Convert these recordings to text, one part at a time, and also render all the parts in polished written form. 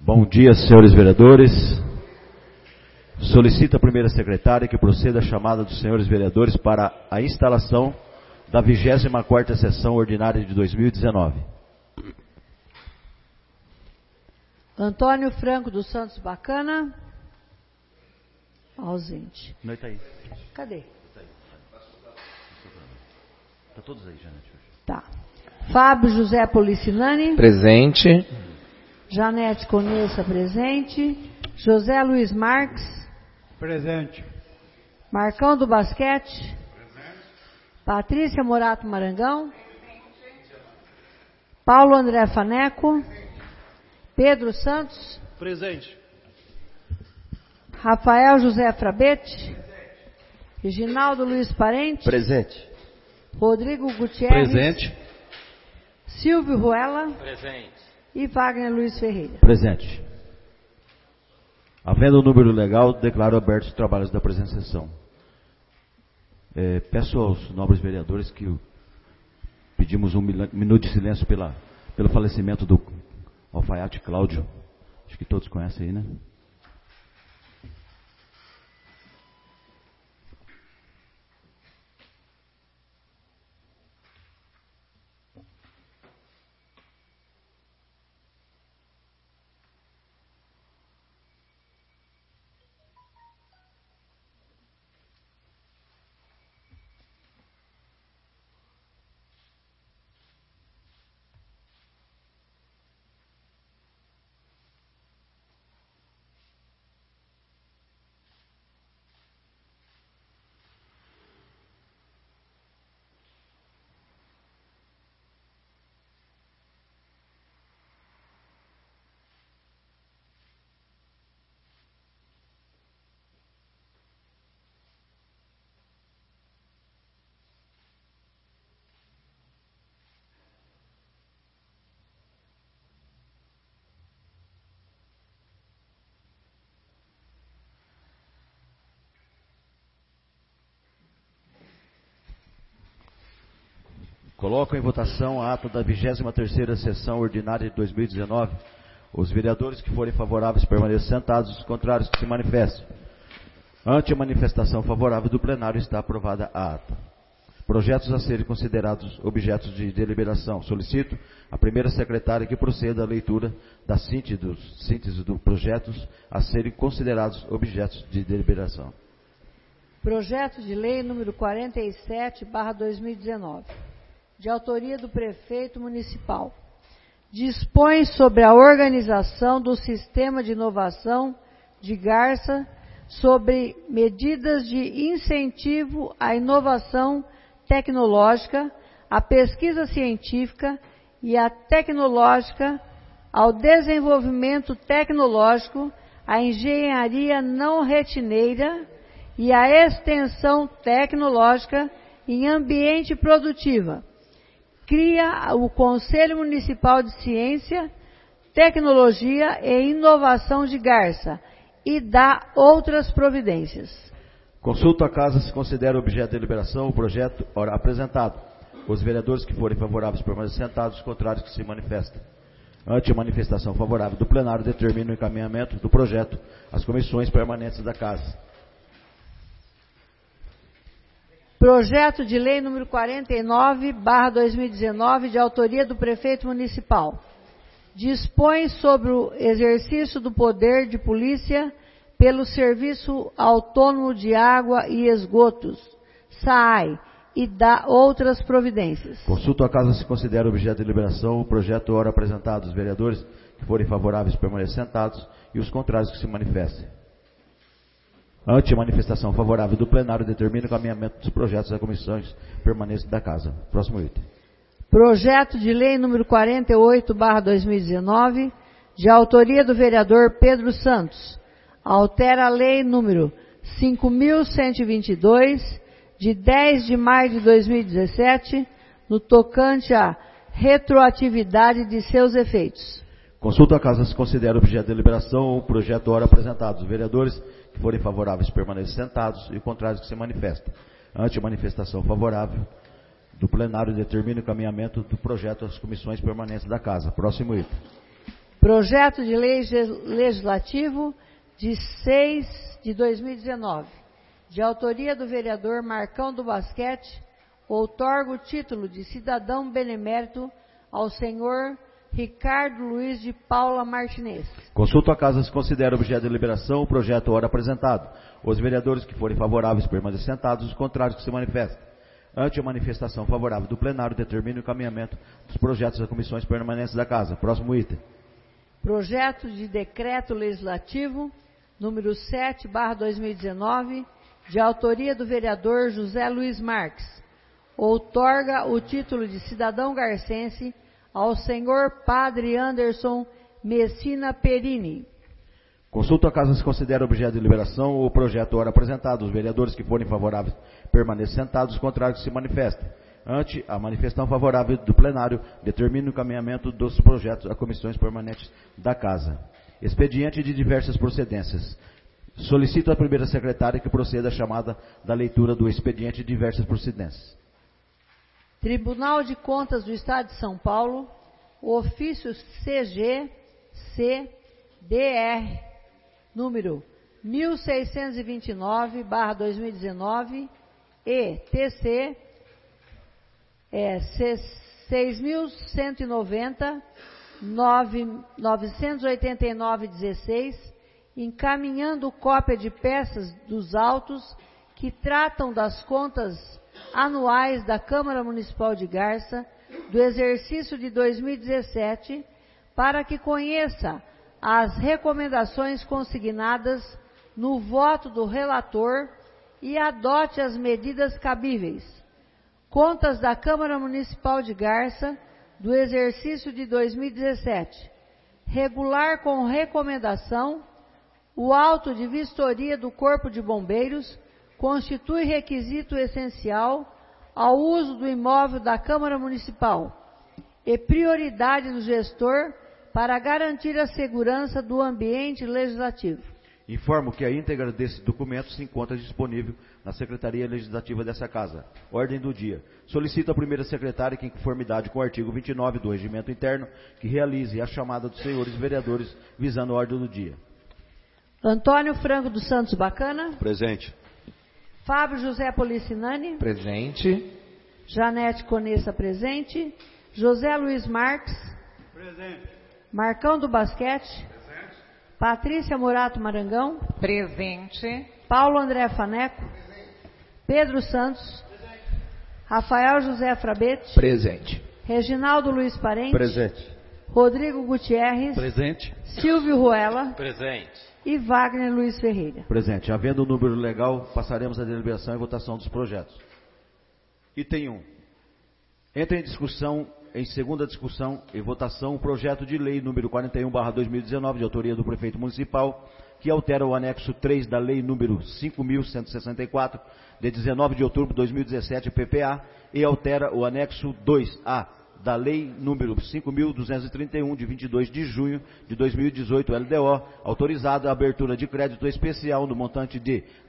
Bom dia, senhores vereadores. Solicito a primeira secretária que proceda à chamada dos senhores vereadores para a instalação da 24ª sessão ordinária de 2019. Antônio Franco dos Santos Bacana. Ausente. Não, está aí. Cadê? Está todos aí, Janete. Tá. Fábio José Policinani. Presente. Janete Conessa, presente. José Luiz Marques. Presente. Marcão do Basquete. Presente. Patrícia Morato Marangão. Presente. Paulo André Faneco. Presente. Pedro Santos. Presente. Rafael José Frabete. Presente. Reginaldo Luiz Parente. Presente. Rodrigo Gutierrez. Presente. Silvio Ruela. Presente. E Wagner Luiz Ferreira. Presente. Havendo o número legal, declaro abertos os trabalhos da presente sessão. Peço aos nobres vereadores que pedimos um minuto de silêncio pelo falecimento do alfaiate Cláudio. Acho que todos conhecem aí, né? Coloco em votação a ata da 23ª sessão ordinária de 2019. Os vereadores que forem favoráveis permaneçam sentados, os contrários que se manifestem. Ante a manifestação favorável do plenário está aprovada a ata. Projetos a serem considerados objetos de deliberação. Solicito a primeira secretária que proceda à leitura da síntese dos projetos a serem considerados objetos de deliberação. Projeto de lei número 47/2019. De autoria do prefeito municipal, dispõe sobre a organização do sistema de inovação de Garça, sobre medidas de incentivo à inovação tecnológica, à pesquisa científica e à tecnológica, ao desenvolvimento tecnológico, à engenharia não retineira e à extensão tecnológica em ambiente produtiva. Cria o Conselho Municipal de Ciência, Tecnologia e Inovação de Garça e dá outras providências. Consulto a casa se considera objeto de deliberação o projeto ora apresentado. Os vereadores que forem favoráveis permanecem sentados, os contrários que se manifestem. Ante a manifestação favorável do plenário, determina o encaminhamento do projeto às comissões permanentes da casa. Projeto de lei número 49/2019, de autoria do prefeito municipal. Dispõe sobre o exercício do poder de polícia pelo Serviço Autônomo de Água e Esgotos, SAAI, e dá outras providências. Consulto a casa se considera objeto de deliberação o projeto ora apresentado. Os vereadores que forem favoráveis permanecem sentados e os contrários que se manifestem. Ante a manifestação favorável do plenário, determina o caminhamento dos projetos a comissões permanentes da casa. Próximo item. Projeto de lei número 48/2019, de autoria do vereador Pedro Santos. Altera a lei número 5.122, de 10 de maio de 2017, no tocante à retroatividade de seus efeitos. Consulta a casa se considera objeto de deliberação o projeto ora apresentado. Os vereadores que forem favoráveis permanecem sentados e contrários que se manifestem. Ante a manifestação favorável do plenário, determina o encaminhamento do projeto às comissões permanentes da casa. Próximo item. Projeto de Lei Legislativo de 6 de 2019, de autoria do vereador Marcão do Basquete, outorga o título de cidadão benemérito ao senhor Ricardo Luiz de Paula Martinez. Consulto a casa se considera objeto de deliberação o projeto ora apresentado. Os vereadores que forem favoráveis permaneçam sentados, os contrários que se manifestem. Ante a manifestação favorável do plenário, determine o encaminhamento dos projetos às comissões permanentes da casa. Próximo item. Projeto de decreto legislativo número 7/2019, de autoria do vereador José Luiz Marques, outorga o título de cidadão garcense ao senhor Padre Anderson Messina Perini. Consulto a casa se considera objeto de deliberação o projeto ora apresentado. Os vereadores que forem favoráveis permaneçam sentados, os contrários que se manifestem. Ante a manifestação favorável do plenário, determine o encaminhamento dos projetos a comissões permanentes da casa. Expediente de diversas procedências. Solicito à primeira secretária que proceda à chamada da leitura do expediente de diversas procedências. Tribunal de Contas do Estado de São Paulo, ofício CGC-DR, número 1629/2019 e TC 6.190.989/16, encaminhando cópia de peças dos autos que tratam das contas anuais da Câmara Municipal de Garça do exercício de 2017, para que conheça as recomendações consignadas no voto do relator e adote as medidas cabíveis. Contas da Câmara Municipal de Garça do exercício de 2017. Regular com recomendação, o auto de vistoria do Corpo de Bombeiros constitui requisito essencial ao uso do imóvel da Câmara Municipal e prioridade do gestor para garantir a segurança do ambiente legislativo. Informo que a íntegra desse documento se encontra disponível na Secretaria Legislativa dessa Casa. Ordem do dia. Solicito à primeira secretária que, em conformidade com o artigo 29 do Regimento Interno, que realize a chamada dos senhores vereadores visando a ordem do dia. Antônio Franco dos Santos Bacana. Presente. Fábio José Policinani. Presente. Janete Conessa, presente. José Luiz Marques. Presente. Marcão do Basquete. Presente. Patrícia Morato Marangão. Presente. Paulo André Faneco. Presente. Pedro Santos. Presente. Rafael José Frabete. Presente. Reginaldo Luiz Parente. Presente. Rodrigo Gutierrez. Presente. Silvio Ruela. Presente. E Wagner Luiz Ferreira. Presente. Havendo o número legal, passaremos a deliberação e votação dos projetos. Item 1. Entra em discussão, em segunda discussão e votação, o projeto de lei número 41/2019, de autoria do prefeito municipal, que altera o anexo 3 da lei número 5.164, de 19 de outubro de 2017, PPA, e altera o anexo 2A da lei número 5.231, de 22 de junho de 2018, LDO, autorizada a abertura de crédito especial no montante de R$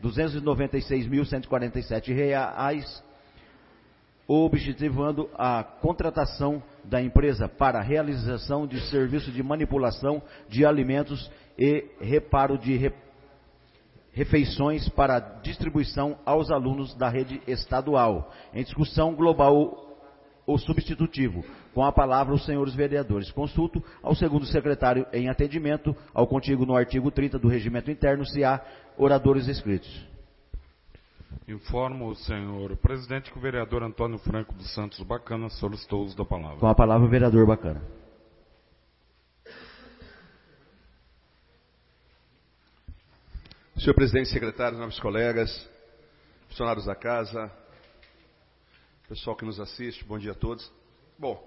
296.147, objetivando a contratação da empresa para realização de serviço de manipulação de alimentos e reparo de refeições para distribuição aos alunos da rede estadual. Em discussão global, o substitutivo. Com a palavra, os senhores vereadores. Consulto ao segundo secretário em atendimento ao contigo no artigo 30 do Regimento Interno, se há oradores inscritos. Informo o senhor presidente que o vereador Antônio Franco dos Santos Bacana solicitou o uso da palavra. Com a palavra, o vereador Bacana. Senhor presidente, secretários, nobres colegas, funcionários da casa, pessoal que nos assiste, bom dia a todos. Bom,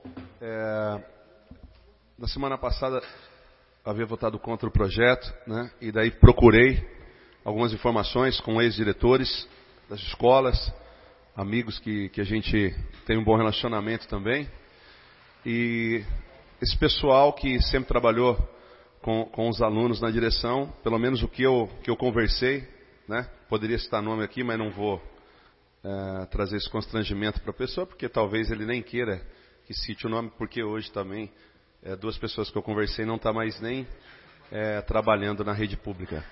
na semana passada havia votado contra o projeto, né, e daí procurei algumas informações com ex-diretores das escolas, amigos que a gente tem um bom relacionamento também, e esse pessoal que sempre trabalhou com os alunos na direção, pelo menos o que eu conversei, né, poderia citar nome aqui, mas não vou trazer esse constrangimento para a pessoa, porque talvez ele nem queira que cite o nome, porque hoje também 2 pessoas que eu conversei não estão mais nem trabalhando na rede pública.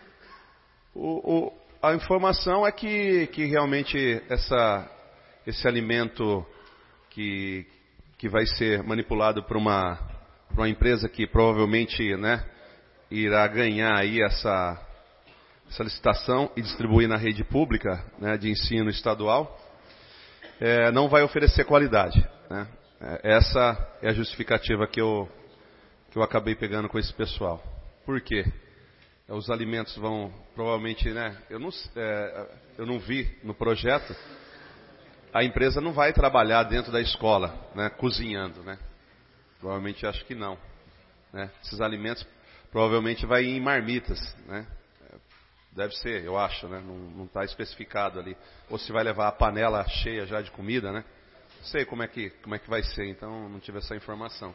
A informação é que realmente esse alimento que vai ser manipulado por uma empresa que provavelmente, né, irá ganhar aí essa licitação e distribuir na rede pública, né, de ensino estadual, não vai oferecer qualidade, né? Essa é a justificativa que eu acabei pegando com esse pessoal. Por quê? Os alimentos vão, provavelmente, né, eu não vi no projeto, a empresa não vai trabalhar dentro da escola, né, cozinhando, né? Provavelmente acho que não, né? Esses alimentos provavelmente vai em marmitas, né? Deve ser, eu acho, né? Não está especificado ali. Ou se vai levar a panela cheia já de comida, né? Não sei como é que vai ser, então não tive essa informação.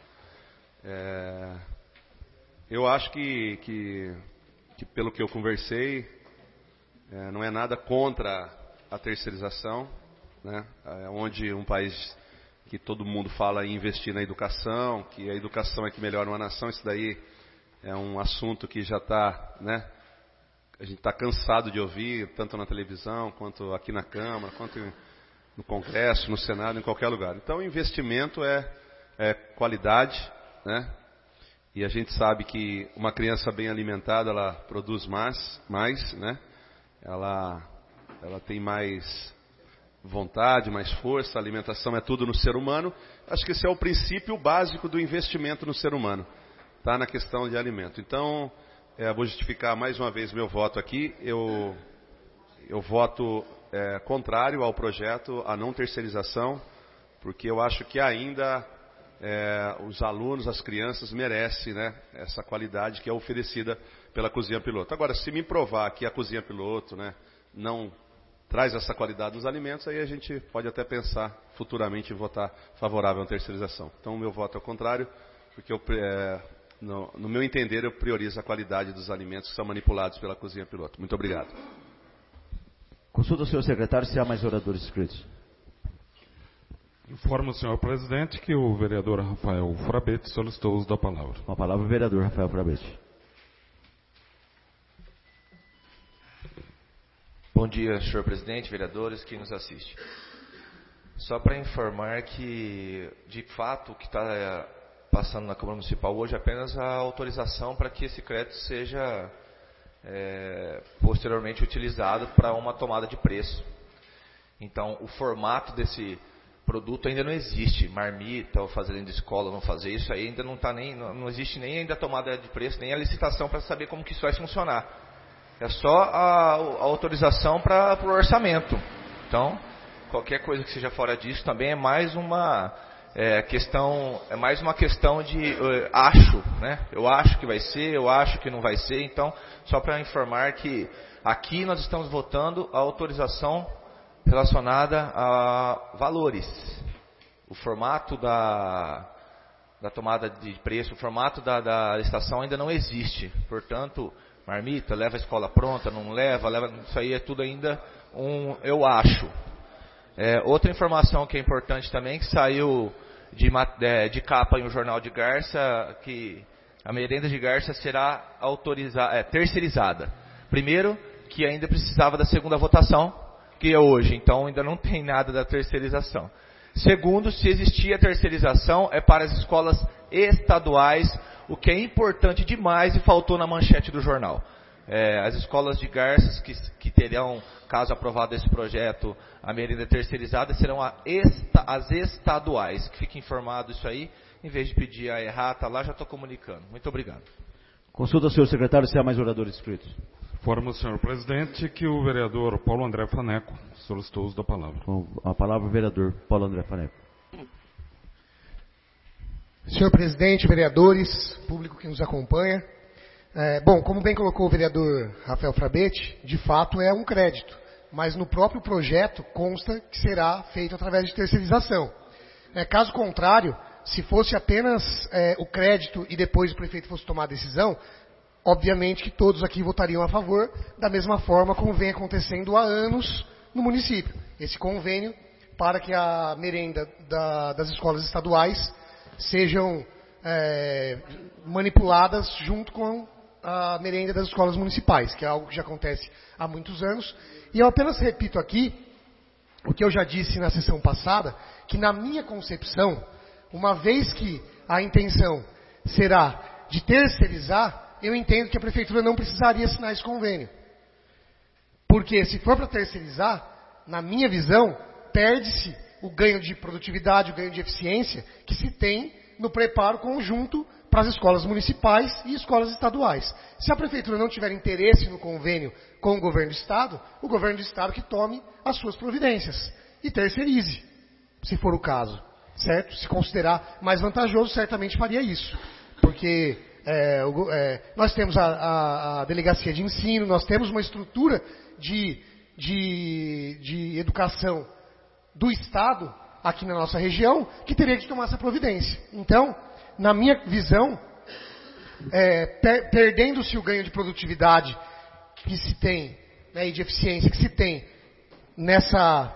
Eu acho que pelo que eu conversei, não é nada contra a terceirização, né? Onde um país que todo mundo fala em investir na educação, que a educação é que melhora uma nação, isso daí é um assunto que já está, né? A gente está cansado de ouvir, tanto na televisão, quanto aqui na Câmara, quanto no Congresso, no Senado, em qualquer lugar. Então, investimento é qualidade, né? E a gente sabe que uma criança bem alimentada, ela produz mais, né? Ela tem mais vontade, mais força, a alimentação é tudo no ser humano. Acho que esse é o princípio básico do investimento no ser humano, tá? Na questão de alimento. Então, vou justificar mais uma vez meu voto aqui. Eu voto contrário ao projeto, à não terceirização, porque eu acho que ainda os alunos, as crianças merecem, né, essa qualidade que é oferecida pela cozinha piloto. Agora, se me provar que a cozinha piloto, né, não traz essa qualidade nos alimentos, aí a gente pode até pensar futuramente em votar favorável à terceirização. Então, o meu voto é o contrário, porque no meu entender, eu priorizo a qualidade dos alimentos que são manipulados pela cozinha piloto. Muito obrigado. Consulta o senhor secretário se há mais oradores inscritos. Informo o senhor presidente que o vereador Rafael Frabete solicitou o uso da palavra. Com a palavra o vereador Rafael Frabete. Bom dia, senhor presidente, vereadores, quem nos assiste. Só para informar que, de fato, o que está passando na Câmara Municipal hoje é apenas a autorização para que esse crédito seja posteriormente utilizado para uma tomada de preço. Então, o formato desse produto ainda não existe. Marmita, ou fazer dentro de escola, não fazer isso, aí ainda não existe nem ainda a tomada de preço, nem a licitação para saber como que isso vai funcionar. É só a autorização para o orçamento. Então, qualquer coisa que seja fora disso também é mais uma questão de acho, né? Eu acho que vai ser, eu acho que não vai ser. Então, só para informar que aqui nós estamos votando a autorização relacionada a valores. O formato da tomada de preço, o formato da licitação ainda não existe. Portanto, marmita, leva a escola pronta, não leva, isso aí é tudo ainda eu acho. Outra informação que é importante também, que saiu de capa em um jornal de Garça, que a merenda de Garça será terceirizada. Primeiro, que ainda precisava da segunda votação, que é hoje, então ainda não tem nada da terceirização. Segundo, se existia terceirização, é para as escolas estaduais, o que é importante demais e faltou na manchete do jornal. As escolas de Garças que terão, caso aprovado esse projeto, a merenda terceirizada, serão as estaduais. Que fique informado isso aí, em vez de pedir a errata lá, já estou comunicando. Muito obrigado. Consulta o senhor secretário se há mais oradores inscritos. Informo o senhor presidente que o vereador Paulo André Faneco solicitou o uso da palavra. Com a palavra o vereador Paulo André Faneco. Senhor presidente, vereadores, público que nos acompanha. Bom, como bem colocou o vereador Rafael Frabete, de fato é um crédito, mas no próprio projeto consta que será feito através de terceirização. Caso contrário, se fosse apenas o crédito e depois o prefeito fosse tomar a decisão, obviamente que todos aqui votariam a favor, da mesma forma como vem acontecendo há anos no município. Esse convênio para que a merenda das escolas estaduais sejam manipuladas junto com a merenda das escolas municipais, que é algo que já acontece há muitos anos. E eu apenas repito aqui o que eu já disse na sessão passada, que na minha concepção, uma vez que a intenção será de terceirizar, eu entendo que a prefeitura não precisaria assinar esse convênio. Porque se for para terceirizar, na minha visão, perde-se o ganho de produtividade, o ganho de eficiência que se tem no preparo conjunto para as escolas municipais e escolas estaduais. Se a prefeitura não tiver interesse no convênio com o governo do estado que tome as suas providências e terceirize, se for o caso, certo? Se considerar mais vantajoso, certamente faria isso, porque nós temos a delegacia de ensino, nós temos uma estrutura de educação do estado aqui na nossa região que teria que tomar essa providência. Então, na minha visão, perdendo-se o ganho de produtividade que se tem, né, e de eficiência que se tem nessa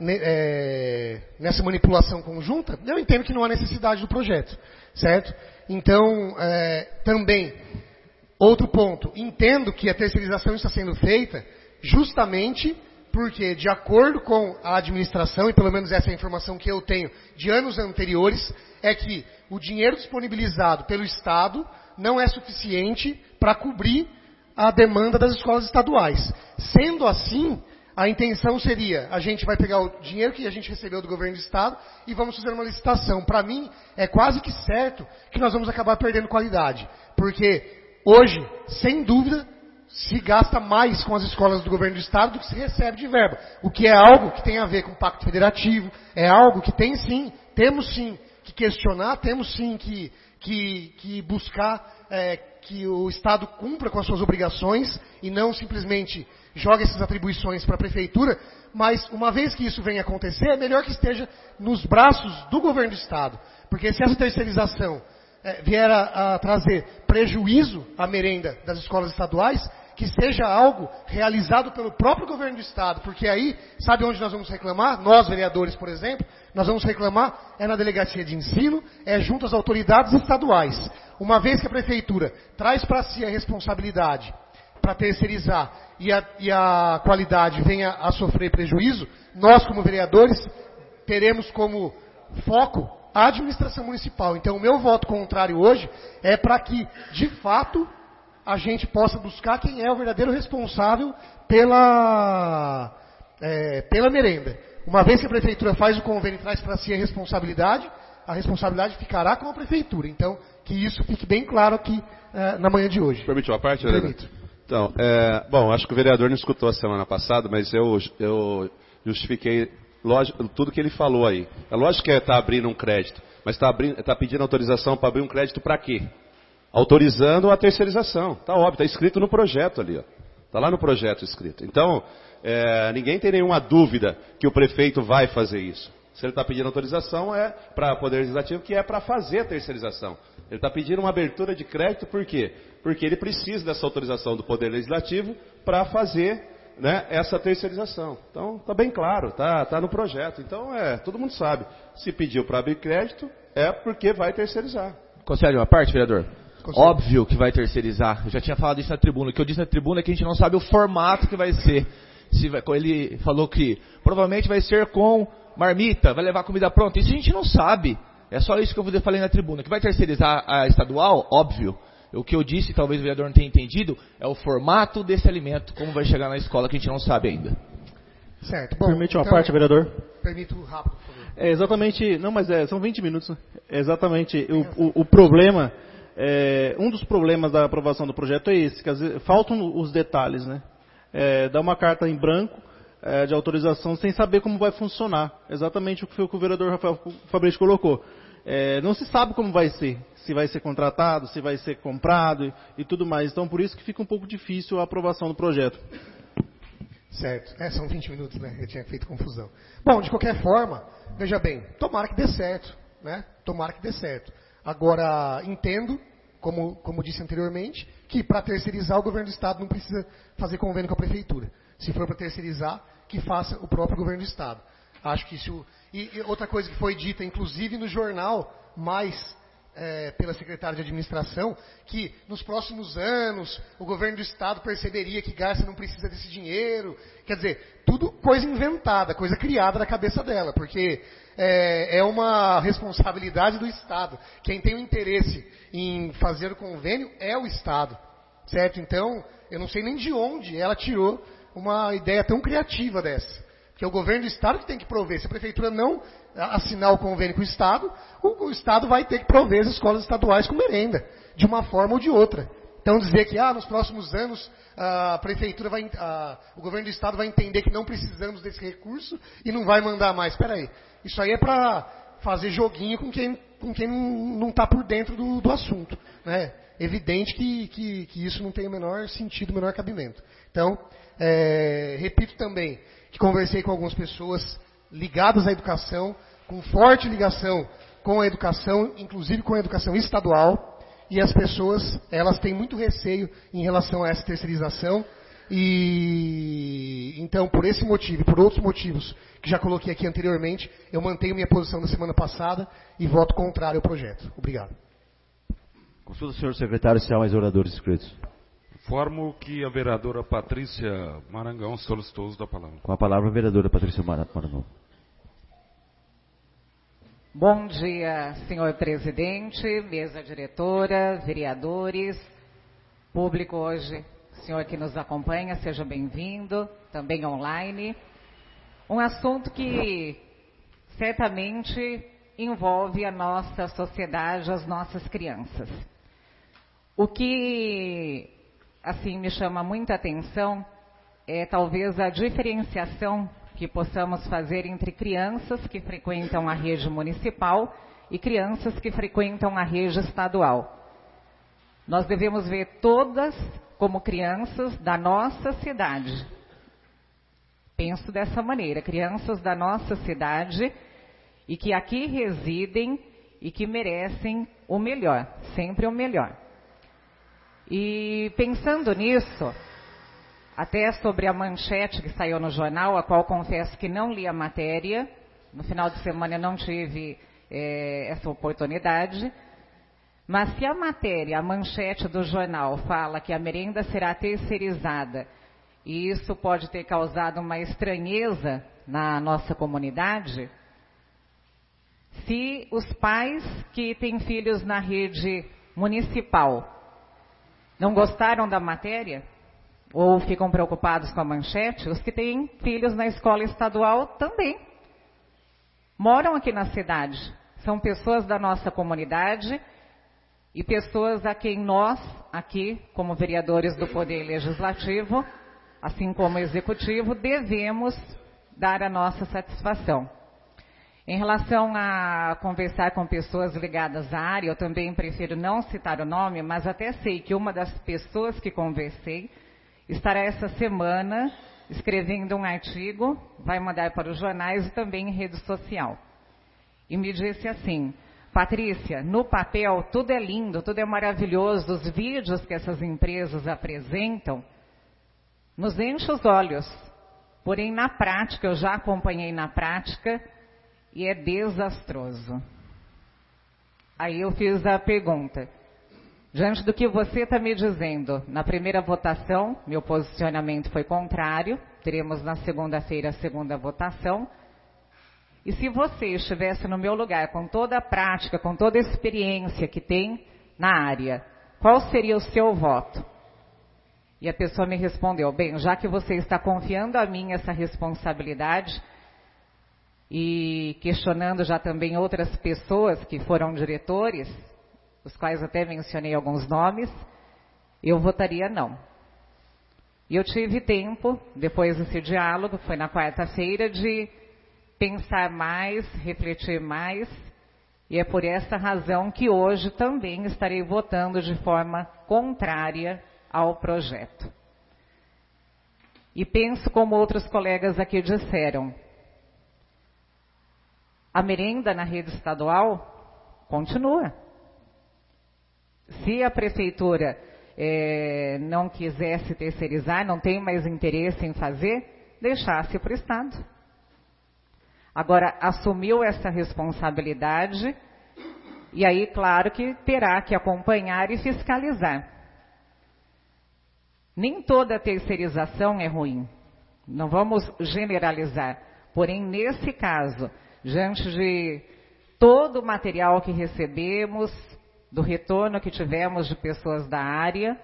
manipulação conjunta, eu entendo que não há necessidade do projeto, certo? Então, também, outro ponto, entendo que a terceirização está sendo feita justamente porque, de acordo com a administração, e pelo menos essa é a informação que eu tenho de anos anteriores, é que o dinheiro disponibilizado pelo Estado não é suficiente para cobrir a demanda das escolas estaduais. Sendo assim, a intenção seria, a gente vai pegar o dinheiro que a gente recebeu do governo do Estado e vamos fazer uma licitação. Para mim, é quase que certo que nós vamos acabar perdendo qualidade. Porque hoje, sem dúvida, se gasta mais com as escolas do governo do Estado do que se recebe de verba. O que é algo que tem a ver com o Pacto Federativo, é algo que temos sim que questionar, temos sim que buscar que o Estado cumpra com as suas obrigações e não simplesmente jogue essas atribuições para a Prefeitura, mas uma vez que isso venha acontecer, é melhor que esteja nos braços do governo do Estado. Porque se essa terceirização vier a trazer prejuízo à merenda das escolas estaduais, que seja algo realizado pelo próprio governo do Estado, porque aí, sabe onde nós vamos reclamar? Nós, vereadores, por exemplo, nós vamos reclamar na delegacia de ensino, junto às autoridades estaduais. Uma vez que a prefeitura traz para si a responsabilidade para terceirizar e a qualidade venha a sofrer prejuízo, nós, como vereadores, teremos como foco a administração municipal. Então, o meu voto contrário hoje é para que, de fato, a gente possa buscar quem é o verdadeiro responsável pela merenda. Uma vez que a prefeitura faz o convênio e traz para si a responsabilidade ficará com a prefeitura. Então, que isso fique bem claro aqui na manhã de hoje. Permitiu a parte, Permito. Então, bom, acho que o vereador não escutou a semana passada, mas eu justifiquei tudo que ele falou aí. É lógico que está abrindo um crédito, mas está pedindo autorização para abrir um crédito para quê? Autorizando a terceirização. Está óbvio, está escrito no projeto ali. Está lá no projeto escrito. Então, ninguém tem nenhuma dúvida que o prefeito vai fazer isso. Se ele está pedindo autorização, é para o Poder Legislativo, que é para fazer a terceirização. Ele está pedindo uma abertura de crédito, por quê? Porque ele precisa dessa autorização do Poder Legislativo para fazer, né, essa terceirização. Então, está bem claro, está no projeto. Então, todo mundo sabe. Se pediu para abrir crédito, é porque vai terceirizar. Concede uma parte, vereador? Concede. Óbvio que vai terceirizar. Eu já tinha falado isso na tribuna. O que eu disse na tribuna é que a gente não sabe o formato que vai ser. Ele falou que provavelmente vai ser com marmita, vai levar comida pronta. Isso a gente não sabe. É só isso que eu falei na tribuna. Que vai terceirizar a estadual, óbvio. O que eu disse, talvez o vereador não tenha entendido, é o formato desse alimento, como vai chegar na escola, que a gente não sabe ainda. Certo. Bom, Permite uma parte, vereador? Permito rápido, por favor. Exatamente, não, mas são 20 minutos. Né? Exatamente, o problema, um dos problemas da aprovação do projeto é esse, que às vezes faltam os detalhes, né? Dá uma carta em branco de autorização sem saber como vai funcionar. Exatamente o que foi o que o vereador Rafael Fabrício colocou. Não se sabe como vai ser, se vai ser contratado, se vai ser comprado e tudo mais. Então, por isso que fica um pouco difícil a aprovação do projeto. Certo. São 20 minutos, né? Eu tinha feito confusão. Bom, de qualquer forma, veja bem, tomara que dê certo, né? Tomara que dê certo. Agora, entendo, como disse anteriormente, que para terceirizar o governo do Estado não precisa fazer convênio com a prefeitura. Se for para terceirizar, que faça o próprio governo do Estado. Acho que isso... E outra coisa que foi dita, inclusive no jornal mais pela secretária de administração, que nos próximos anos o governo do estado perceberia que Garça não precisa desse dinheiro. Quer dizer, tudo coisa inventada, coisa criada na cabeça dela, porque é uma responsabilidade do estado. Quem tem o interesse em fazer o convênio é o estado, certo? Então, eu não sei nem de onde ela tirou uma ideia tão criativa dessa. Que é o governo do estado que tem que prover. Se a prefeitura não assinar o convênio com o estado vai ter que prover as escolas estaduais com merenda, de uma forma ou de outra. Então dizer que nos próximos anos a prefeitura o governo do estado vai entender que não precisamos desse recurso e não vai mandar mais. Espera aí, isso aí é para fazer joguinho com quem não está por dentro do assunto, né? Evidente que isso não tem o menor sentido, o menor cabimento. Então, repito também que conversei com algumas pessoas ligadas à educação, com forte ligação com a educação, inclusive com a educação estadual, e as pessoas, elas têm muito receio em relação a essa terceirização, e então, por esse motivo e por outros motivos que já coloquei aqui anteriormente, eu mantenho minha posição da semana passada e voto contrário ao projeto. Obrigado. Consulta o senhor secretário se há mais oradores inscritos. Informo que a vereadora Patrícia Marangão solicitou uso da palavra. Com a palavra a vereadora Patrícia Marangão. Bom dia, senhor presidente, mesa diretora, vereadores, público hoje, senhor que nos acompanha, seja bem-vindo, também online. Um assunto que certamente envolve a nossa sociedade, as nossas crianças. O que assim me chama muita atenção é talvez a diferenciação que possamos fazer entre crianças que frequentam a rede municipal e crianças que frequentam a rede estadual. Nós devemos ver todas como crianças da nossa cidade. Penso dessa maneira, crianças da nossa cidade e que aqui residem e que merecem o melhor, sempre o melhor. E pensando nisso, até sobre a manchete que saiu no jornal, a qual confesso que não li a matéria, no final de semana eu não tive essa oportunidade, mas se a matéria, a manchete do jornal fala que a merenda será terceirizada, e isso pode ter causado uma estranheza na nossa comunidade, se os pais que têm filhos na rede municipal não gostaram da matéria, ou ficam preocupados com a manchete, os que têm filhos na escola estadual também moram aqui na cidade. São pessoas da nossa comunidade e pessoas a quem nós, aqui, como vereadores do Poder Legislativo, assim como Executivo, devemos dar a nossa satisfação. Em relação a conversar com pessoas ligadas à área, eu também prefiro não citar o nome, mas até sei que uma das pessoas que conversei estará essa semana escrevendo um artigo, vai mandar para os jornais e também em rede social. E me disse assim: Patrícia, no papel tudo é lindo, tudo é maravilhoso, os vídeos que essas empresas apresentam nos enche os olhos. Porém, na prática, eu já acompanhei na prática e é desastroso. Aí eu fiz a pergunta: diante do que você está me dizendo, na primeira votação, meu posicionamento foi contrário, teremos na segunda-feira a segunda votação, e se você estivesse no meu lugar, com toda a prática, com toda a experiência que tem na área, qual seria o seu voto? E a pessoa me respondeu: bem, já que você está confiando a mim essa responsabilidade, e questionando já também outras pessoas que foram diretores, os quais até mencionei alguns nomes, eu votaria não. E eu tive tempo, depois desse diálogo, foi na quarta-feira, de pensar mais, refletir mais, e é por essa razão que hoje também estarei votando de forma contrária ao projeto. E penso como outros colegas aqui disseram, a merenda na rede estadual continua. Se a prefeitura não quisesse terceirizar, não tem mais interesse em fazer, deixasse para o Estado. Agora, assumiu essa responsabilidade E aí, claro que terá que acompanhar e fiscalizar. Nem toda terceirização é ruim. Não vamos generalizar. Porém, nesse caso, diante de todo o material que recebemos, do retorno que tivemos de pessoas da área,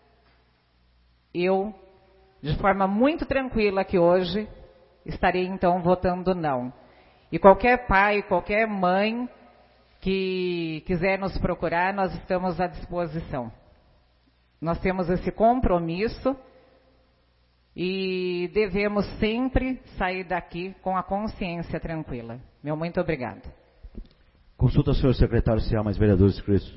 eu, de forma muito tranquila que hoje, estarei então votando não. E qualquer pai, qualquer mãe que quiser nos procurar, nós estamos à disposição. Nós temos esse compromisso e devemos sempre sair daqui com a consciência tranquila. Meu muito obrigado. Consulta, senhor secretário, se há mais vereadores inscritos.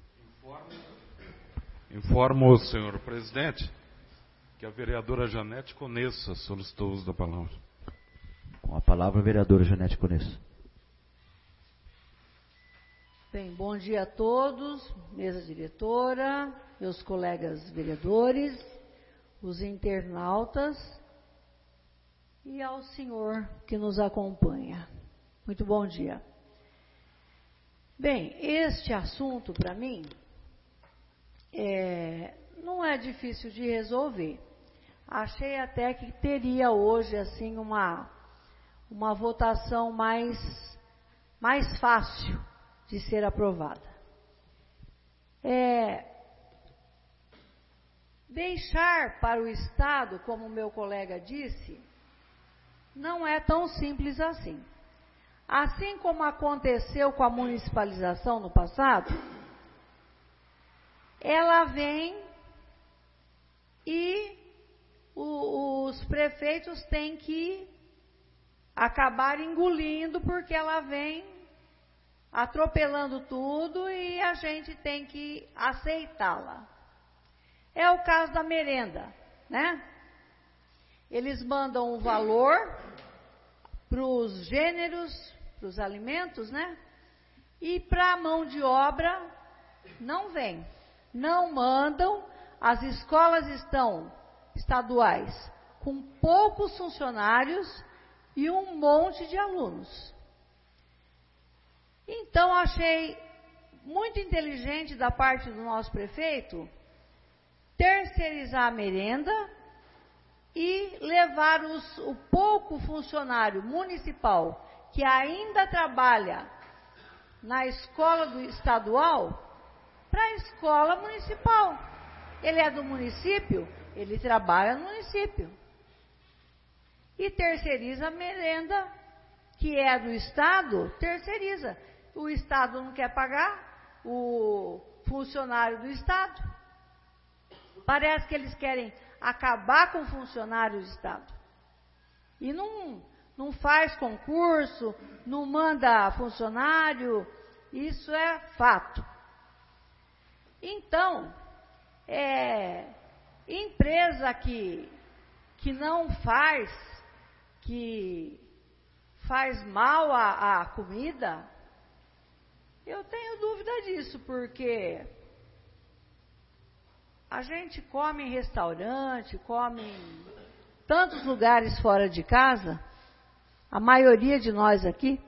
Informo, senhor presidente, que a vereadora Janete Conessa solicitou o uso da palavra. Com a palavra, a vereadora Janete Conessa. Bem, bom dia a todos, mesa diretora, meus colegas vereadores, os internautas e ao senhor que nos acompanha. Muito bom dia. Bem, este assunto para mim não é difícil de resolver. Achei até que teria hoje assim uma votação mais fácil de ser aprovada. Deixar para o Estado, como o meu colega disse, não é tão simples assim. Assim como aconteceu com a municipalização no passado, ela vem e os prefeitos têm que acabar engolindo, porque ela vem atropelando tudo e a gente tem que aceitá-la. É o caso da merenda, né? Eles mandam um valor para os gêneros, para os alimentos, né? E para a mão de obra não vem, não mandam. As escolas estão estaduais com poucos funcionários e um monte de alunos. Então, achei muito inteligente da parte do nosso prefeito terceirizar a merenda e levar o pouco funcionário municipal que ainda trabalha na escola estadual para a escola municipal. Ele é do município, ele trabalha no município. E terceiriza a merenda, que é do Estado, terceiriza. O Estado não quer pagar, o funcionário do Estado. Parece que eles querem acabar com o funcionário do Estado. E não faz concurso, não manda funcionário, isso é fato. Então, empresa que não faz, que faz mal à comida, eu tenho dúvida disso, porque a gente come em restaurante, come em tantos lugares fora de casa, a maioria de nós aqui,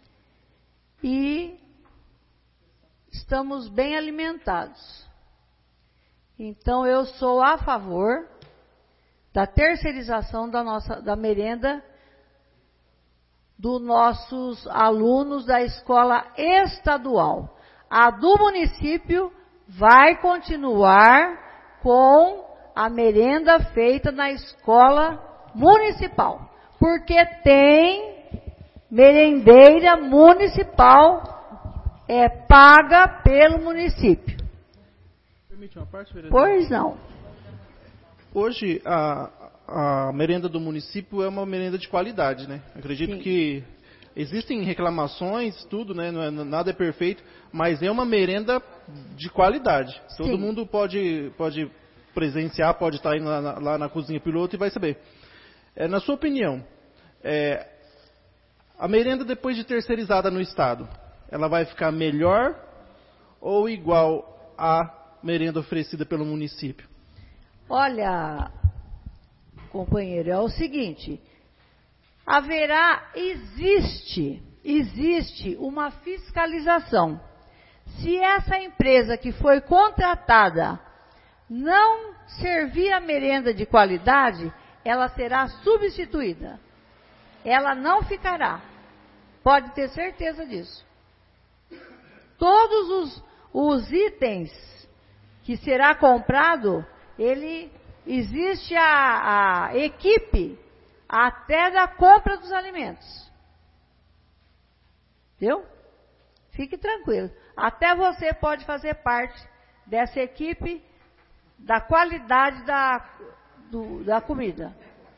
e estamos bem alimentados. Então, eu sou a favor da terceirização da merenda dos nossos alunos da escola estadual. A do município vai continuar com a merenda feita na escola municipal, porque tem merendeira municipal paga pelo município. Permite uma parte, vereador? Pois não. Hoje, a merenda do município é uma merenda de qualidade, né? Acredito Sim. que existem reclamações, tudo, né? Nada é perfeito, mas é uma merenda de qualidade. Sim. Todo mundo pode presenciar, pode estar indo lá na cozinha piloto e vai saber. Na sua opinião, a merenda depois de terceirizada no Estado, ela vai ficar melhor ou igual à merenda oferecida pelo município? Olha, companheiro, é o seguinte, existe uma fiscalização. Se essa empresa que foi contratada não servir a merenda de qualidade, ela será substituída. Ela não ficará. Pode ter certeza disso. Todos os itens que será comprado, existe a equipe até da compra dos alimentos. Viu? Fique tranquilo. Até você pode fazer parte dessa equipe da qualidade da comida.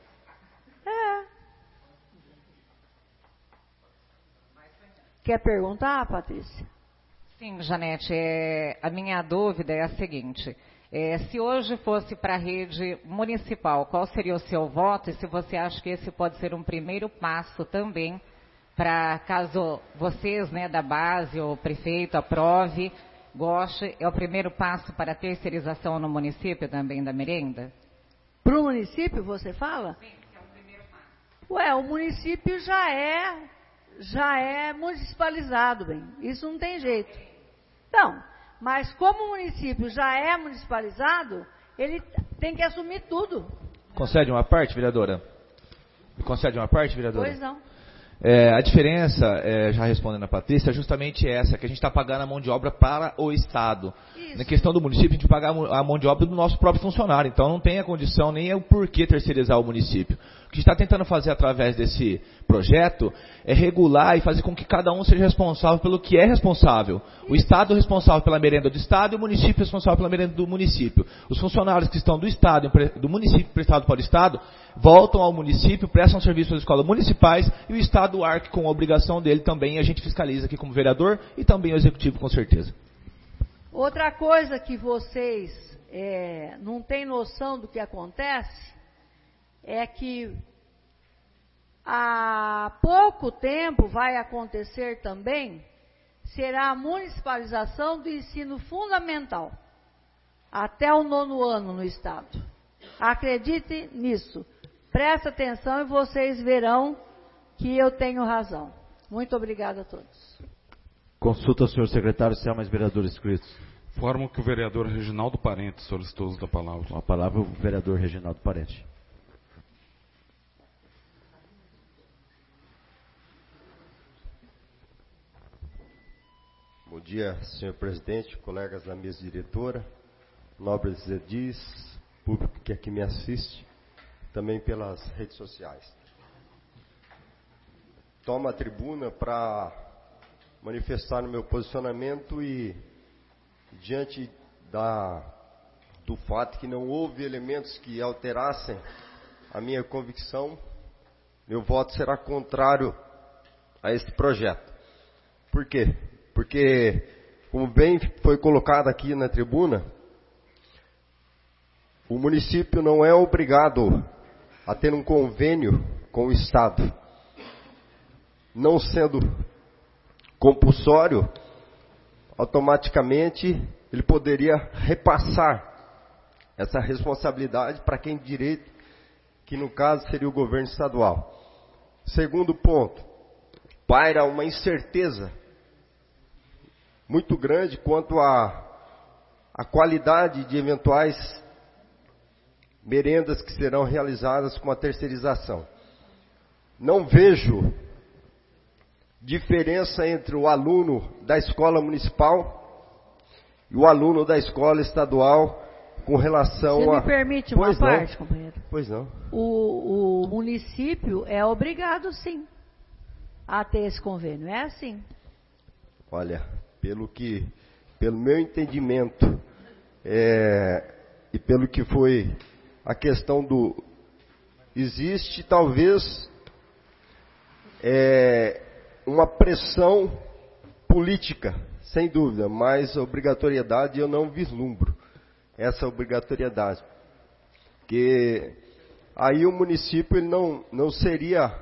Quer perguntar, Patrícia? Sim, Janete, a minha dúvida é a seguinte. Se hoje fosse para a rede municipal, qual seria o seu voto? E se você acha que esse pode ser um primeiro passo também para, caso vocês, né, da base, o prefeito aprove, goste, é o primeiro passo para a terceirização no município também da merenda? Para o município, você fala? Sim, é o primeiro passo. O município já é municipalizado, bem. Isso não tem jeito. Não, mas como o município já é municipalizado, ele tem que assumir tudo. Concede uma parte, vereadora? Me concede uma parte, vereadora? Pois não. A diferença, já respondendo a Patrícia, é justamente essa, que a gente está pagando a mão de obra para o Estado. Isso. Na questão do município, a gente paga a mão de obra do nosso próprio funcionário, então não tem a condição nem o porquê terceirizar o município. O que a gente está tentando fazer através desse projeto é regular e fazer com que cada um seja responsável pelo que é responsável. O Estado é responsável pela merenda do Estado e o município é responsável pela merenda do município. Os funcionários que estão do Estado, do município prestado para o Estado, voltam ao município, prestam serviço às escolas municipais e o Estado arque com a obrigação dele também, e a gente fiscaliza aqui como vereador e também o Executivo, com certeza. Outra coisa que vocês não têm noção do que acontece é que há pouco tempo vai acontecer também, será a municipalização do ensino fundamental, até o 9º ano no Estado. Acredite nisso. Presta atenção e vocês verão que eu tenho razão. Muito obrigada a todos. Consulta o senhor secretário se há mais vereadores inscritos. Informo que o vereador Reginaldo Parente solicitou uso da palavra. Com a palavra o vereador Reginaldo Parente. Bom dia, senhor presidente, colegas da mesa diretora, nobres edis, público que aqui me assiste, também pelas redes sociais. Tomo a tribuna para manifestar o meu posicionamento e, diante do fato que não houve elementos que alterassem a minha convicção, meu voto será contrário a este projeto. Por quê? Porque, como bem foi colocado aqui na tribuna, o município não é obrigado a ter um convênio com o Estado. Não sendo compulsório, automaticamente ele poderia repassar essa responsabilidade para quem de direito, que no caso seria o governo estadual. Segundo ponto, paira uma incerteza muito grande quanto à qualidade de eventuais merendas que serão realizadas com a terceirização. Não vejo diferença entre o aluno da escola municipal e o aluno da escola estadual com relação Você me permite uma parte, companheiro? Pois não. O município é obrigado, sim, a ter esse convênio. É assim. Olha, pelo meu entendimento, e pelo que foi a questão do... Existe, talvez, uma pressão política, sem dúvida, mas a obrigatoriedade eu não vislumbro. Essa obrigatoriedade. Porque aí o município ele não seria...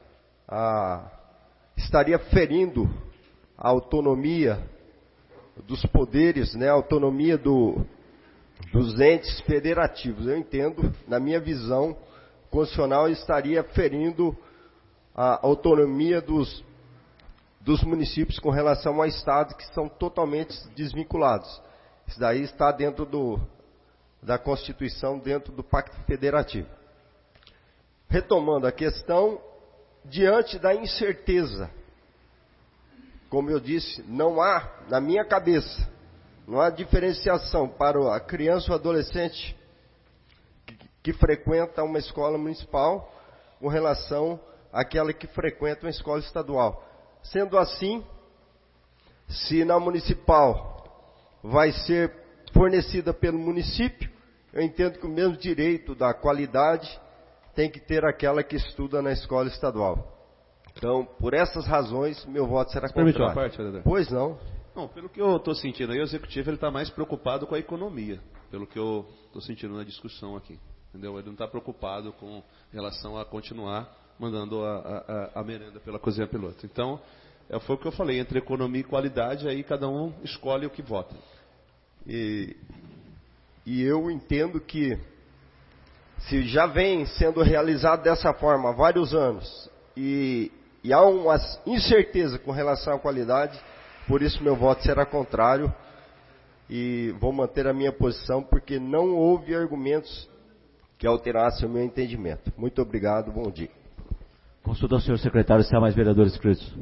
estaria ferindo a autonomia dos poderes, né, a autonomia dos entes federativos. Eu entendo, na minha visão constitucional, estaria ferindo a autonomia dos municípios com relação ao Estado, que são totalmente desvinculados. Isso daí está dentro da Constituição, dentro do Pacto Federativo. Retomando a questão, diante da incerteza, como eu disse, não há, na minha cabeça, não há diferenciação para a criança ou adolescente que frequenta uma escola municipal com relação àquela que frequenta uma escola estadual. Sendo assim, se na municipal vai ser fornecida pelo município, eu entendo que o mesmo direito da qualidade tem que ter aquela que estuda na escola estadual. Então, por essas razões, meu voto será contrário. Permite uma parte, vereador? Pois não. Não, pelo que eu estou sentindo aí, o executivo está mais preocupado com a economia, pelo que eu estou sentindo na discussão aqui. Entendeu? Ele não está preocupado com relação a continuar mandando a merenda pela cozinha piloto. Então, foi o que eu falei, entre economia e qualidade, aí cada um escolhe o que vota. E eu entendo que, se já vem sendo realizado dessa forma há vários anos, e há uma incerteza com relação à qualidade, por isso meu voto será contrário, e vou manter a minha posição, porque não houve argumentos que alterassem o meu entendimento. Muito obrigado, bom dia. Consulta ao senhor secretário se há mais vereadores inscritos.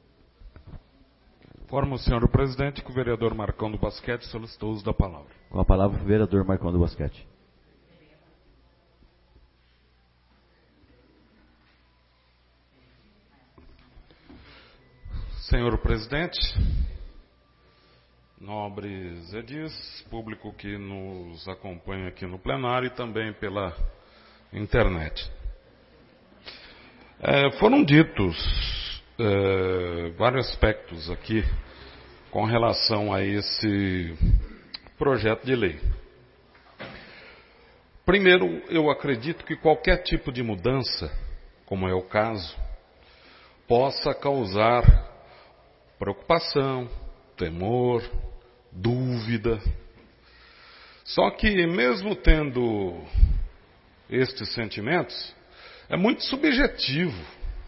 Informo o senhor presidente que o vereador Marcão do Basquete solicitou o uso da palavra. Com a palavra o vereador Marcão do Basquete. Senhor presidente, nobres edis, público que nos acompanha aqui no plenário e também pela internet. Foram ditos vários aspectos aqui com relação a esse projeto de lei. Primeiro, eu acredito que qualquer tipo de mudança, como é o caso, possa causar preocupação, temor, dúvida. Só que mesmo tendo estes sentimentos, é muito subjetivo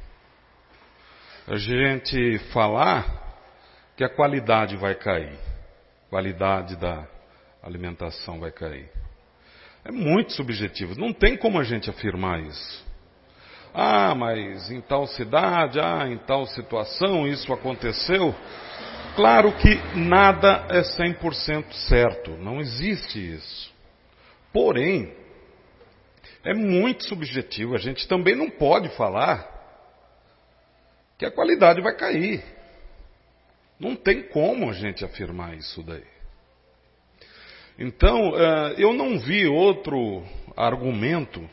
a gente falar que a qualidade vai cair, a qualidade da alimentação vai cair. É muito subjetivo, não tem como a gente afirmar isso. Ah, mas em tal cidade, em tal situação isso aconteceu. Claro que nada é 100% certo, não existe isso. Porém, é muito subjetivo, a gente também não pode falar que a qualidade vai cair. Não tem como a gente afirmar isso daí. Então, eu não vi outro argumento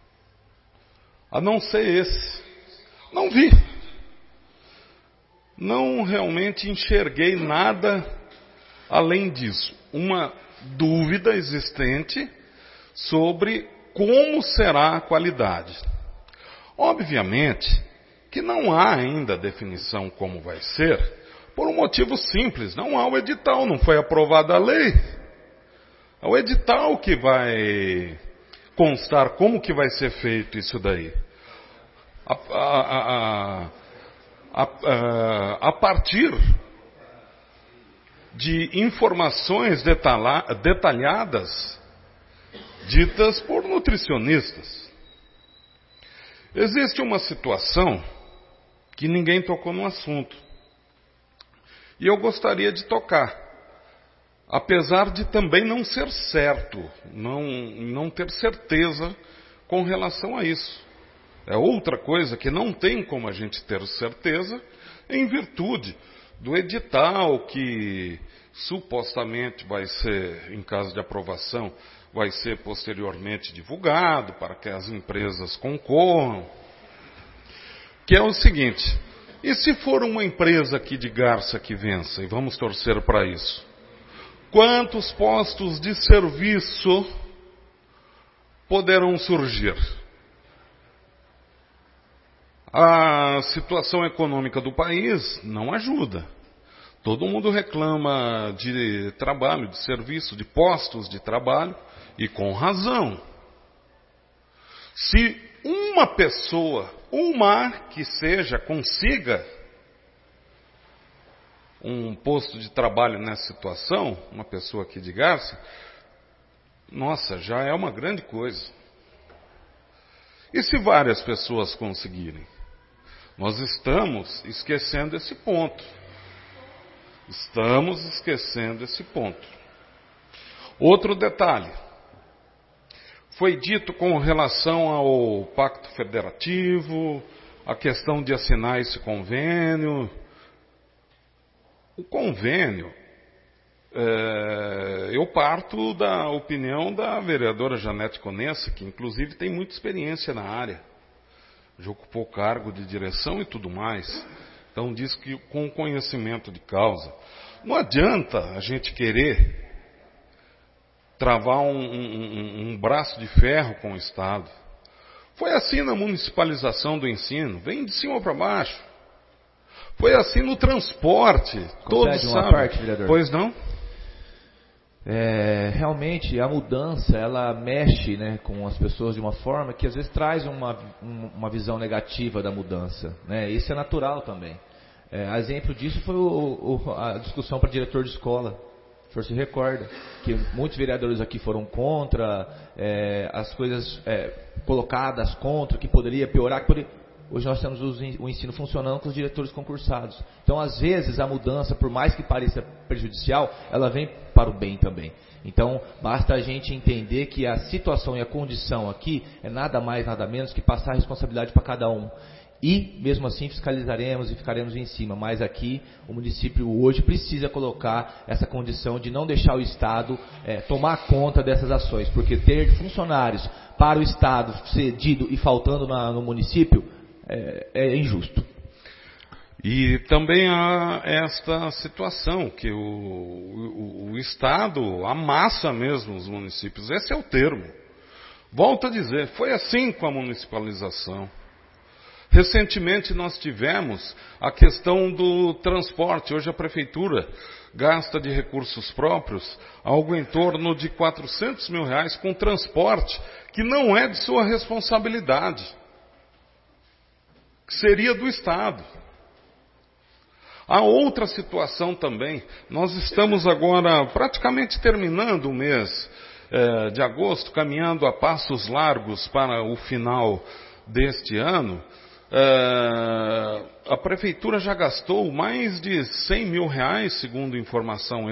a não ser esse. Não vi. Não realmente enxerguei nada além disso. Uma dúvida existente sobre como será a qualidade. Obviamente que não há ainda definição como vai ser, por um motivo simples. Não há o edital, não foi aprovada a lei. É o edital que vai constar como que vai ser feito isso daí. A partir de informações detalhadas ditas por nutricionistas. Existe uma situação que ninguém tocou no assunto. E eu gostaria de tocar. Apesar de também não ser certo, não ter certeza com relação a isso. É outra coisa que não tem como a gente ter certeza em virtude do edital que supostamente vai ser, em caso de aprovação, vai ser posteriormente divulgado para que as empresas concorram. Que é o seguinte, e se for uma empresa aqui de Garça que vença, e vamos torcer para isso, quantos postos de serviço poderão surgir? A situação econômica do país não ajuda. Todo mundo reclama de trabalho, de serviço, de postos de trabalho, e com razão. Se uma pessoa, uma que seja, consiga um posto de trabalho nessa situação, uma pessoa aqui de Garça, nossa, já é uma grande coisa. E se várias pessoas conseguirem? Nós estamos esquecendo esse ponto. Estamos esquecendo esse ponto. Outro detalhe. Foi dito com relação ao Pacto Federativo, a questão de assinar esse convênio. O convênio, eu parto da opinião da vereadora Janete Conessa, que inclusive tem muita experiência na área. Já ocupou cargo de direção e tudo mais. Então diz que com conhecimento de causa. Não adianta a gente querer travar um braço de ferro com o Estado. Foi assim na municipalização do ensino, vem de cima para baixo. Foi assim no transporte, todos sabem. Parte, vereador? Pois não? Realmente a mudança ela mexe, né, com as pessoas de uma forma que às vezes traz uma visão negativa da mudança, né? Isso é natural também. Exemplo disso foi a discussão para diretor de escola. O senhor se recorda que muitos vereadores aqui foram contra, as coisas colocadas contra, que poderia piorar. Hoje nós temos o ensino funcionando com os diretores concursados. Então, às vezes, a mudança, por mais que pareça prejudicial, ela vem para o bem também. Então, basta a gente entender que a situação e a condição aqui é nada mais, nada menos que passar a responsabilidade para cada um. E, mesmo assim, fiscalizaremos e ficaremos em cima. Mas aqui, o município hoje precisa colocar essa condição de não deixar o Estado tomar conta dessas ações. Porque ter funcionários para o Estado cedido e faltando no município é injusto. E também há esta situação, que o Estado amassa mesmo os municípios. Esse é o termo. Volto a dizer, foi assim com a municipalização. Recentemente nós tivemos a questão do transporte. Hoje a prefeitura gasta de recursos próprios algo em torno de R$400 mil com transporte que não é de sua responsabilidade, que seria do Estado. Há outra situação também. Nós estamos agora praticamente terminando o mês de agosto, caminhando a passos largos para o final deste ano. A prefeitura já gastou mais de R$100 mil, segundo informação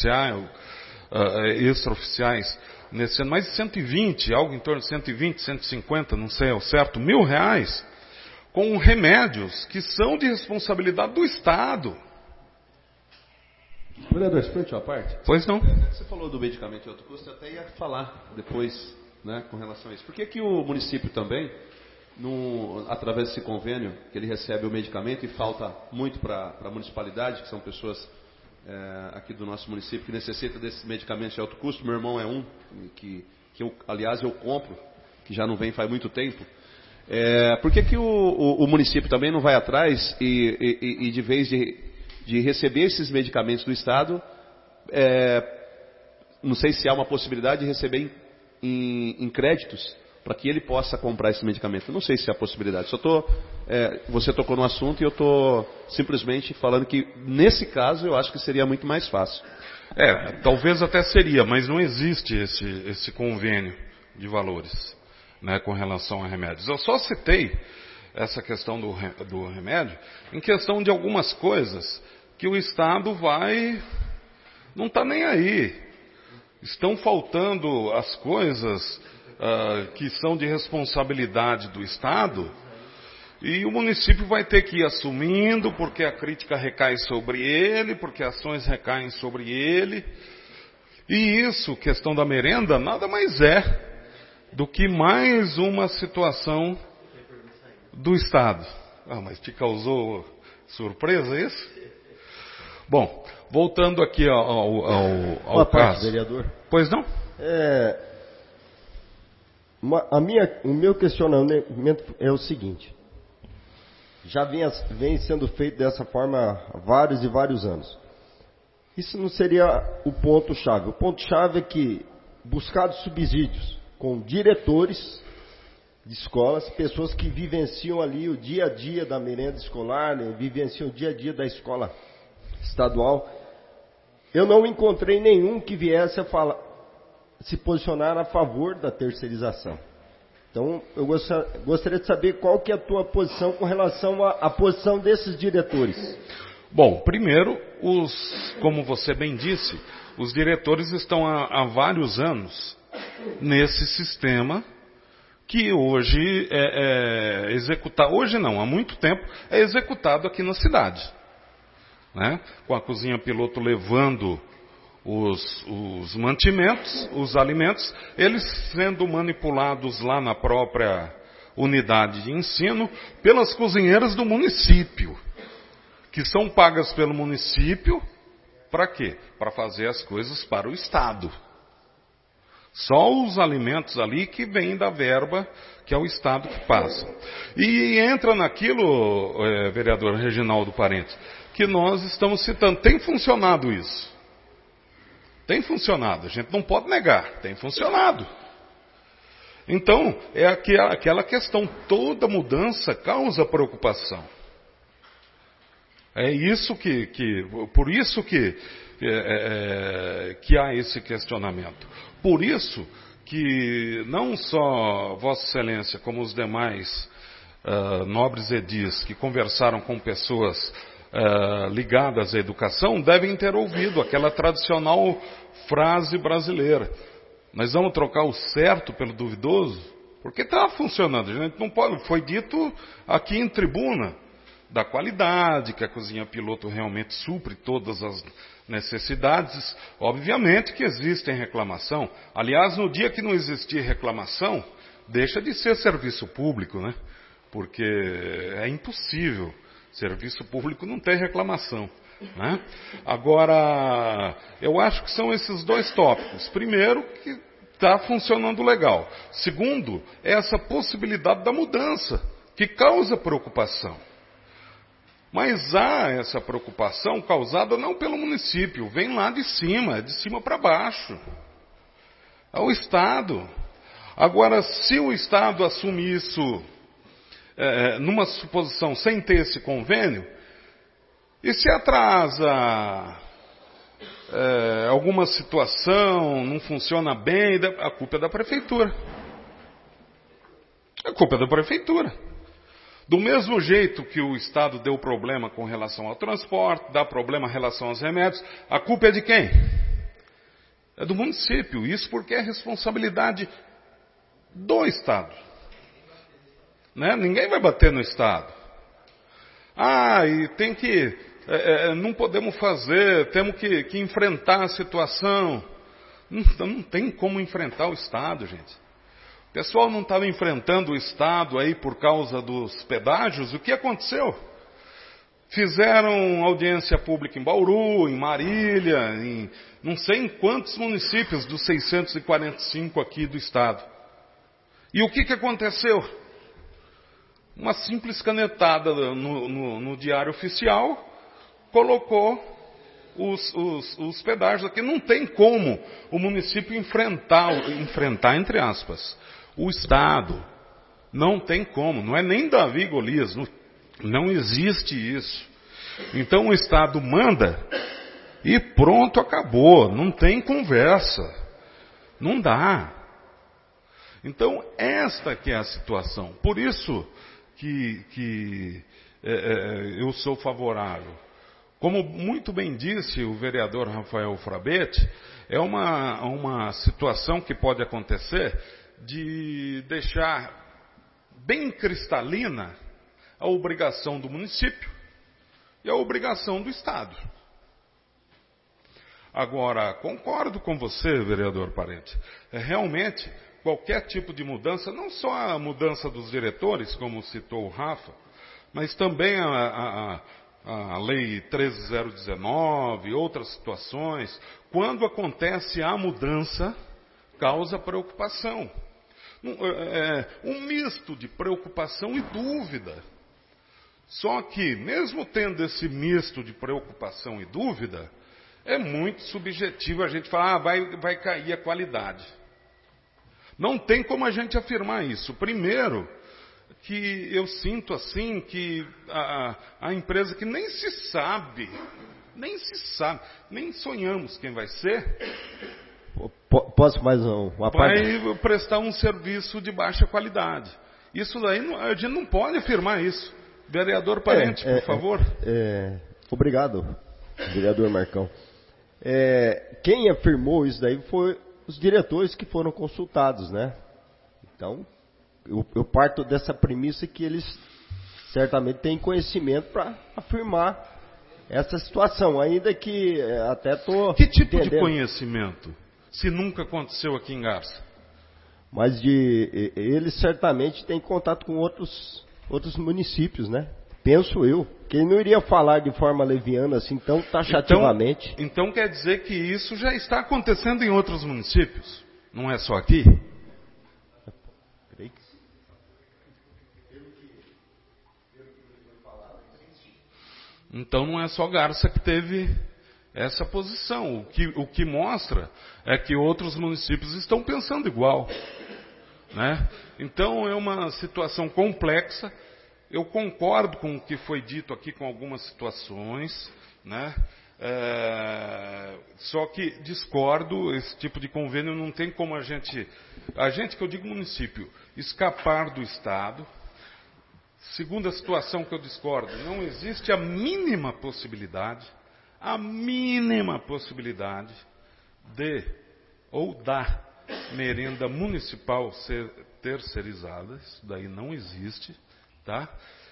extraoficiais, nesse ano, mais de 120, algo em torno de 120, 150, não sei ao certo, R$1.000, com remédios que são de responsabilidade do Estado. Vereador, se permite uma parte? Pois não. Você falou do medicamento de alto custo, eu até ia falar depois, né, com relação a isso. Por que o município também, através desse convênio, que ele recebe o medicamento e falta muito para a municipalidade, que são pessoas aqui do nosso município que necessitam desses medicamentos de alto custo? Meu irmão é um, que aliás eu compro, que já não vem faz muito tempo. Por que o município também não vai atrás e de vez de receber esses medicamentos do Estado, não sei se há uma possibilidade de receber em créditos para que ele possa comprar esse medicamento? Não sei se há possibilidade. Você tocou no assunto e eu estou simplesmente falando que nesse caso eu acho que seria muito mais fácil. Talvez até seria, mas não existe esse convênio de valores, né, com relação a remédios. Eu só citei essa questão do remédio em questão de algumas coisas que o Estado não está nem aí. Estão faltando as coisas que são de responsabilidade do Estado e o município vai ter que ir assumindo, porque a crítica recai sobre ele, porque ações recaem sobre ele. E isso, questão da merenda, nada mais do que mais uma situação do Estado. Mas te causou surpresa isso? Bom, voltando aqui ao caso. Vereador. Pois não? O meu questionamento é o seguinte. Já vem sendo feito dessa forma há vários e vários anos. Isso não seria o ponto-chave. O ponto-chave é que buscados subsídios com diretores de escolas, pessoas que vivenciam ali o dia a dia da merenda escolar, né, vivenciam o dia a dia da escola estadual, eu não encontrei nenhum que viesse a se posicionar a favor da terceirização. Então, eu gostaria de saber qual que é a tua posição com relação à posição desses diretores. Bom, primeiro, como você bem disse, os diretores estão há vários anos nesse sistema que hoje é executado, hoje não, há muito tempo, é executado aqui na cidade. Né? Com a cozinha piloto levando os mantimentos, os alimentos, eles sendo manipulados lá na própria unidade de ensino pelas cozinheiras do município, que são pagas pelo município para quê? Para fazer as coisas para o Estado. Só os alimentos ali que vêm da verba que é o Estado que passa. E entra naquilo, vereador Reginaldo Parente, que nós estamos citando. Tem funcionado isso. Tem funcionado, a gente não pode negar, tem funcionado. Então, é aquela questão, toda mudança causa preocupação. É isso por isso que há esse questionamento. Por isso que não só Vossa Excelência, como os demais nobres edis que conversaram com pessoas ligadas à educação, devem ter ouvido aquela tradicional frase brasileira: nós vamos trocar o certo pelo duvidoso, porque está funcionando. A gente não pode, foi dito aqui em tribuna da qualidade, que a cozinha piloto realmente supre todas as necessidades. Obviamente que existem reclamação. Aliás, no dia que não existir reclamação, deixa de ser serviço público, né? Porque é impossível. Serviço público não tem reclamação. Né? Agora, eu acho que são esses dois tópicos. Primeiro, que está funcionando legal. Segundo, é essa possibilidade da mudança, que causa preocupação. Mas há essa preocupação causada não pelo município, vem lá de cima para baixo. É o Estado. Agora, se o Estado assume isso numa suposição sem ter esse convênio, e se atrasa alguma situação, não funciona bem, a culpa é da prefeitura. A culpa é da prefeitura. Do mesmo jeito que o Estado deu problema com relação ao transporte, dá problema em relação aos remédios, a culpa é de quem? É do município. Isso porque é responsabilidade do Estado. Né? Ninguém vai bater no Estado. E tem que... não podemos fazer, temos que enfrentar a situação. Não tem como enfrentar o Estado, gente. O pessoal não estava enfrentando o Estado aí por causa dos pedágios. O que aconteceu? Fizeram audiência pública em Bauru, em Marília, em não sei em quantos municípios dos 645 aqui do Estado. E o que aconteceu? Uma simples canetada no Diário Oficial colocou os pedágios aqui. Não tem como o município enfrentar, entre aspas, o Estado. Não tem como. Não é nem Davi e Golias. Não existe isso. Então o Estado manda e pronto, acabou. Não tem conversa. Não dá. Então esta que é a situação. Por isso que eu sou favorável. Como muito bem disse o vereador Rafael Frabete, é uma situação que pode acontecer de deixar bem cristalina a obrigação do município e a obrigação do Estado. Agora, concordo com você, vereador Parente. Realmente, qualquer tipo de mudança, não só a mudança dos diretores, como citou o Rafa, mas também a Lei 13019, outras situações, quando acontece a mudança, causa preocupação. Um misto de preocupação e dúvida. Só que, mesmo tendo esse misto de preocupação e dúvida, é muito subjetivo a gente falar, vai cair a qualidade. Não tem como a gente afirmar isso. Primeiro, que eu sinto assim que a empresa que nem se sabe nem se sabe, nem sonhamos quem vai ser, Posso mais uma parte? vai prestar um serviço de baixa qualidade. Isso daí, a gente não pode afirmar isso. Vereador Parente, por favor. Obrigado, vereador Marcão. Quem afirmou isso daí foi os diretores que foram consultados, né? Então, eu parto dessa premissa que eles certamente têm conhecimento para afirmar essa situação, ainda que até estou Que tipo entendendo. de conhecimento? Se nunca aconteceu aqui em Garça. Mas eles certamente têm contato com outros municípios, né? Penso eu, que ele não iria falar de forma leviana assim tão taxativamente. Então quer dizer que isso já está acontecendo em outros municípios, não é só aqui? Então não é só Garça que teve essa posição. O que mostra é que outros municípios estão pensando igual, né? Então é uma situação complexa. Eu concordo com o que foi dito aqui com algumas situações, né? Só que discordo, esse tipo de convênio não tem como a gente que eu digo município, escapar do Estado. Segunda situação que eu discordo, não existe a mínima possibilidade de ou da merenda municipal ser terceirizada. Isso daí não existe, tá?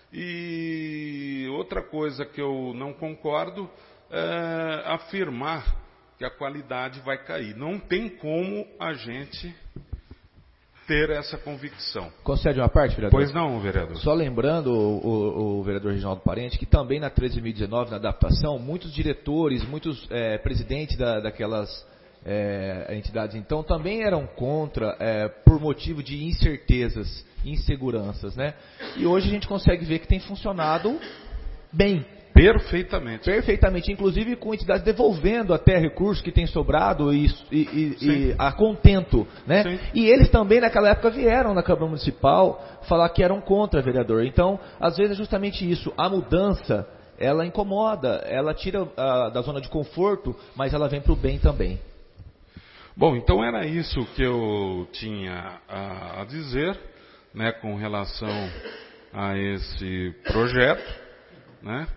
E outra coisa que eu não concordo é afirmar que a qualidade vai cair. Não tem como a gente ter essa convicção. Concede uma parte, vereador? Pois não, vereador. Só lembrando o vereador Reginaldo Parente que também na 13.019, na adaptação, muitos diretores, muitos presidentes daquelas entidades, então, também eram contra por motivo de incertezas, inseguranças, né? E hoje a gente consegue ver que tem funcionado bem. Perfeitamente, inclusive com entidades devolvendo até recursos que tem sobrado e a contento, né? Sim. E eles também naquela época vieram na Câmara Municipal falar que eram contra, vereador. Então, às vezes é justamente isso, a mudança, ela incomoda, ela tira da zona de conforto, mas ela vem para o bem também. Bom, então era isso que eu tinha a dizer, né, com relação a esse projeto, né?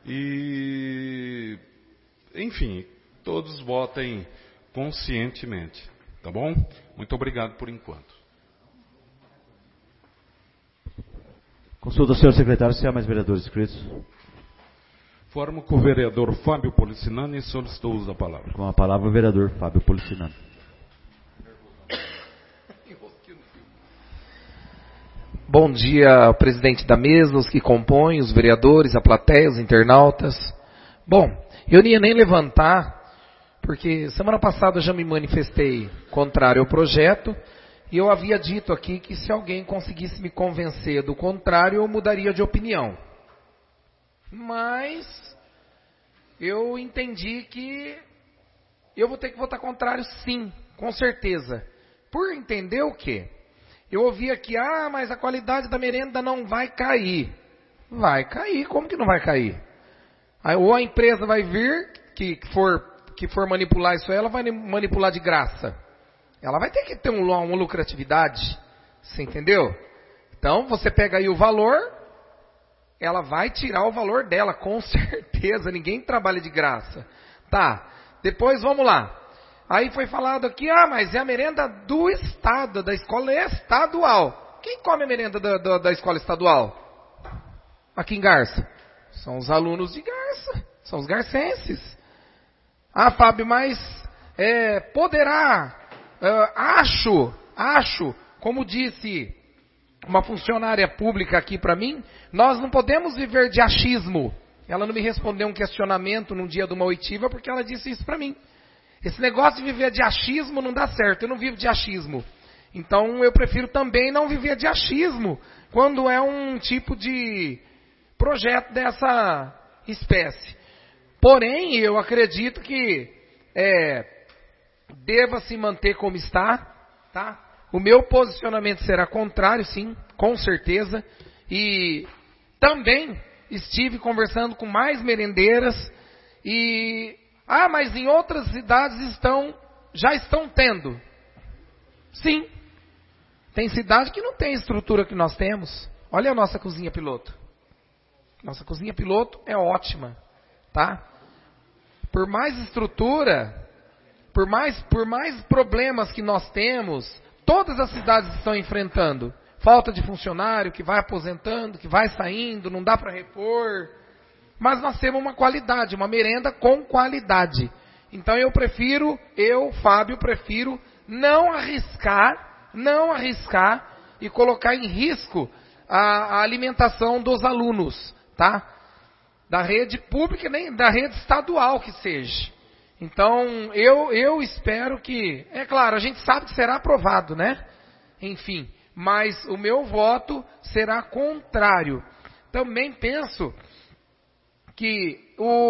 E, enfim, todos votem conscientemente, tá bom? Muito obrigado por enquanto. Consulta o senhor secretário se há mais vereadores inscritos. Formo com o vereador Fábio Policinani e solicitou o uso da palavra. Com a palavra o vereador Fábio Policinani. Bom dia, presidente da mesa, os que compõem, os vereadores, a plateia, os internautas. Bom, eu não ia nem levantar, porque semana passada eu já me manifestei contrário ao projeto, e eu havia dito aqui que se alguém conseguisse me convencer do contrário, eu mudaria de opinião. Mas eu entendi que eu vou ter que votar contrário sim, com certeza. Por entender o quê? Eu ouvi aqui, mas a qualidade da merenda não vai cair. Vai cair, como que não vai cair? Ou a empresa vai vir, que for manipular isso aí, ela vai manipular de graça. Ela vai ter que ter uma lucratividade, você entendeu? Então, você pega aí o valor, ela vai tirar o valor dela, com certeza, ninguém trabalha de graça. Tá, depois vamos lá. Aí foi falado aqui, mas é a merenda do Estado, da escola estadual. Quem come a merenda da escola estadual? Aqui em Garça. São os alunos de Garça, são os garcenses. Fábio, mas poderá, acho, como disse uma funcionária pública aqui para mim, nós não podemos viver de achismo. Ela não me respondeu um questionamento num dia de uma oitiva porque ela disse isso para mim. Esse negócio de viver de achismo não dá certo, eu não vivo de achismo. Então eu prefiro também não viver de achismo quando é um tipo de projeto dessa espécie. Porém, eu acredito que deva se manter como está, tá? O meu posicionamento será contrário, sim, com certeza. E também estive conversando com mais merendeiras Mas em outras cidades já estão tendo. Sim. Tem cidade que não tem a estrutura que nós temos. Olha a nossa cozinha piloto. Nossa cozinha piloto é ótima, tá? Por mais estrutura, por mais problemas que nós temos, todas as cidades estão enfrentando. Falta de funcionário, que vai aposentando, que vai saindo, não dá para repor. Mas nós temos uma qualidade, uma merenda com qualidade. Então Fábio, prefiro não arriscar e colocar em risco a alimentação dos alunos, tá? Da rede pública, nem da rede estadual que seja. Então, eu espero que... É claro, a gente sabe que será aprovado, né? Enfim, mas o meu voto será contrário. Também penso que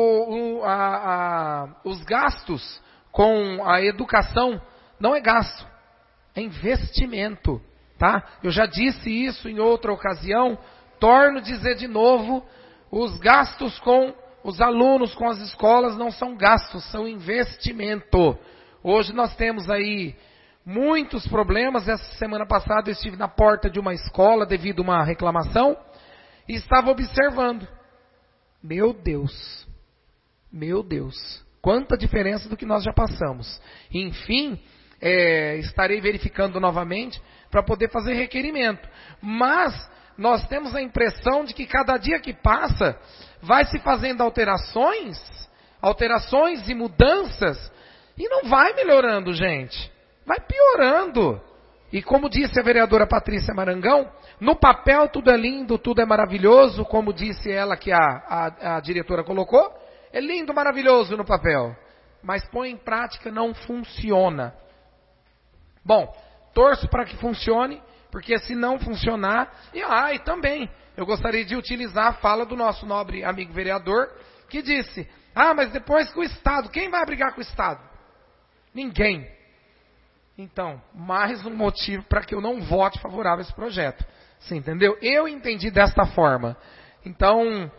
os gastos com a educação não é gasto, é investimento, tá? Eu já disse isso em outra ocasião, torno a dizer de novo, os gastos com os alunos, com as escolas, não são gastos, são investimento. Hoje nós temos aí muitos problemas. Essa semana passada eu estive na porta de uma escola devido a uma reclamação e estava observando. Meu Deus, quanta diferença do que nós já passamos. Enfim, estarei verificando novamente para poder fazer requerimento. Mas nós temos a impressão de que cada dia que passa vai se fazendo alterações e mudanças e não vai melhorando, gente. Vai piorando. E como disse a vereadora Patrícia Marangão, no papel tudo é lindo, tudo é maravilhoso, como disse ela que a diretora colocou, é lindo, maravilhoso no papel, mas põe em prática, não funciona. Bom, torço para que funcione, porque se não funcionar, e também, eu gostaria de utilizar a fala do nosso nobre amigo vereador, que disse, mas depois que o Estado, quem vai brigar com o Estado? Ninguém. Então, mais um motivo para que eu não vote favorável a esse projeto. Você entendeu? Eu entendi desta forma. Então,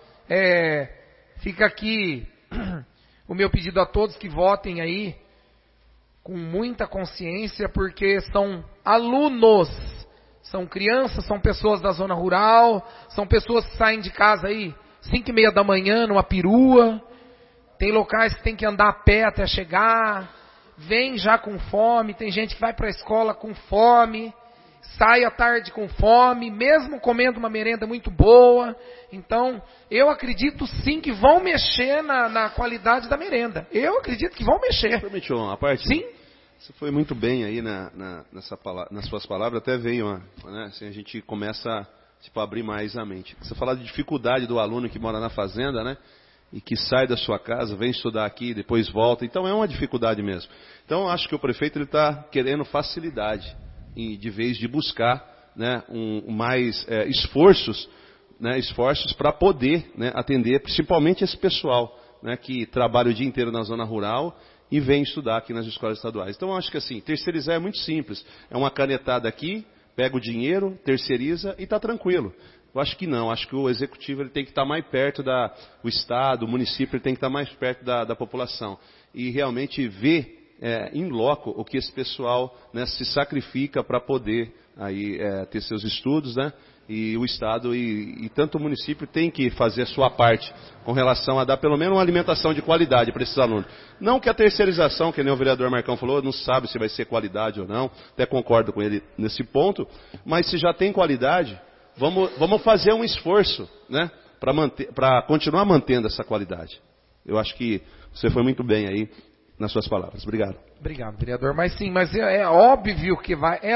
fica aqui o meu pedido a todos que votem aí com muita consciência, porque são alunos, são crianças, são pessoas da zona rural, são pessoas que saem de casa aí 5:30 da manhã numa perua, tem locais que tem que andar a pé até chegar, vem já com fome, tem gente que vai para a escola com fome, sai à tarde com fome, mesmo comendo uma merenda muito boa. Então, eu acredito sim que vão mexer na qualidade da merenda. Eu acredito que vão mexer. Permitiu uma parte? Sim. Você foi muito bem aí nas suas palavras, até veio, né, assim, a gente começa a abrir mais a mente. Você fala de dificuldade do aluno que mora na fazenda, né? E que sai da sua casa, vem estudar aqui, depois volta. Então é uma dificuldade mesmo. Então acho que o prefeito está querendo facilidade, de vez de buscar, né, mais esforços para poder, né, atender principalmente esse pessoal, né, que trabalha o dia inteiro na zona rural e vem estudar aqui nas escolas estaduais. Então acho que assim, terceirizar é muito simples. É uma canetada aqui, pega o dinheiro, terceiriza e está tranquilo. Eu acho que não, acho que o executivo ele tem que estar mais perto o Estado, o município ele tem que estar mais perto da população. E realmente ver em loco o que esse pessoal, né, se sacrifica para poder aí, ter seus estudos, né? E o Estado e tanto o município tem que fazer a sua parte com relação a dar pelo menos uma alimentação de qualidade para esses alunos. Não que a terceirização, que nem o vereador Marcão falou, não sabe se vai ser qualidade ou não, até concordo com ele nesse ponto, mas se já tem qualidade, vamos fazer um esforço, né, para continuar mantendo essa qualidade. Eu acho que você foi muito bem aí nas suas palavras. Obrigado. Obrigado, vereador. Mas sim, é óbvio que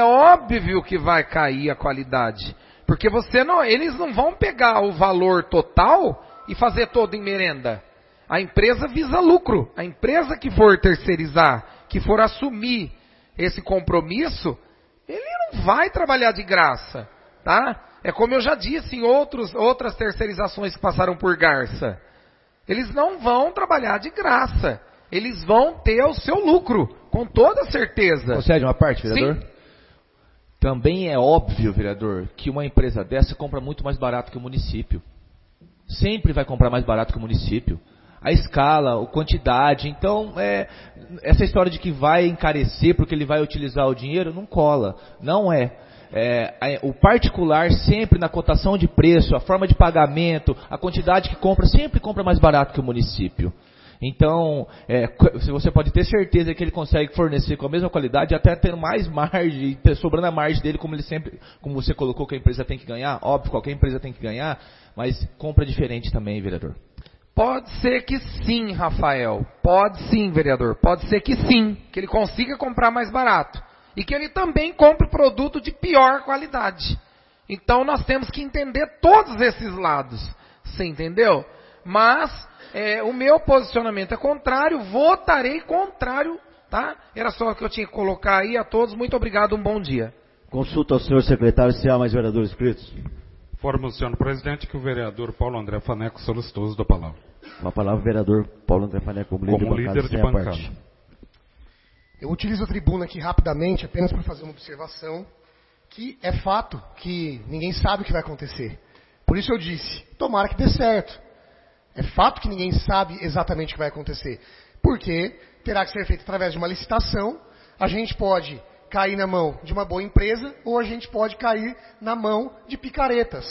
vai cair a qualidade. Porque eles não vão pegar o valor total e fazer todo em merenda. A empresa visa lucro. A empresa que for terceirizar, que for assumir esse compromisso, ele não vai trabalhar de graça, tá? É como eu já disse em outras terceirizações que passaram por Garça. Eles não vão trabalhar de graça. Eles vão ter o seu lucro, com toda certeza. Concede uma parte, vereador? Sim. Também é óbvio, vereador, que uma empresa dessa compra muito mais barato que o município. Sempre vai comprar mais barato que o município. a escala, a quantidade. Então, essa história de que vai encarecer porque ele vai utilizar o dinheiro, não cola. Não é. O particular sempre na cotação de preço, a forma de pagamento, a quantidade que compra, sempre compra mais barato que o município. Então, você pode ter certeza que ele consegue fornecer com a mesma qualidade, até ter mais margem, sobrando a margem dele, como você colocou que a empresa tem que ganhar. Óbvio, qualquer empresa tem que ganhar, mas compra diferente também, vereador. Pode ser que sim, Rafael. Pode sim, vereador. Pode ser que sim, que ele consiga comprar mais barato. E que ele também compre produto de pior qualidade. Então, nós temos que entender todos esses lados. Você entendeu? Mas... o meu posicionamento é contrário, votarei contrário, tá? Era só o que eu tinha que colocar aí a todos. Muito obrigado, um bom dia. Consulta ao senhor secretário se há mais vereadores inscritos. Informo, senhor presidente, que o vereador Paulo André Faneco solicitou uso da palavra. Com a palavra, o vereador Paulo André Faneco, como líder de bancada. Eu utilizo a tribuna aqui rapidamente, apenas para fazer uma observação, que é fato que ninguém sabe o que vai acontecer. Por isso eu disse, tomara que dê certo. É fato que ninguém sabe exatamente o que vai acontecer. Porque terá que ser feito através de uma licitação. A gente pode cair na mão de uma boa empresa ou a gente pode cair na mão de picaretas.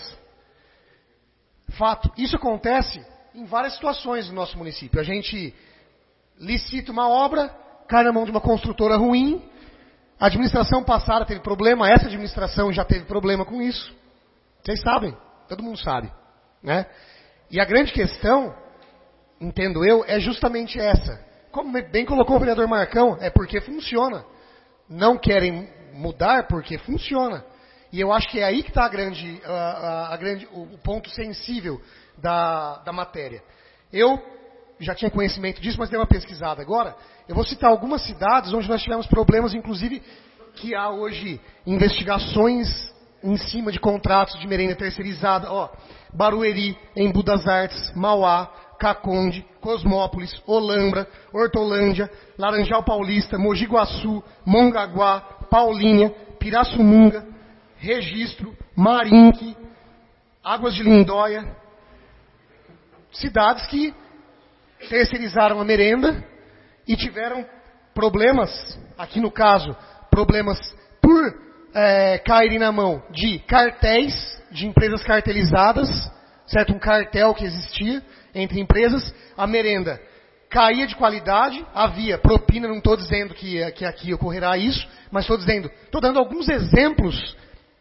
Fato. Isso acontece em várias situações no nosso município. A gente licita uma obra, cai na mão de uma construtora ruim. A administração passada teve problema, essa administração já teve problema com isso. Vocês sabem, todo mundo sabe, né? E a grande questão, entendo eu, é justamente essa. Como bem colocou o vereador Marcão, é porque funciona. Não querem mudar porque funciona. E eu acho que é aí que está o ponto sensível da matéria. Eu já tinha conhecimento disso, mas dei uma pesquisada agora. Eu vou citar algumas cidades onde nós tivemos problemas, inclusive que há hoje investigações em cima de contratos de merenda terceirizada. Barueri, Embu das Artes, Mauá, Caconde, Cosmópolis, Olambra, Hortolândia, Laranjal Paulista, Mogi Guaçu, Mongaguá, Paulínia, Pirassununga, Registro, Marinque, Águas de Lindóia. Cidades que terceirizaram a merenda e tiveram problemas, aqui no caso, problemas por caírem na mão de cartéis, de empresas cartelizadas, certo? Um cartel que existia entre empresas. A merenda caía de qualidade, havia propina, não estou dizendo que aqui ocorrerá isso, mas estou dando alguns exemplos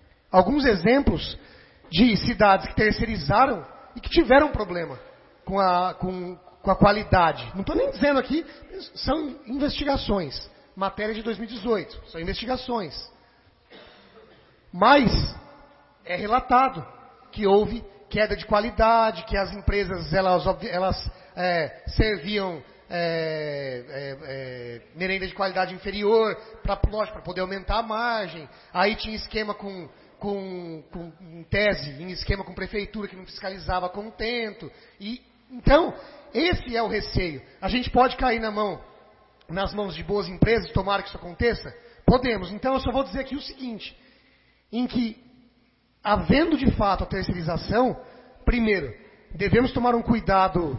de cidades que terceirizaram e que tiveram problema com a qualidade. Não estou nem dizendo aqui, são investigações, matéria de 2018, são investigações. Mas é relatado que houve queda de qualidade, que as empresas elas serviam merenda de qualidade inferior para poder aumentar a margem. Aí tinha esquema em tese, em esquema com prefeitura que não fiscalizava a contento. Então, esse é o receio. A gente pode cair nas mãos de boas empresas, tomara que isso aconteça? Podemos. Então eu só vou dizer aqui o seguinte, em que, havendo de fato a terceirização, primeiro, devemos tomar um cuidado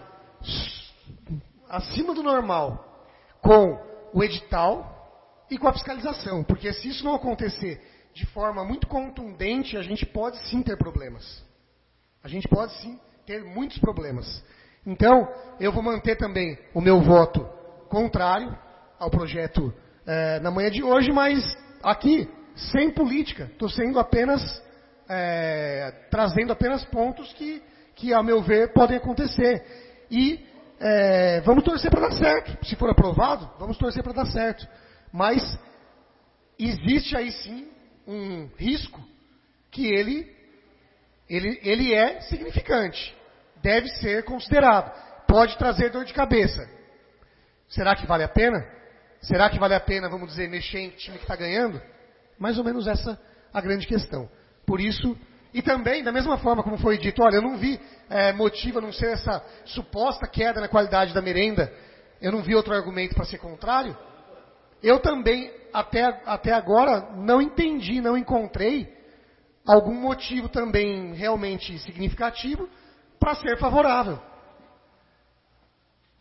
acima do normal com o edital e com a fiscalização, porque se isso não acontecer de forma muito contundente, a gente pode sim ter problemas. A gente pode sim ter muitos problemas. Então, eu vou manter também o meu voto contrário ao projeto na manhã de hoje, mas aqui, sem política, estou sendo apenas trazendo apenas pontos que, a meu ver, podem acontecer. E vamos torcer para dar certo. Se for aprovado, vamos torcer para dar certo. Mas existe aí sim um risco que ele é significante. Deve ser considerado. Pode trazer dor de cabeça. Será que vale a pena? Será que vale a pena, vamos dizer, mexer em time que está ganhando? Mais ou menos essa a grande questão. Por isso, e também, da mesma forma como foi dito, olha, eu não vi motivo a não ser essa suposta queda na qualidade da merenda, eu não vi outro argumento para ser contrário. Eu também, até agora, não entendi, não encontrei algum motivo também realmente significativo para ser favorável.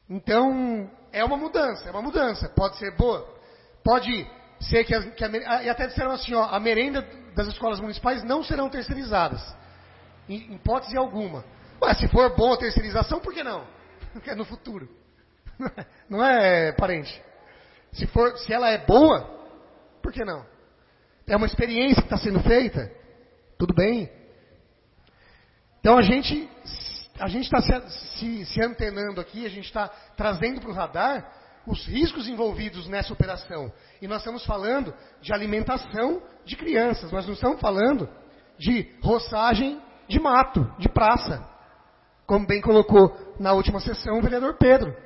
Então, é uma mudança. Pode ser boa. Pode ser que e até disseram assim, ó, a merenda das escolas municipais não serão terceirizadas. Em hipótese alguma. Mas se for boa a terceirização, por que não? Porque é no futuro. Não é, parente? Se ela é boa, por que não? É uma experiência que está sendo feita, tudo bem. Então a gente está se antenando aqui, a gente está trazendo para o radar os riscos envolvidos nessa operação. E nós estamos falando de alimentação de crianças, nós não estamos falando de roçagem de mato, de praça, como bem colocou na última sessão o vereador Pedro.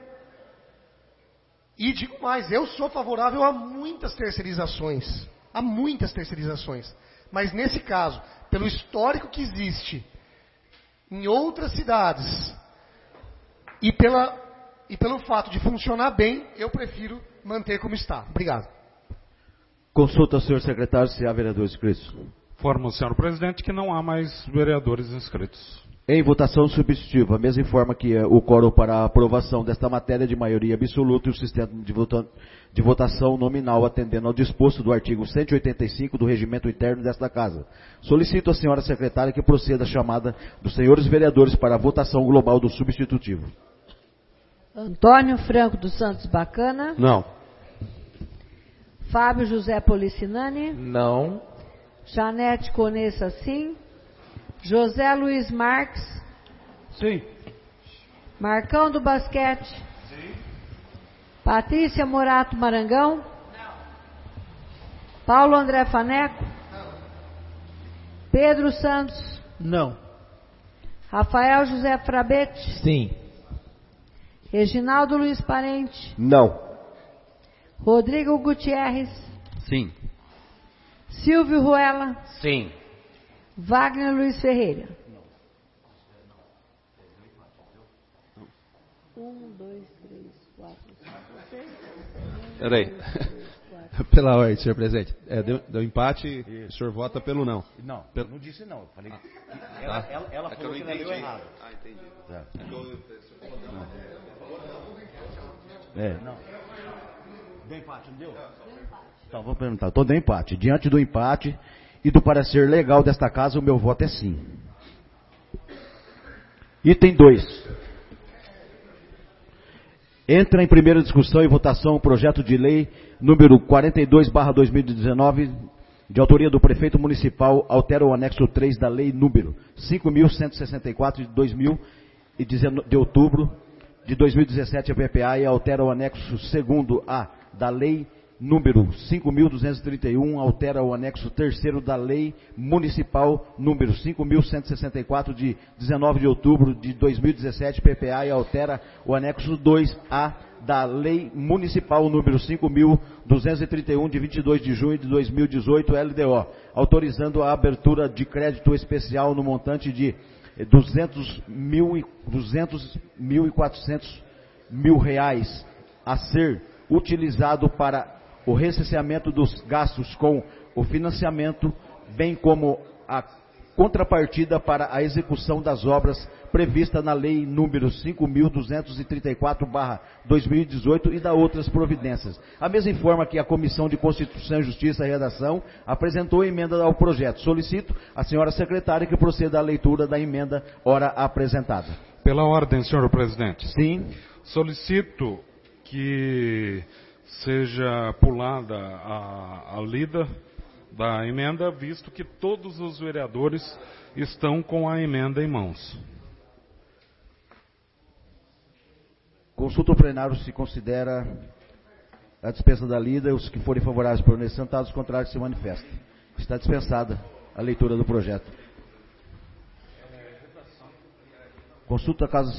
E digo mais, eu sou favorável a muitas terceirizações. Mas nesse caso, pelo histórico que existe em outras cidades e pelo fato de funcionar bem, eu prefiro manter como está. Obrigado. Consulta ao senhor secretário se há vereadores inscritos. Informo, senhor presidente, que não há mais vereadores inscritos. Em votação substitutiva, a mesa informa que o quórum para a aprovação desta matéria é de maioria absoluta e o sistema de votação nominal atendendo ao disposto do artigo 185 do regimento interno desta Casa. Solicito à senhora secretária que proceda a chamada dos senhores vereadores para a votação global do substitutivo. Antônio Franco dos Santos Bacana. Não. Fábio José Policinani. Não. Janete Conessa, sim. José Luiz Marques. Sim. Marcão do Basquete. Sim. Patrícia Morato Marangão. Não. Paulo André Faneco. Não. Pedro Santos. Não. Rafael José Frabete. Sim. Reginaldo Luiz Parente. Não. Rodrigo Gutierrez. Sim. Silvio Ruela. Sim. Wagner Luiz Ferreira. 1, 2, 3, 4, 5, 6. Peraí. Pela ordem, senhor presidente. Deu empate e o senhor vota pelo não. Não, eu não disse não. Eu falei, ela falou que ela leu errado. Ah, entendi. Não. Deu empate, não deu? Então, vou perguntar. Estou dando empate. Diante do empate e do parecer legal desta Casa, o meu voto é sim. Item 2. Entra em primeira discussão e votação o projeto de lei número 42/2019, de autoria do prefeito municipal, altera o anexo 3 da lei número 5.164 de outubro de 2017, a PPA, e altera o anexo 2º-A da lei número 5.231, altera o anexo 3º da lei municipal número 5.164 de 19 de outubro de 2017, PPA, e altera o anexo 2A da lei municipal número 5.231 de 22 de junho de 2018, LDO, autorizando a abertura de crédito especial no montante de R$200.400 a ser utilizado para o ressarcimento dos gastos com o financiamento, bem como a contrapartida para a execução das obras prevista na lei número 5.234/2018 e da outras providências. A mesma informa que a Comissão de Constituição, Justiça e Redação apresentou emenda ao projeto. Solicito à senhora secretária que proceda à leitura da emenda ora apresentada. Pela ordem, senhor presidente. Sim. Solicito que seja pulada a lida da emenda, visto que todos os vereadores estão com a emenda em mãos. Consulta o plenário se considera a dispensa da lida. Os que forem favoráveis permaneçam sentados, os contrários se manifestam. Está dispensada a leitura do projeto. Consulta caso...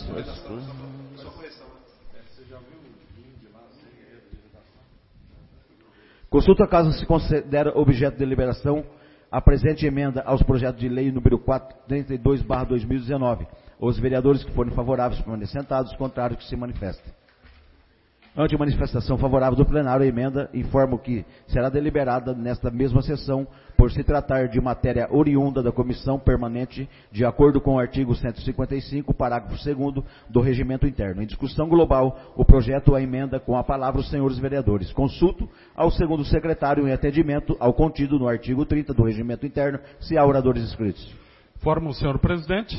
Consulta caso se considera objeto de deliberação a presente emenda aos projetos de lei número 432/2019. Os vereadores que forem favoráveis permaneçam sentados, os contrários que se manifestem. Ante a manifestação favorável do plenário, a emenda informo que será deliberada nesta mesma sessão por se tratar de matéria oriunda da comissão permanente, de acordo com o artigo 155, parágrafo 2º do Regimento Interno. Em discussão global, o projeto a emenda com a palavra os senhores vereadores. Consulto ao segundo secretário em atendimento ao contido no artigo 30 do Regimento Interno, se há oradores inscritos. Informo o senhor presidente.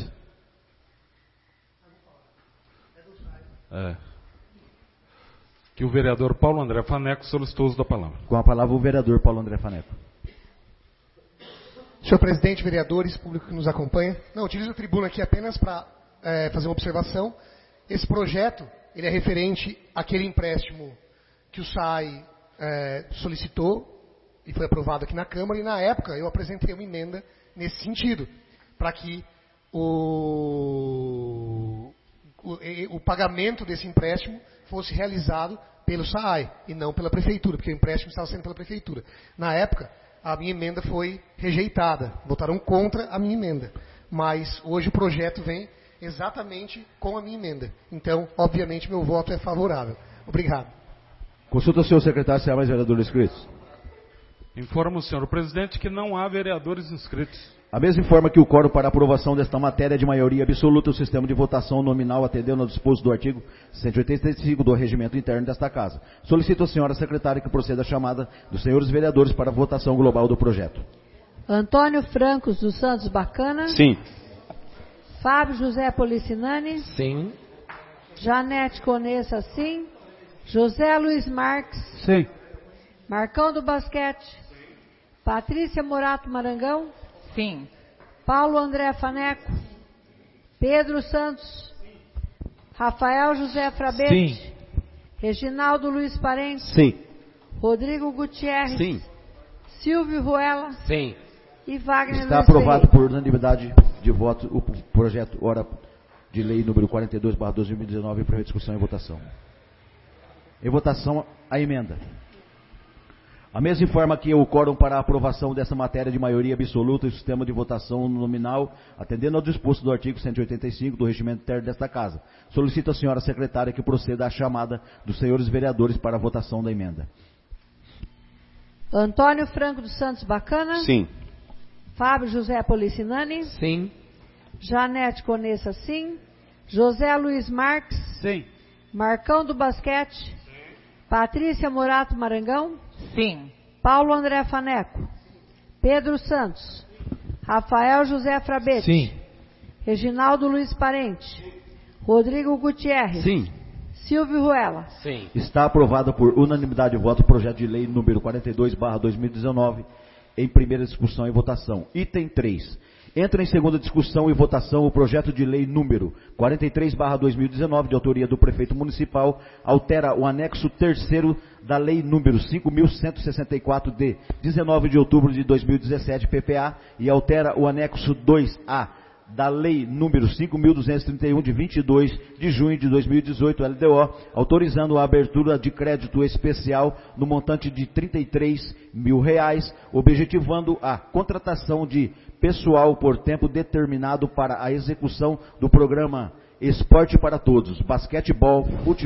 Que o vereador Paulo André Faneco solicitou o uso da palavra. Com a palavra o vereador Paulo André Faneco. Senhor presidente, vereadores, público que nos acompanha. Não, utilizo a tribuna aqui apenas para fazer uma observação. Esse projeto, ele é referente àquele empréstimo que o SAI solicitou e foi aprovado aqui na Câmara, e na época eu apresentei uma emenda nesse sentido, para que o pagamento desse empréstimo fosse realizado pelo SAAI e não pela Prefeitura, porque o empréstimo estava sendo pela Prefeitura. Na época, a minha emenda foi rejeitada, votaram contra a minha emenda. Mas hoje o projeto vem exatamente com a minha emenda. Então, obviamente, meu voto é favorável. Obrigado. Consulta o senhor secretário se há mais vereadores inscritos. Informo o senhor presidente que não há vereadores inscritos. A mesa informa que o quórum para aprovação desta matéria é de maioria absoluta. O sistema de votação nominal atendendo ao disposto do artigo 185 do Regimento Interno desta Casa. Solicito à senhora secretária que proceda a chamada dos senhores vereadores para a votação global do projeto. Antônio Francos dos Santos Bacana. Sim. Fábio José Policinani. Sim. Janete Conessa, sim. José Luiz Marques. Sim. Marcão do Basquete. Patrícia Morato Marangão. Sim. Paulo André Faneco. Pedro Santos. Rafael José Frabete. Sim. Reginaldo Luiz Parente. Sim. Rodrigo Gutierrez. Sim. Silvio Ruela. Sim. E Wagner Está Luiz aprovado Ferreira. por unanimidade de votos o projeto hora de lei número 42/2019 para discussão e votação. Em votação, a emenda. A mesa informa que o quórum para a aprovação dessa matéria de maioria absoluta e o sistema de votação nominal, atendendo ao disposto do artigo 185 do Regimento Interno desta Casa. Solicito à senhora secretária que proceda à chamada dos senhores vereadores para a votação da emenda. Antônio Franco dos Santos Bacana. Sim. Fábio José Policinani. Sim. Janete Conessa, sim. José Luiz Marques. Sim. Marcão do Basquete. Sim. Patrícia Morato Marangão. Sim. Paulo André Faneco. Pedro Santos. Rafael José Frabete. Sim. Reginaldo Luiz Parente. Rodrigo Gutierrez. Sim. Silvio Ruela. Sim. Está aprovado por unanimidade de voto o projeto de lei número 42/2019 em primeira discussão e votação. Item 3. Entra em segunda discussão e votação o projeto de lei número 43/2019, de autoria do prefeito municipal, altera o anexo 3º da lei número 5.164 de 19 de outubro de 2017, PPA, e altera o anexo 2A da lei número 5.231 de 22 de junho de 2018, LDO, autorizando a abertura de crédito especial no montante de R$33 mil, objetivando a contratação de pessoal por tempo determinado para a execução do programa Esporte para Todos, basquetebol,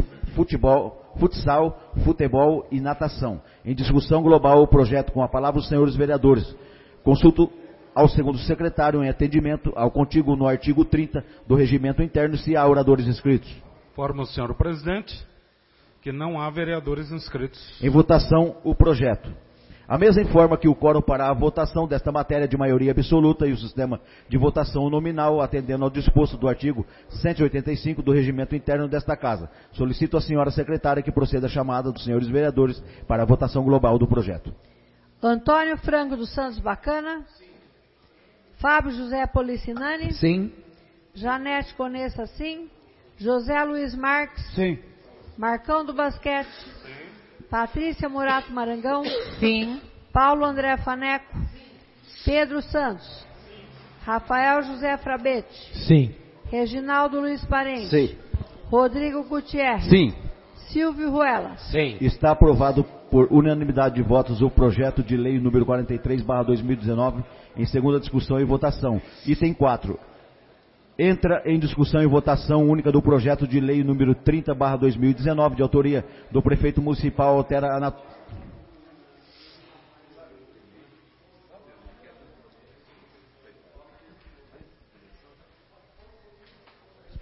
futsal, futebol e natação. Em discussão global, o projeto com a palavra os senhores vereadores. Consulto ao segundo secretário em atendimento ao contíguo no artigo 30 do Regimento Interno, se há oradores inscritos. Informo o senhor presidente que não há vereadores inscritos. Em votação, o projeto. A mesa informa que o quórum para a votação desta matéria de maioria absoluta e o sistema de votação nominal, atendendo ao disposto do artigo 185 do Regimento Interno desta Casa. Solicito à senhora secretária que proceda a chamada dos senhores vereadores para a votação global do projeto. Antônio Franco dos Santos Bacana. Sim. Fábio José Policinani. Sim. Janete Conessa, sim. José Luiz Marques. Sim. Marcão do Basquete. Sim. Patrícia Morato Marangão. Sim. Paulo André Faneco. Pedro Santos. Sim. Rafael José Frabete. Sim. Reginaldo Luiz Parente. Sim. Rodrigo Gutierrez. Sim. Silvio Ruela. Sim. Está aprovado por unanimidade de votos o projeto de lei número 43/2019 em segunda discussão e votação. Item 4. Entra em discussão e votação única do projeto de lei número 30/2019, de autoria do prefeito municipal, altera a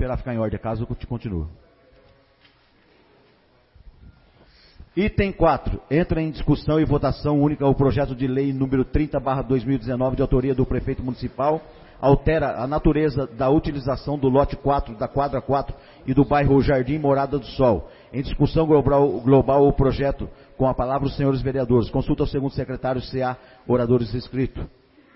esperar ficar em ordem, caso eu te continue. Item 4. Entra em discussão e votação única o projeto de lei número 30/2019, de autoria do prefeito municipal, altera a natureza da utilização do lote 4, da quadra 4 e do bairro Jardim Morada do Sol. Em discussão global o projeto, com a palavra os senhores vereadores. Consulta ao segundo secretário se há oradores inscritos.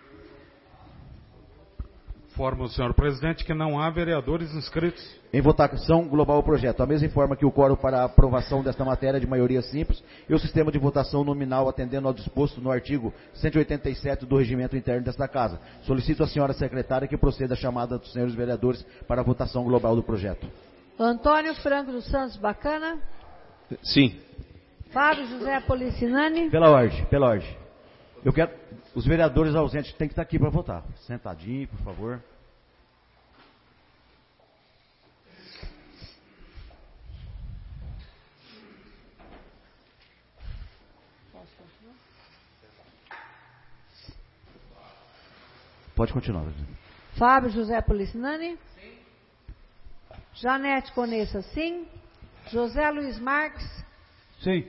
Informa o senhor presidente que não há vereadores inscritos. Em votação global o projeto. A mesa informa que o quórum para a aprovação desta matéria é de maioria simples e o sistema de votação nominal atendendo ao disposto no artigo 187 do regimento interno desta casa. Solicito à senhora secretária que proceda a chamada dos senhores vereadores para a votação global do projeto. Antônio Franco dos Santos Bacana. Sim. Fábio José Policinani. Pela ordem. Eu quero... Os vereadores ausentes têm que estar aqui para votar. Sentadinho, por favor. Pode continuar. Fábio José Policinani. Sim. Janete Conessa, sim. José Luiz Marques. Sim.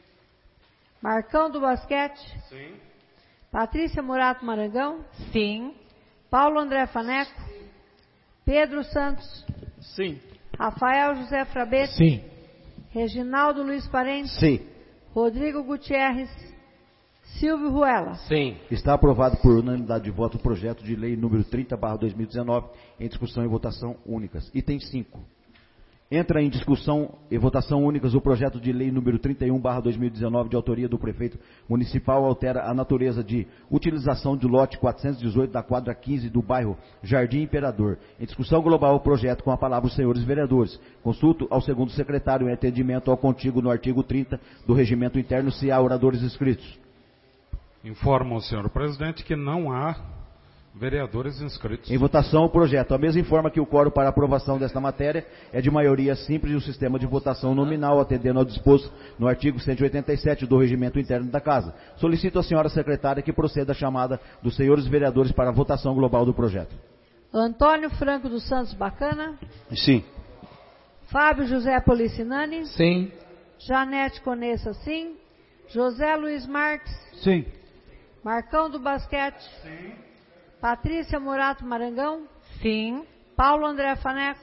Marcão do Basquete. Sim. Patrícia Morato Marangão. Sim. Paulo André Faneco. Pedro Santos. Sim. Rafael José Frabete. Sim. Reginaldo Luiz Parente. Sim. Rodrigo Gutierrez. Silvio Ruela. Sim. Está aprovado por unanimidade de voto o projeto de lei número 30/2019 em discussão e votação únicas. Item 5. Entra em discussão e votação únicas o projeto de lei número 31/2019 de autoria do prefeito municipal, altera a natureza de utilização do lote 418 da quadra 15 do bairro Jardim Imperador. Em discussão global o projeto, com a palavra os senhores vereadores. Consulto ao segundo secretário em atendimento ao contigo no artigo 30 do regimento interno se há oradores inscritos. Informa o senhor presidente que não há vereadores inscritos. Em votação o projeto. A mesa informa que o quórum para aprovação desta matéria é de maioria simples e o sistema de votação nominal atendendo ao disposto no artigo 187 do regimento interno da casa. Solicito à senhora secretária que proceda a chamada dos senhores vereadores para a votação global do projeto. Antônio Franco dos Santos Bacana. Sim. Fábio José Policinani. Sim. Janete Conessa, sim. José Luiz Marques. Sim. Marcão do Basquete. Sim. Patrícia Morato Marangão. Sim. Paulo André Faneco.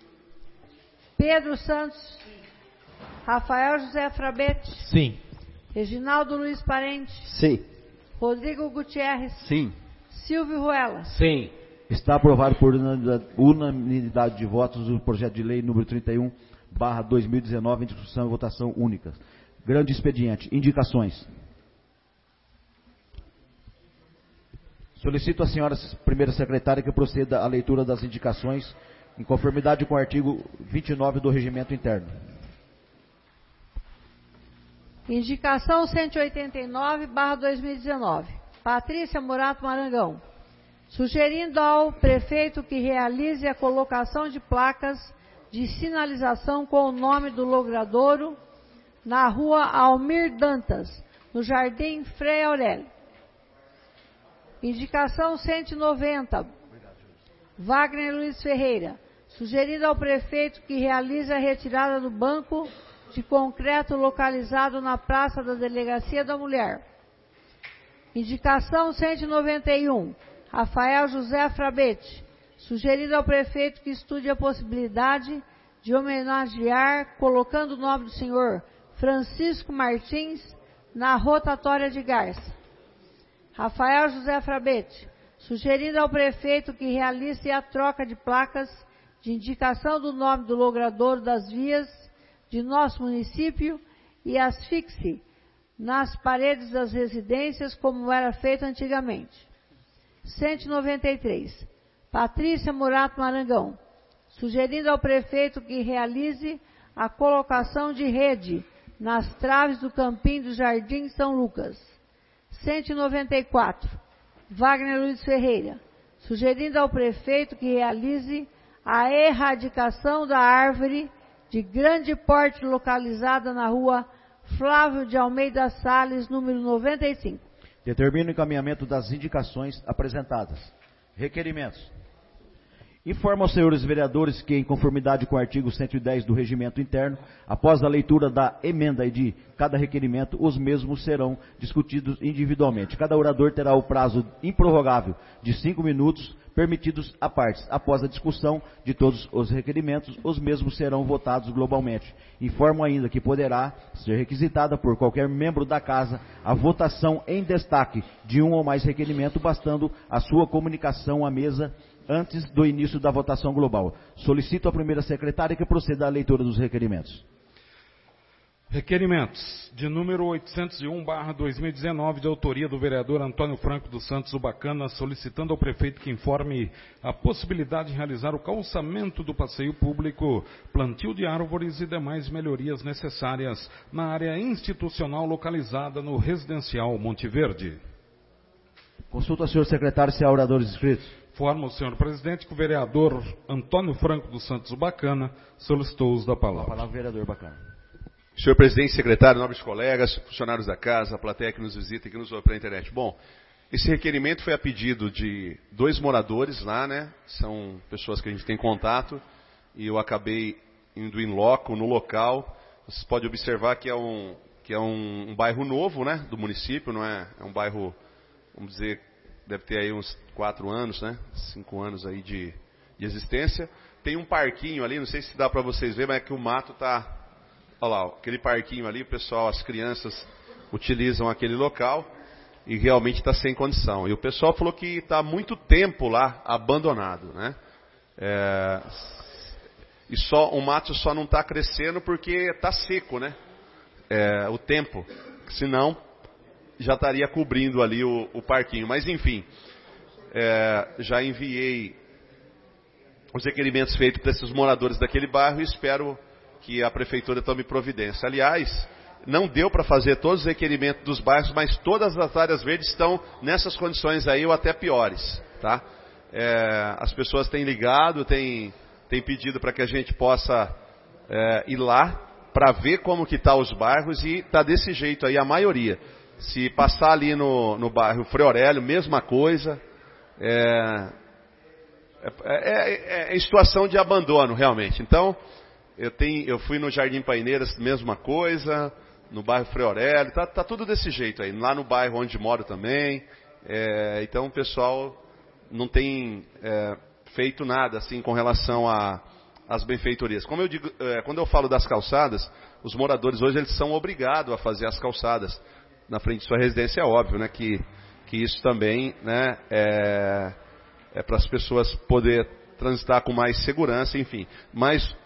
Pedro Santos. Sim. Rafael José Frabete. Sim. Reginaldo Luiz Parente. Sim. Rodrigo Gutierrez. Sim. Silvio Ruela. Sim. Está aprovado por unanimidade de votos o projeto de lei número 31/2019 em discussão e votação única. Grande expediente. Indicações. Solicito à senhora primeira secretária que proceda à leitura das indicações em conformidade com o artigo 29 do regimento interno. Indicação 189/2019. Patrícia Morato Marangão. Sugerindo ao prefeito que realize a colocação de placas de sinalização com o nome do logradouro na rua Almir Dantas, no Jardim Frei Aurélio. Indicação 190. Wagner Luiz Ferreira. Sugerindo ao prefeito que realize a retirada do banco de concreto localizado na Praça da Delegacia da Mulher. Indicação 191. Rafael José Frabete. Sugerindo ao prefeito que estude a possibilidade de homenagear, colocando o nome do senhor Francisco Martins na rotatória de Garça. Rafael José Frabete, sugerindo ao prefeito que realize a troca de placas de indicação do nome do logradouro das vias de nosso município e as fixe nas paredes das residências como era feito antigamente. 193. Patrícia Morato Marangão, sugerindo ao prefeito que realize a colocação de rede nas traves do Campinho do Jardim São Lucas. 194. Wagner Luiz Ferreira, sugerindo ao prefeito que realize a erradicação da árvore de grande porte localizada na rua Flávio de Almeida Salles, número 95. Determino o encaminhamento das indicações apresentadas. Requerimentos. Informa aos senhores vereadores que, em conformidade com o artigo 110 do Regimento Interno, após a leitura da emenda e de cada requerimento, os mesmos serão discutidos individualmente. Cada orador terá o prazo improrrogável de 5 minutos, permitidos a partes. Após a discussão de todos os requerimentos, os mesmos serão votados globalmente. Informo ainda que poderá ser requisitada por qualquer membro da Casa a votação em destaque de um ou mais requerimentos, bastando a sua comunicação à mesa antes do início da votação global. Solicito à primeira secretária que proceda à leitura dos requerimentos. Requerimentos de número 801/2019, de autoria do vereador Antônio Franco dos Santos Ubacana, solicitando ao prefeito que informe a possibilidade de realizar o calçamento do passeio público, plantio de árvores e demais melhorias necessárias na área institucional localizada no residencial Monte Verde. Consulta ao senhor secretário se há oradores inscritos. Informa o senhor presidente que o vereador Antônio Franco dos Santos Ubacana solicitou o uso da palavra. A palavra, vereador Bacana. Senhor presidente, secretário, nobres colegas, funcionários da casa, a plateia que nos visita e que nos ouve pela internet. Bom, esse requerimento foi a pedido de 2 moradores lá, né? São pessoas que a gente tem contato e eu acabei indo in loco, no local. Vocês podem observar que é um bairro novo, né? Do município, não é? É um bairro, vamos dizer, deve ter aí uns 4 anos, né? 5 anos aí de existência. Tem um parquinho ali, não sei se dá para vocês verem, mas é que o mato tá... Olha lá, aquele parquinho ali, o pessoal, as crianças utilizam aquele local e realmente está sem condição. E o pessoal falou que está há muito tempo lá abandonado, né? E o mato só não está crescendo porque está seco, né? O tempo, senão já estaria cobrindo ali o parquinho. Mas enfim, já enviei os requerimentos feitos para esses moradores daquele bairro e espero que a prefeitura tome providência. Aliás, não deu para fazer todos os requerimentos dos bairros, mas todas as áreas verdes estão nessas condições aí ou até piores, tá? As pessoas têm ligado, têm pedido para que a gente possa ir lá para ver como que tá os bairros e tá desse jeito aí a maioria. Se passar ali no bairro Frei Aurélio, mesma coisa. É situação de abandono, realmente. Então, eu fui no Jardim Paineiras, mesma coisa. No bairro Frei Aurélio, tá tudo desse jeito aí. Lá no bairro onde moro também. Então, o pessoal não tem feito nada assim com relação às benfeitorias. Como eu digo, quando eu falo das calçadas, os moradores hoje eles são obrigados a fazer as calçadas na frente de sua residência. É óbvio, né, que isso também, né, é para as pessoas poder transitar com mais segurança, enfim. Mas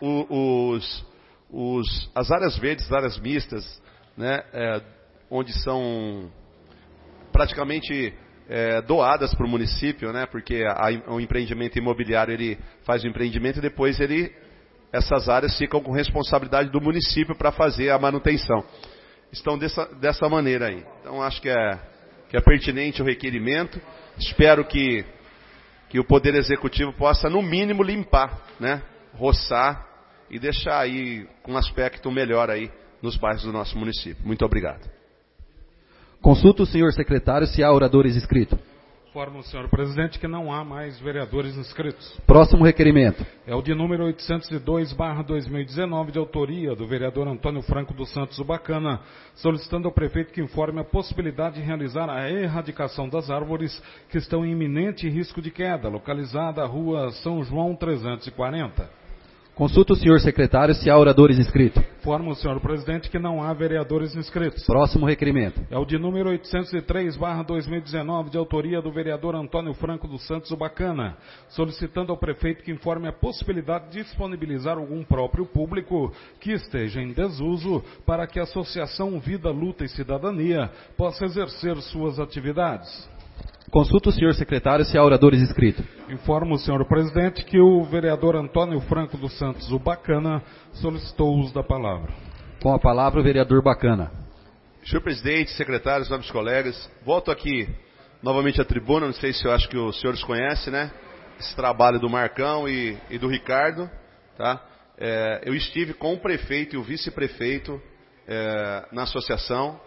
as áreas verdes, as áreas mistas, né, onde são praticamente doadas para o município, né, porque o empreendimento imobiliário ele faz o empreendimento e depois essas áreas ficam com responsabilidade do município para fazer a manutenção. Estão dessa maneira aí. Então acho que é pertinente o requerimento. Espero que o Poder Executivo possa, no mínimo, limpar, né, roçar e deixar aí com um aspecto melhor aí nos bairros do nosso município. Muito obrigado. Consulta o senhor secretário se há oradores inscritos. Informo o senhor presidente que não há mais vereadores inscritos. Próximo requerimento. É o de número 802/2019, de autoria do vereador Antônio Franco dos Santos Ubacana, solicitando ao prefeito que informe a possibilidade de realizar a erradicação das árvores que estão em iminente risco de queda, localizada à rua São João 340. Consulta o senhor secretário se há oradores inscritos. Informo o senhor presidente que não há vereadores inscritos. Próximo requerimento. É o de número 803/2019, de autoria do vereador Antônio Franco dos Santos Ubacana, solicitando ao prefeito que informe a possibilidade de disponibilizar algum próprio público que esteja em desuso para que a Associação Vida, Luta e Cidadania possa exercer suas atividades. Consulta o senhor secretário se há oradores inscritos. Informo o senhor presidente que o vereador Antônio Franco dos Santos Ubacana solicitou o uso da palavra. Com a palavra o vereador Bacana. Senhor presidente, secretários, nobres colegas, volto aqui novamente à tribuna, não sei se eu acho que os senhores conhecem, né? Esse trabalho do Marcão e do Ricardo, tá? Eu estive com o prefeito e o vice-prefeito na associação,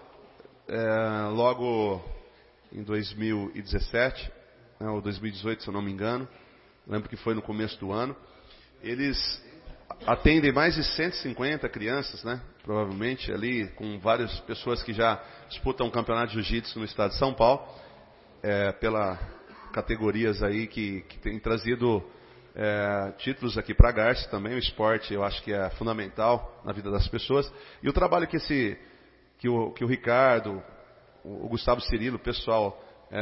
logo em 2017, né, ou 2018, se eu não me engano. lembro que foi no começo do ano. Eles atendem mais de 150 crianças, né? Provavelmente ali, com várias pessoas que já disputam o campeonato de jiu-jitsu no estado de São Paulo, pela categorias aí que tem trazido títulos aqui para a Garça também. O esporte eu acho que é fundamental na vida das pessoas. E o trabalho que o Ricardo, o Gustavo Cirilo, o pessoal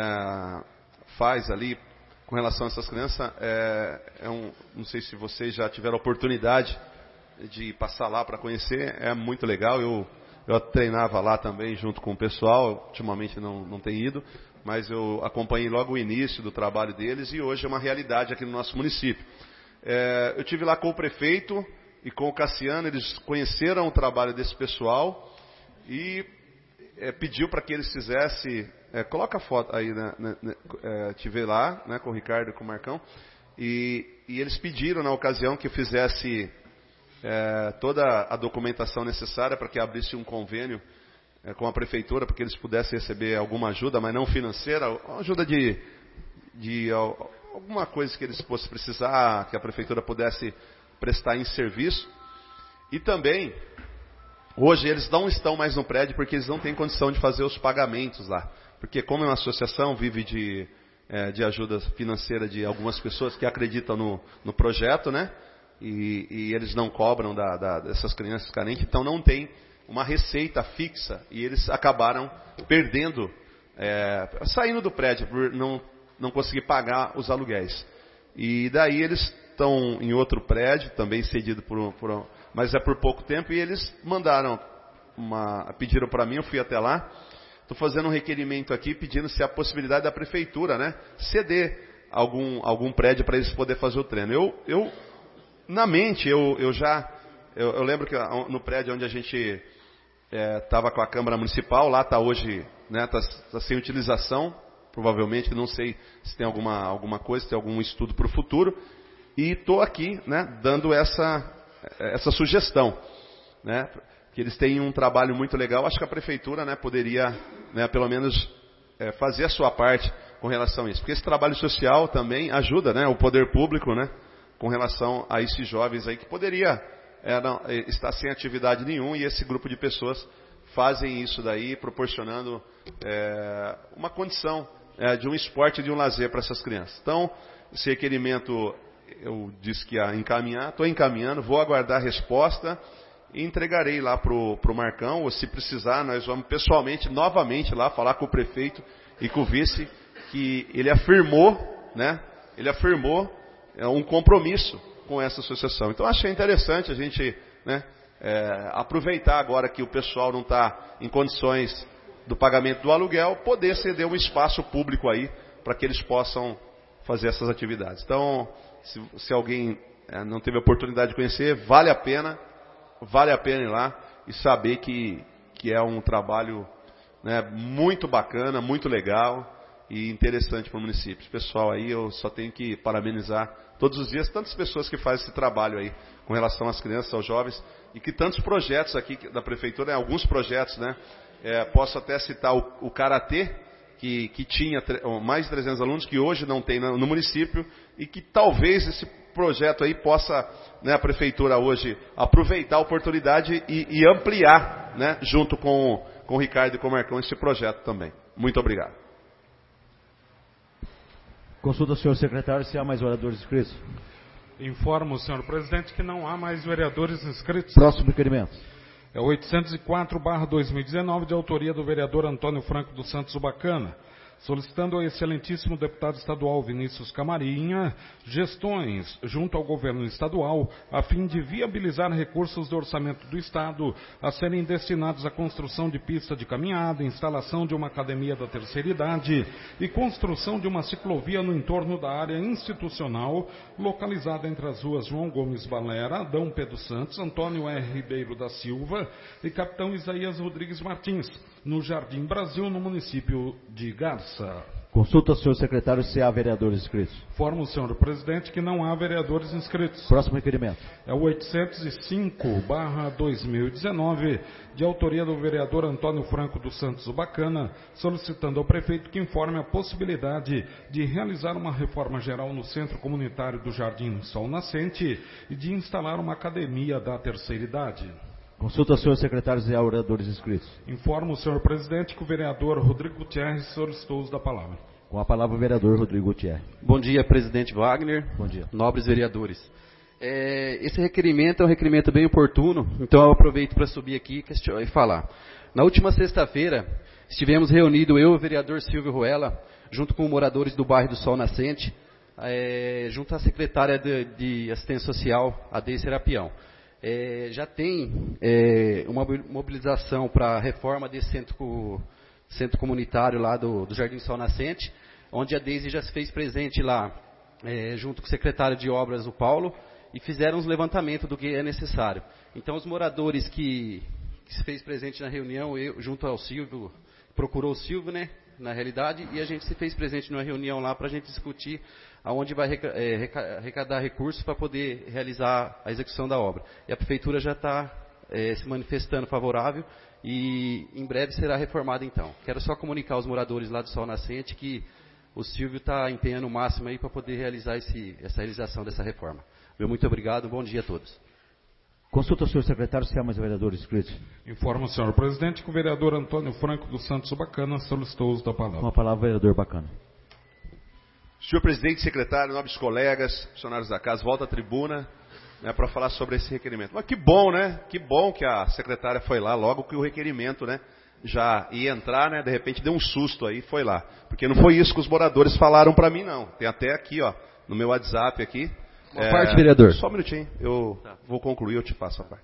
faz ali com relação a essas crianças, não sei se vocês já tiveram a oportunidade de passar lá para conhecer, é muito legal. Eu treinava lá também junto com o pessoal, ultimamente não tenho ido, mas eu acompanhei logo o início do trabalho deles e hoje é uma realidade aqui no nosso município. Eu tive lá com o prefeito e com o Cassiano, eles conheceram o trabalho desse pessoal e pediu para que eles fizessem, coloca a foto aí, tive lá, né, com o Ricardo e com o Marcão, e eles pediram na ocasião que eu fizesse toda a documentação necessária para que abrisse um convênio com a prefeitura, para que eles pudessem receber alguma ajuda, mas não financeira, ajuda de alguma coisa que eles fossem precisar, que a prefeitura pudesse prestar em serviço. E também, hoje eles não estão mais no prédio porque eles não têm condição de fazer os pagamentos lá. Porque como é uma associação, vive de ajuda financeira de algumas pessoas que acreditam no projeto, né? E eles não cobram dessas crianças carentes, então não tem uma receita fixa, e eles acabaram perdendo, saindo do prédio por não conseguir pagar os aluguéis. E daí eles estão em outro prédio, também cedido mas é por pouco tempo, e eles pediram para mim, eu fui até lá, estou fazendo um requerimento aqui, pedindo se há possibilidade da prefeitura, né, ceder algum prédio para eles poderem fazer o treino. Na mente, eu lembro que no prédio onde a gente estava com a Câmara Municipal, lá está hoje, né, tá sem utilização, provavelmente, não sei se tem alguma coisa, se tem algum estudo para o futuro, e estou aqui, né, dando essa sugestão, né, que eles têm um trabalho muito legal. Acho que a prefeitura, né, poderia, né, pelo menos fazer a sua parte com relação a isso, porque esse trabalho social também ajuda, né, o poder público, né, com relação a esses jovens aí que poderia estar sem atividade nenhuma, e esse grupo de pessoas fazem isso daí, proporcionando uma condição de um esporte e de um lazer para essas crianças. Então, esse requerimento eu disse que ia encaminhar, estou encaminhando, vou aguardar a resposta e entregarei lá para o Marcão, ou se precisar, nós vamos pessoalmente, novamente lá, falar com o prefeito e com o vice, que ele afirmou um compromisso com essa associação. Então achei interessante a gente, né, aproveitar agora que o pessoal não está em condições do pagamento do aluguel, poder ceder um espaço público aí para que eles possam fazer essas atividades. Então, se alguém não teve a oportunidade de conhecer, vale a pena ir lá e saber que é um trabalho, né, muito bacana, muito legal e interessante para o município. Pessoal, aí eu só tenho que parabenizar todos os dias tantas pessoas que fazem esse trabalho aí com relação às crianças, aos jovens, e que tantos projetos aqui da prefeitura, alguns projetos, né? Posso até citar o Karatê, que tinha mais de 300 alunos, que hoje não tem no município, e que talvez esse projeto aí possa, né, a prefeitura hoje aproveitar a oportunidade e ampliar, né, junto com o Ricardo e com o Marcão, esse projeto também. Muito obrigado. Consulta o senhor secretário se há mais vereadores inscritos. Informo, senhor presidente, que não há mais vereadores inscritos. Próximo requerimento. É 804/2019, de autoria do vereador Antônio Franco dos Santos Ubacana, solicitando ao excelentíssimo deputado estadual Vinícius Camarinha gestões junto ao governo estadual a fim de viabilizar recursos do orçamento do estado a serem destinados à construção de pista de caminhada, instalação de uma academia da terceira idade e construção de uma ciclovia no entorno da área institucional localizada entre as ruas João Gomes Valera, Adão Pedro Santos, Antônio R. Ribeiro da Silva e Capitão Isaías Rodrigues Martins, no Jardim Brasil, no município de Garça. Consulta ao senhor secretário se há vereadores inscritos. Informo o senhor presidente que não há vereadores inscritos. Próximo requerimento. É o 805/2019, de autoria do vereador Antônio Franco dos Santos Bacana, solicitando ao prefeito que informe a possibilidade de realizar uma reforma geral no centro comunitário do Jardim Sol Nascente e de instalar uma academia da terceira idade. Consulta ao senhor secretário se há vereadores inscritos. Informo o senhor presidente que o vereador Rodrigo Gutierrez solicitou o uso da palavra. Com a palavra o vereador Rodrigo Gutierrez. Bom dia, presidente Wagner. Bom dia. Nobres vereadores. Esse requerimento é um requerimento bem oportuno, então eu aproveito para subir aqui e falar. Na última sexta-feira, estivemos reunidos, eu e o vereador Silvio Ruela, junto com moradores do bairro do Sol Nascente, junto à secretária de Assistência Social, a Deise Serapião. Já tem uma mobilização para a reforma desse centro comunitário lá do Jardim Sol Nascente, onde a Deise já se fez presente lá, junto com o secretário de Obras, o Paulo, e fizeram uns levantamentos do que é necessário. Então, os moradores que se fez presente na reunião, eu, junto ao Silvio, procurou o Silvio, né, na realidade, e a gente se fez presente numa reunião lá para a gente discutir aonde vai arrecadar recursos para poder realizar a execução da obra. E a prefeitura já está se manifestando favorável e em breve será reformada então. Quero só comunicar aos moradores lá do Sol Nascente que o Silvio está empenhando o máximo aí para poder realizar essa realização dessa reforma. Meu muito obrigado, bom dia a todos. Consulta ao senhor secretário se há mais vereadores inscritos. Informa o senhor presidente que o vereador Antônio Franco dos Santos Bacana solicitou o uso da palavra. Com a palavra o vereador Bacana. Senhor presidente, secretário, nobres colegas, funcionários da casa, volta à tribuna, né, para falar sobre esse requerimento. Mas que bom, né? Que bom que a secretária foi lá logo que o requerimento, né, já ia entrar, né? De repente deu um susto aí, foi lá. Porque não foi isso que os moradores falaram para mim, não. Tem até aqui, ó, no meu WhatsApp aqui. Uma parte, vereador. Só um minutinho, eu vou concluir, eu te passo a parte.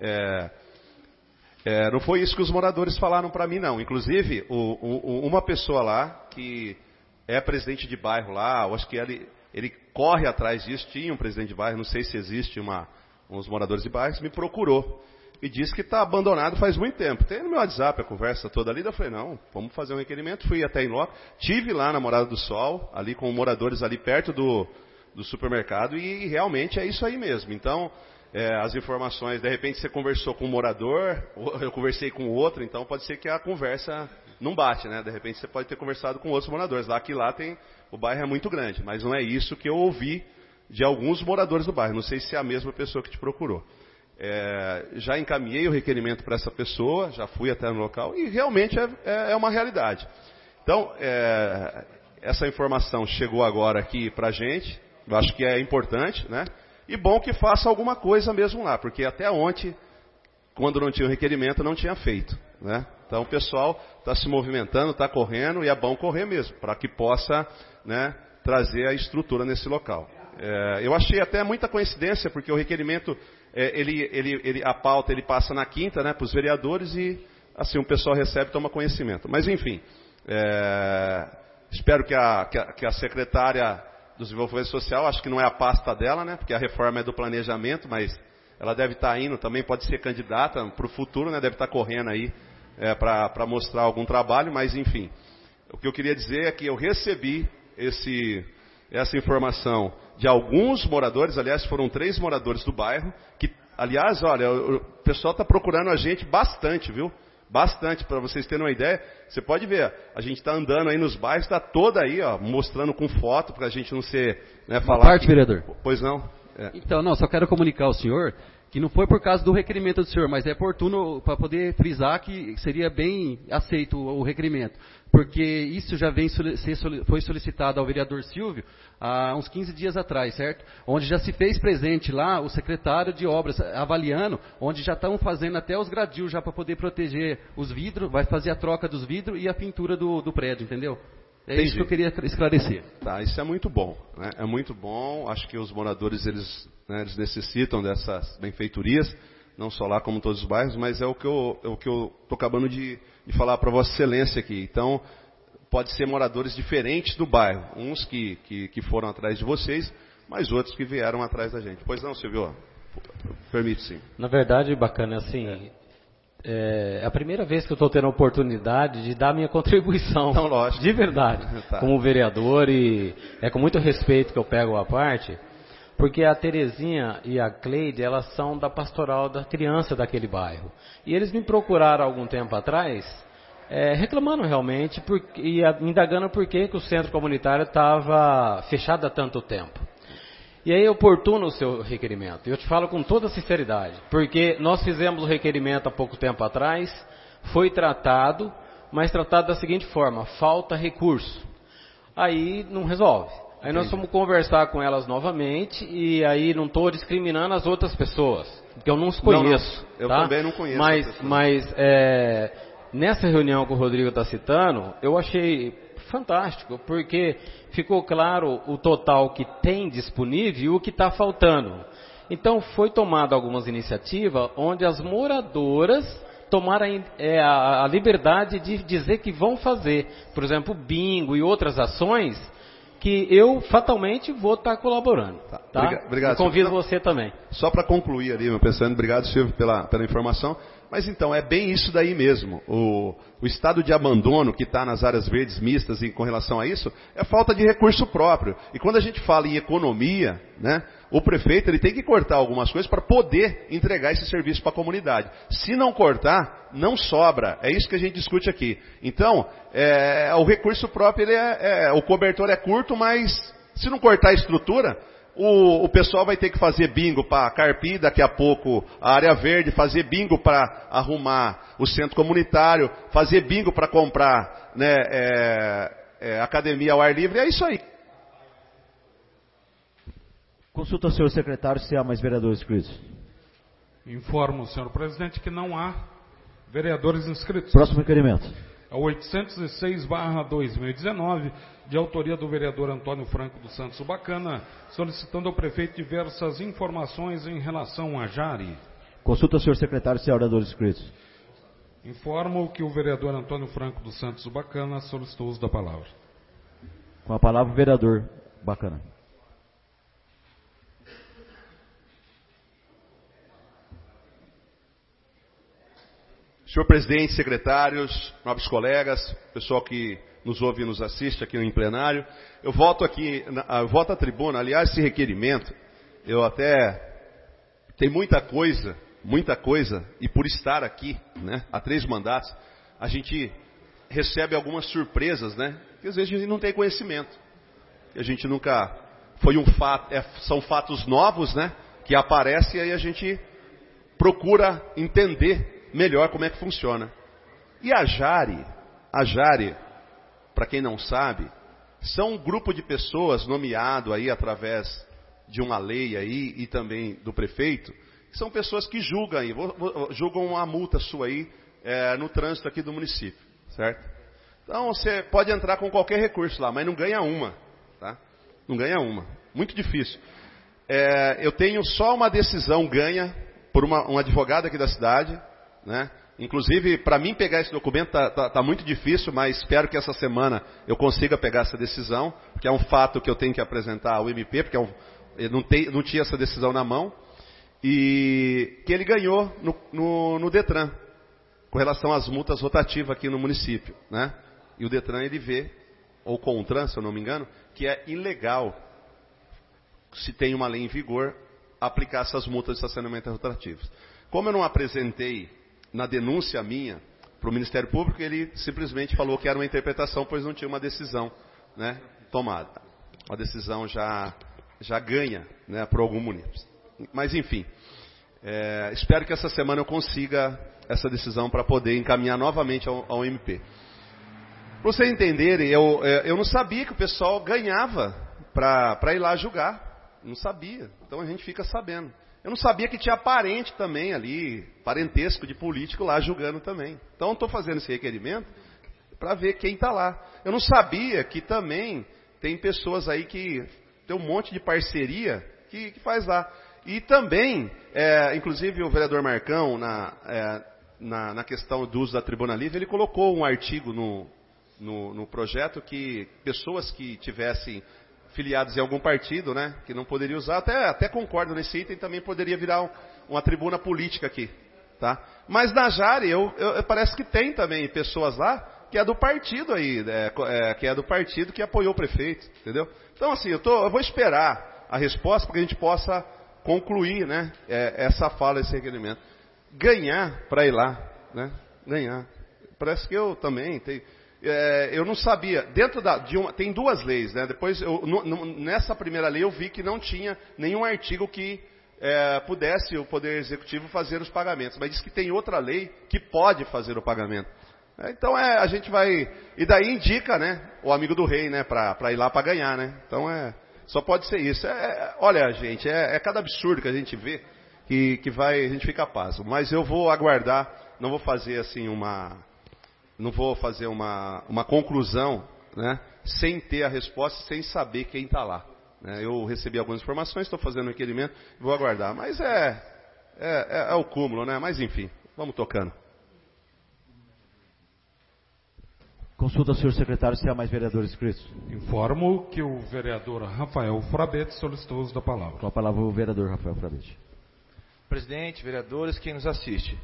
Não foi isso que os moradores falaram para mim, não. Inclusive, uma pessoa lá que é presidente de bairro lá, eu acho que ele corre atrás disso, tinha um presidente de bairro, não sei se existe uns moradores de bairros, me procurou e disse que está abandonado faz muito tempo. Tem no meu WhatsApp a conversa toda ali, eu falei, não, vamos fazer um requerimento, fui até em loco, tive lá na Morada do Sol, ali com moradores ali perto do supermercado e realmente é isso aí mesmo. Então, as informações, de repente você conversou com um morador, eu conversei com outro, então pode ser que a conversa não bate, né? De repente você pode ter conversado com outros moradores. Lá o bairro é muito grande, mas não é isso que eu ouvi de alguns moradores do bairro. Não sei se é a mesma pessoa que te procurou. Já encaminhei o requerimento para essa pessoa, já fui até no local e realmente é uma realidade. Então, essa informação chegou agora aqui para a gente, eu acho que é importante, né? E bom que faça alguma coisa mesmo lá, porque até ontem, quando não tinha o requerimento, não tinha feito, né? Então o pessoal está se movimentando, está correndo, e é bom correr mesmo, para que possa, né, trazer a estrutura nesse local. Eu achei até muita coincidência, porque o requerimento, a pauta ele passa na quinta, né, para os vereadores, e assim o pessoal recebe e toma conhecimento. Mas enfim, espero que a secretária do Desenvolvimento Social, acho que não é a pasta dela, né, porque a reforma é do planejamento, mas ela deve estar indo, também pode ser candidata para o futuro, né, deve estar correndo aí para mostrar algum trabalho, mas enfim. O que eu queria dizer é que eu recebi essa informação de alguns moradores, aliás, foram 3 moradores do bairro, que, aliás, olha, o pessoal está procurando a gente bastante, viu? Bastante, para vocês terem uma ideia. Você pode ver, a gente está andando aí nos bairros, está toda aí, ó, mostrando com foto, para a gente não ser, né, falar... Uma parte, vereador. Pois não? Então, não, só quero comunicar ao senhor que não foi por causa do requerimento do senhor, mas é oportuno para poder frisar que seria bem aceito o requerimento, porque isso já foi solicitado ao vereador Silvio há uns 15 dias atrás, certo? Onde já se fez presente lá o secretário de obras avaliando, onde já estão fazendo até os gradios já para poder proteger os vidros, vai fazer a troca dos vidros e a pintura do prédio, entendeu? Entendi. Isso que eu queria esclarecer. Tá, isso é muito bom, né? É muito bom. Acho que os moradores eles necessitam dessas benfeitorias, não só lá como em todos os bairros, mas é o que eu estou acabando de falar para Vossa Excelência aqui. Então, pode ser moradores diferentes do bairro, uns que foram atrás de vocês, mas outros que vieram atrás da gente. Pois não, Silvio? Permite, sim. Na verdade, bacana, assim, É a primeira vez que eu estou tendo a oportunidade de dar minha contribuição. Não, lógico. De verdade. Tá. Como vereador, e é com muito respeito que eu pego a parte, porque a Terezinha e a Cleide, elas são da pastoral da criança daquele bairro. E eles me procuraram há algum tempo atrás, reclamando realmente e indagando por que o centro comunitário estava fechado há tanto tempo. E aí é oportuno o seu requerimento. Eu te falo com toda sinceridade, porque nós fizemos o requerimento há pouco tempo atrás, foi tratado, mas tratado da seguinte forma: falta recurso. Aí não resolve. Aí nós fomos conversar com elas novamente, e aí não estou discriminando as outras pessoas, porque eu não os conheço. Não. Eu tá? também não conheço. Mas nessa reunião que o Rodrigo está citando, eu achei fantástico, porque ficou claro o total que tem disponível e o que está faltando. Então foi tomada algumas iniciativas onde as moradoras tomaram a liberdade de dizer que vão fazer, por exemplo, bingo e outras ações que eu fatalmente vou estar colaborando. Tá? Obrigado. E convido você também. Só para concluir ali, meu pensamento, obrigado, Silvio, pela informação. Mas então, é bem isso daí mesmo. O estado de abandono que está nas áreas verdes mistas e com relação a isso, é falta de recurso próprio. E quando a gente fala em economia, né, o prefeito ele tem que cortar algumas coisas para poder entregar esse serviço para a comunidade. Se não cortar, não sobra. É isso que a gente discute aqui. Então, o recurso próprio, o cobertor é curto, mas se não cortar a estrutura, o pessoal vai ter que fazer bingo para carpir daqui a pouco a área verde, fazer bingo para arrumar o centro comunitário, fazer bingo para comprar, né, academia ao ar livre. É isso aí. Consulta o senhor secretário se há mais vereadores inscritos. Informo, senhor presidente, que não há vereadores inscritos. Próximo requerimento. A 806/2019, de autoria do vereador Antônio Franco dos Santos Bacana, solicitando ao prefeito diversas informações em relação a Jari. Consulta o senhor secretário se há vereadores inscritos. Informo que o vereador Antônio Franco dos Santos Bacana solicitou o uso da palavra. Com a palavra o vereador Bacana. Senhor presidente, secretários, nobres colegas, pessoal que nos ouve e nos assiste aqui em plenário, eu volto à tribuna. Aliás, esse requerimento, eu até tem muita coisa, e por estar aqui, né, há 3 mandatos, a gente recebe algumas surpresas, né, que às vezes a gente não tem conhecimento, que a gente nunca foi um fato, são fatos novos, né, que aparecem, e aí a gente procura entender melhor como é que funciona. E a Jari, para quem não sabe, são um grupo de pessoas nomeado aí através de uma lei aí e também do prefeito, que são pessoas que julgam aí, julgam uma multa sua aí no trânsito aqui do município, certo? Então você pode entrar com qualquer recurso lá, mas não ganha uma, tá? Não ganha uma, muito difícil. Eu tenho só uma decisão ganha por uma advogada aqui da cidade, né? Inclusive, para mim pegar esse documento tá muito difícil, mas espero que essa semana eu consiga pegar essa decisão, porque é um fato que eu tenho que apresentar ao MP, porque eu não tinha essa decisão na mão, e que ele ganhou no Detran, com relação às multas rotativas aqui no município, né? E o Detran ele vê, ou CONTRAN, se eu não me engano, que é ilegal, se tem uma lei em vigor, aplicar essas multas de estacionamento rotativos. Como eu não apresentei na denúncia minha para o Ministério Público, ele simplesmente falou que era uma interpretação, pois não tinha uma decisão, né, tomada. Uma decisão já ganha, né, por algum município. Mas enfim, espero que essa semana eu consiga essa decisão para poder encaminhar novamente ao MP. Para vocês entenderem, eu não sabia que o pessoal ganhava para ir lá julgar. Não sabia. Então a gente fica sabendo. Eu não sabia que tinha parente também ali, parentesco de político lá julgando também. Então estou fazendo esse requerimento para ver quem está lá. Eu não sabia que também tem pessoas aí que tem um monte de parceria que faz lá. E também, inclusive o vereador Marcão, na questão do uso da tribuna livre, ele colocou um artigo no projeto que pessoas que tivessem filiados em algum partido, né, que não poderia usar, até concordo nesse item, também poderia virar uma tribuna política aqui, tá? Mas na Jari, parece que tem também pessoas lá que é do partido aí, que é do partido que apoiou o prefeito, entendeu? Então, assim, eu vou esperar a resposta para que a gente possa concluir, né, essa fala, esse requerimento. Ganhar para ir lá, né? Ganhar. Parece que eu também tenho. Eu não sabia. Dentro tem duas leis, né? Depois, nessa primeira lei, eu vi que não tinha nenhum artigo que pudesse o Poder Executivo fazer os pagamentos. Mas diz que tem outra lei que pode fazer o pagamento. Então a gente vai. E daí indica, né? O amigo do rei, né? Para ir lá para ganhar, né? Então só pode ser isso. Olha, gente, cada absurdo que a gente vê que a gente fica pasmo. Mas eu vou aguardar. Não vou fazer assim Não vou fazer uma conclusão, né, sem ter a resposta, sem saber quem está lá. Eu recebi algumas informações, estou fazendo um requerimento, vou aguardar. Mas é o cúmulo, né? Mas enfim, vamos tocando. Consulta o senhor secretário se há mais vereadores inscritos. Informo que o vereador Rafael Frabete solicitou o uso da palavra. Com a palavra o vereador Rafael Frabete. Presidente, vereadores, quem nos assiste.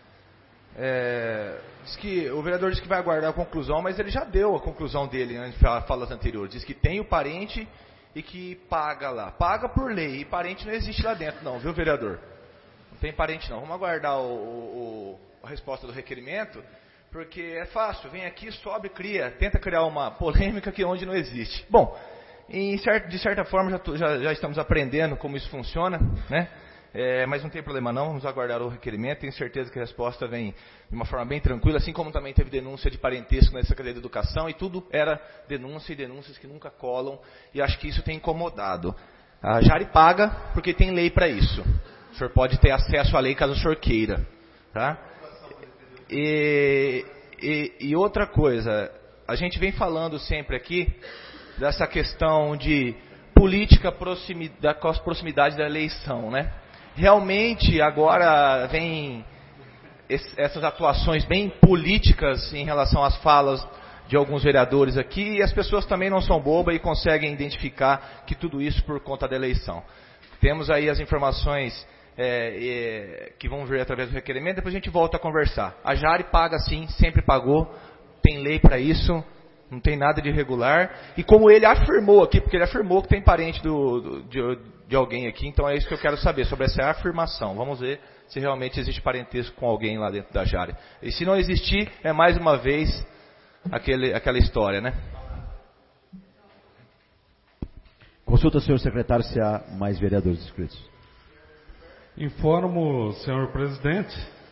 O vereador disse que vai aguardar a conclusão, mas ele já deu a conclusão dele em falas anteriores. Diz que tem o parente e que paga lá. Paga por lei, e parente não existe lá dentro não, viu, vereador? Não tem parente não. Vamos aguardar a resposta do requerimento, porque é fácil, vem aqui, sobe, tenta criar uma polêmica que onde não existe. Bom, de certa forma já estamos aprendendo como isso funciona, né? Mas não tem problema não, vamos aguardar o requerimento, tenho certeza que a resposta vem de uma forma bem tranquila, assim como também teve denúncia de parentesco na Secretaria de Educação, e tudo era denúncia e denúncias que nunca colam, e acho que isso tem incomodado. A Jari paga porque tem lei para isso. O senhor pode ter acesso à lei caso o senhor queira. Tá? E outra coisa, a gente vem falando sempre aqui dessa questão de política com as proximidades da eleição, né? Realmente agora vem essas atuações bem políticas em relação às falas de alguns vereadores aqui, e as pessoas também não são bobas e conseguem identificar que tudo isso por conta da eleição. Temos aí as informações que vão vir através do requerimento, depois a gente volta a conversar. A Jari paga sim, sempre pagou, tem lei para isso, não tem nada de irregular. E como ele afirmou aqui, porque ele afirmou que tem parente de alguém aqui, então é isso que eu quero saber, sobre essa afirmação. Vamos ver se realmente existe parentesco com alguém lá dentro da Jari. E se não existir, é mais uma vez aquela história, né? Consulta o senhor secretário se há mais vereadores inscritos. Informo, senhor presidente,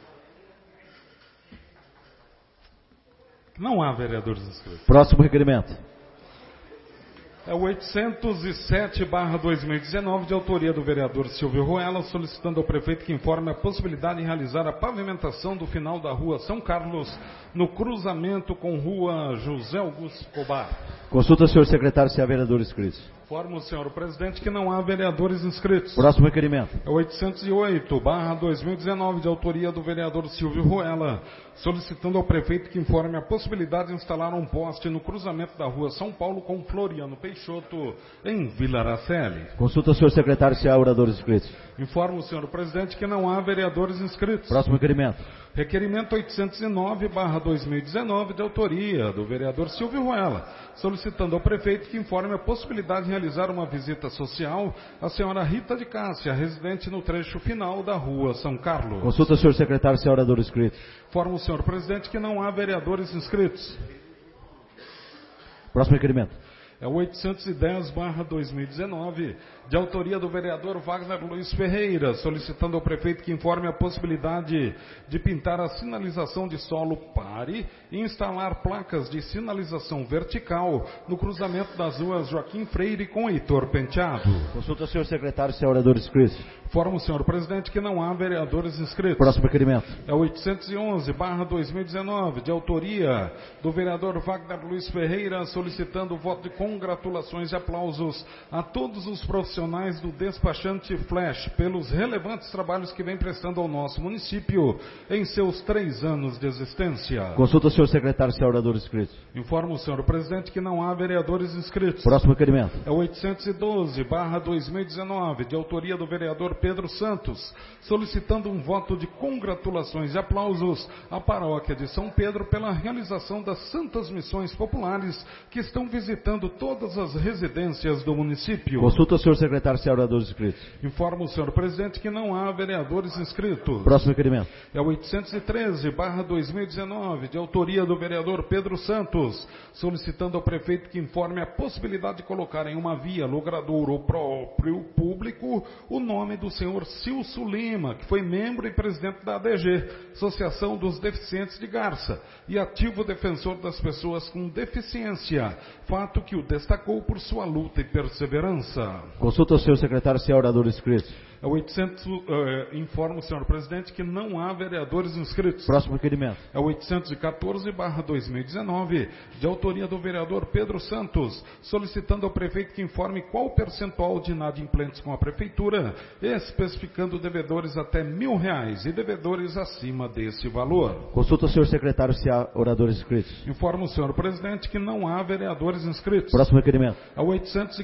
que não há vereadores inscritos. Próximo requerimento. É o 807/2019, de autoria do vereador Silvio Ruela, solicitando ao prefeito que informe a possibilidade de realizar a pavimentação do final da rua São Carlos, no cruzamento com rua José Augusto Cobar. Consulta o senhor secretário se há vereadores inscritos. Informo, senhor presidente, que não há vereadores inscritos. Próximo requerimento. É o 808/2019, de autoria do vereador Silvio Ruela, solicitando ao prefeito que informe a possibilidade de instalar um poste no cruzamento da rua São Paulo com Floriano Peixoto, em Vila Araceli. Consulta o senhor secretário se há vereadores inscritos. Informo, senhor presidente, que não há vereadores inscritos. Próximo requerimento. Requerimento 809/2019, de autoria do vereador Silvio Ruela, solicitando ao prefeito que informe a possibilidade de realizar uma visita social à senhora Rita de Cássia, residente no trecho final da rua São Carlos. Consulta o senhor secretário se há vereadores inscritos. Informo, senhor presidente, que não há vereadores inscritos. Próximo requerimento. É o 810/2019, de autoria do vereador Wagner Luiz Ferreira, solicitando ao prefeito que informe a possibilidade de pintar a sinalização de solo pare e instalar placas de sinalização vertical no cruzamento das ruas Joaquim Freire com Heitor Penteado. Consulta o senhor secretário se há vereadores inscritos. Informo, senhor presidente, que não há vereadores inscritos. Próximo requerimento. É o 811/2019, de autoria do vereador Wagner Luiz Ferreira, solicitando o voto de congratulações e aplausos a todos os profissionais do despachante Flash pelos relevantes trabalhos que vem prestando ao nosso município em seus 3 anos de existência. Consulta o senhor secretário se há orador inscrito. Informo o senhor presidente que não há vereadores inscritos. Próximo requerimento. É o 812/2019, de autoria do vereador Pedro Santos, solicitando um voto de congratulações e aplausos à paróquia de São Pedro pela realização das Santas Missões Populares que estão visitando todas as residências do município. Consulta o senhor secretário se há oradores inscritos. Informo o senhor presidente que não há vereadores inscritos. Próximo requerimento. É o 813/2019, de autoria do vereador Pedro Santos, solicitando ao prefeito que informe a possibilidade de colocar em uma via logradouro próprio público o nome do senhor Cilso Lima, que foi membro e presidente da ADG, Associação dos Deficientes de Garça, e ativo defensor das pessoas com deficiência, fato que o destacou por sua luta e perseverança. Consulta o senhor secretário se há orador inscrito. Informo o senhor presidente que não há vereadores inscritos. Próximo requerimento. É o 814/2019, de autoria do vereador Pedro Santos, solicitando ao prefeito que informe qual o percentual de inadimplentes com a prefeitura, especificando devedores até R$1.000 e devedores acima desse valor. Consulta o senhor secretário se há oradores inscritos. Informo o senhor presidente que não há vereadores inscritos. Próximo requerimento. É o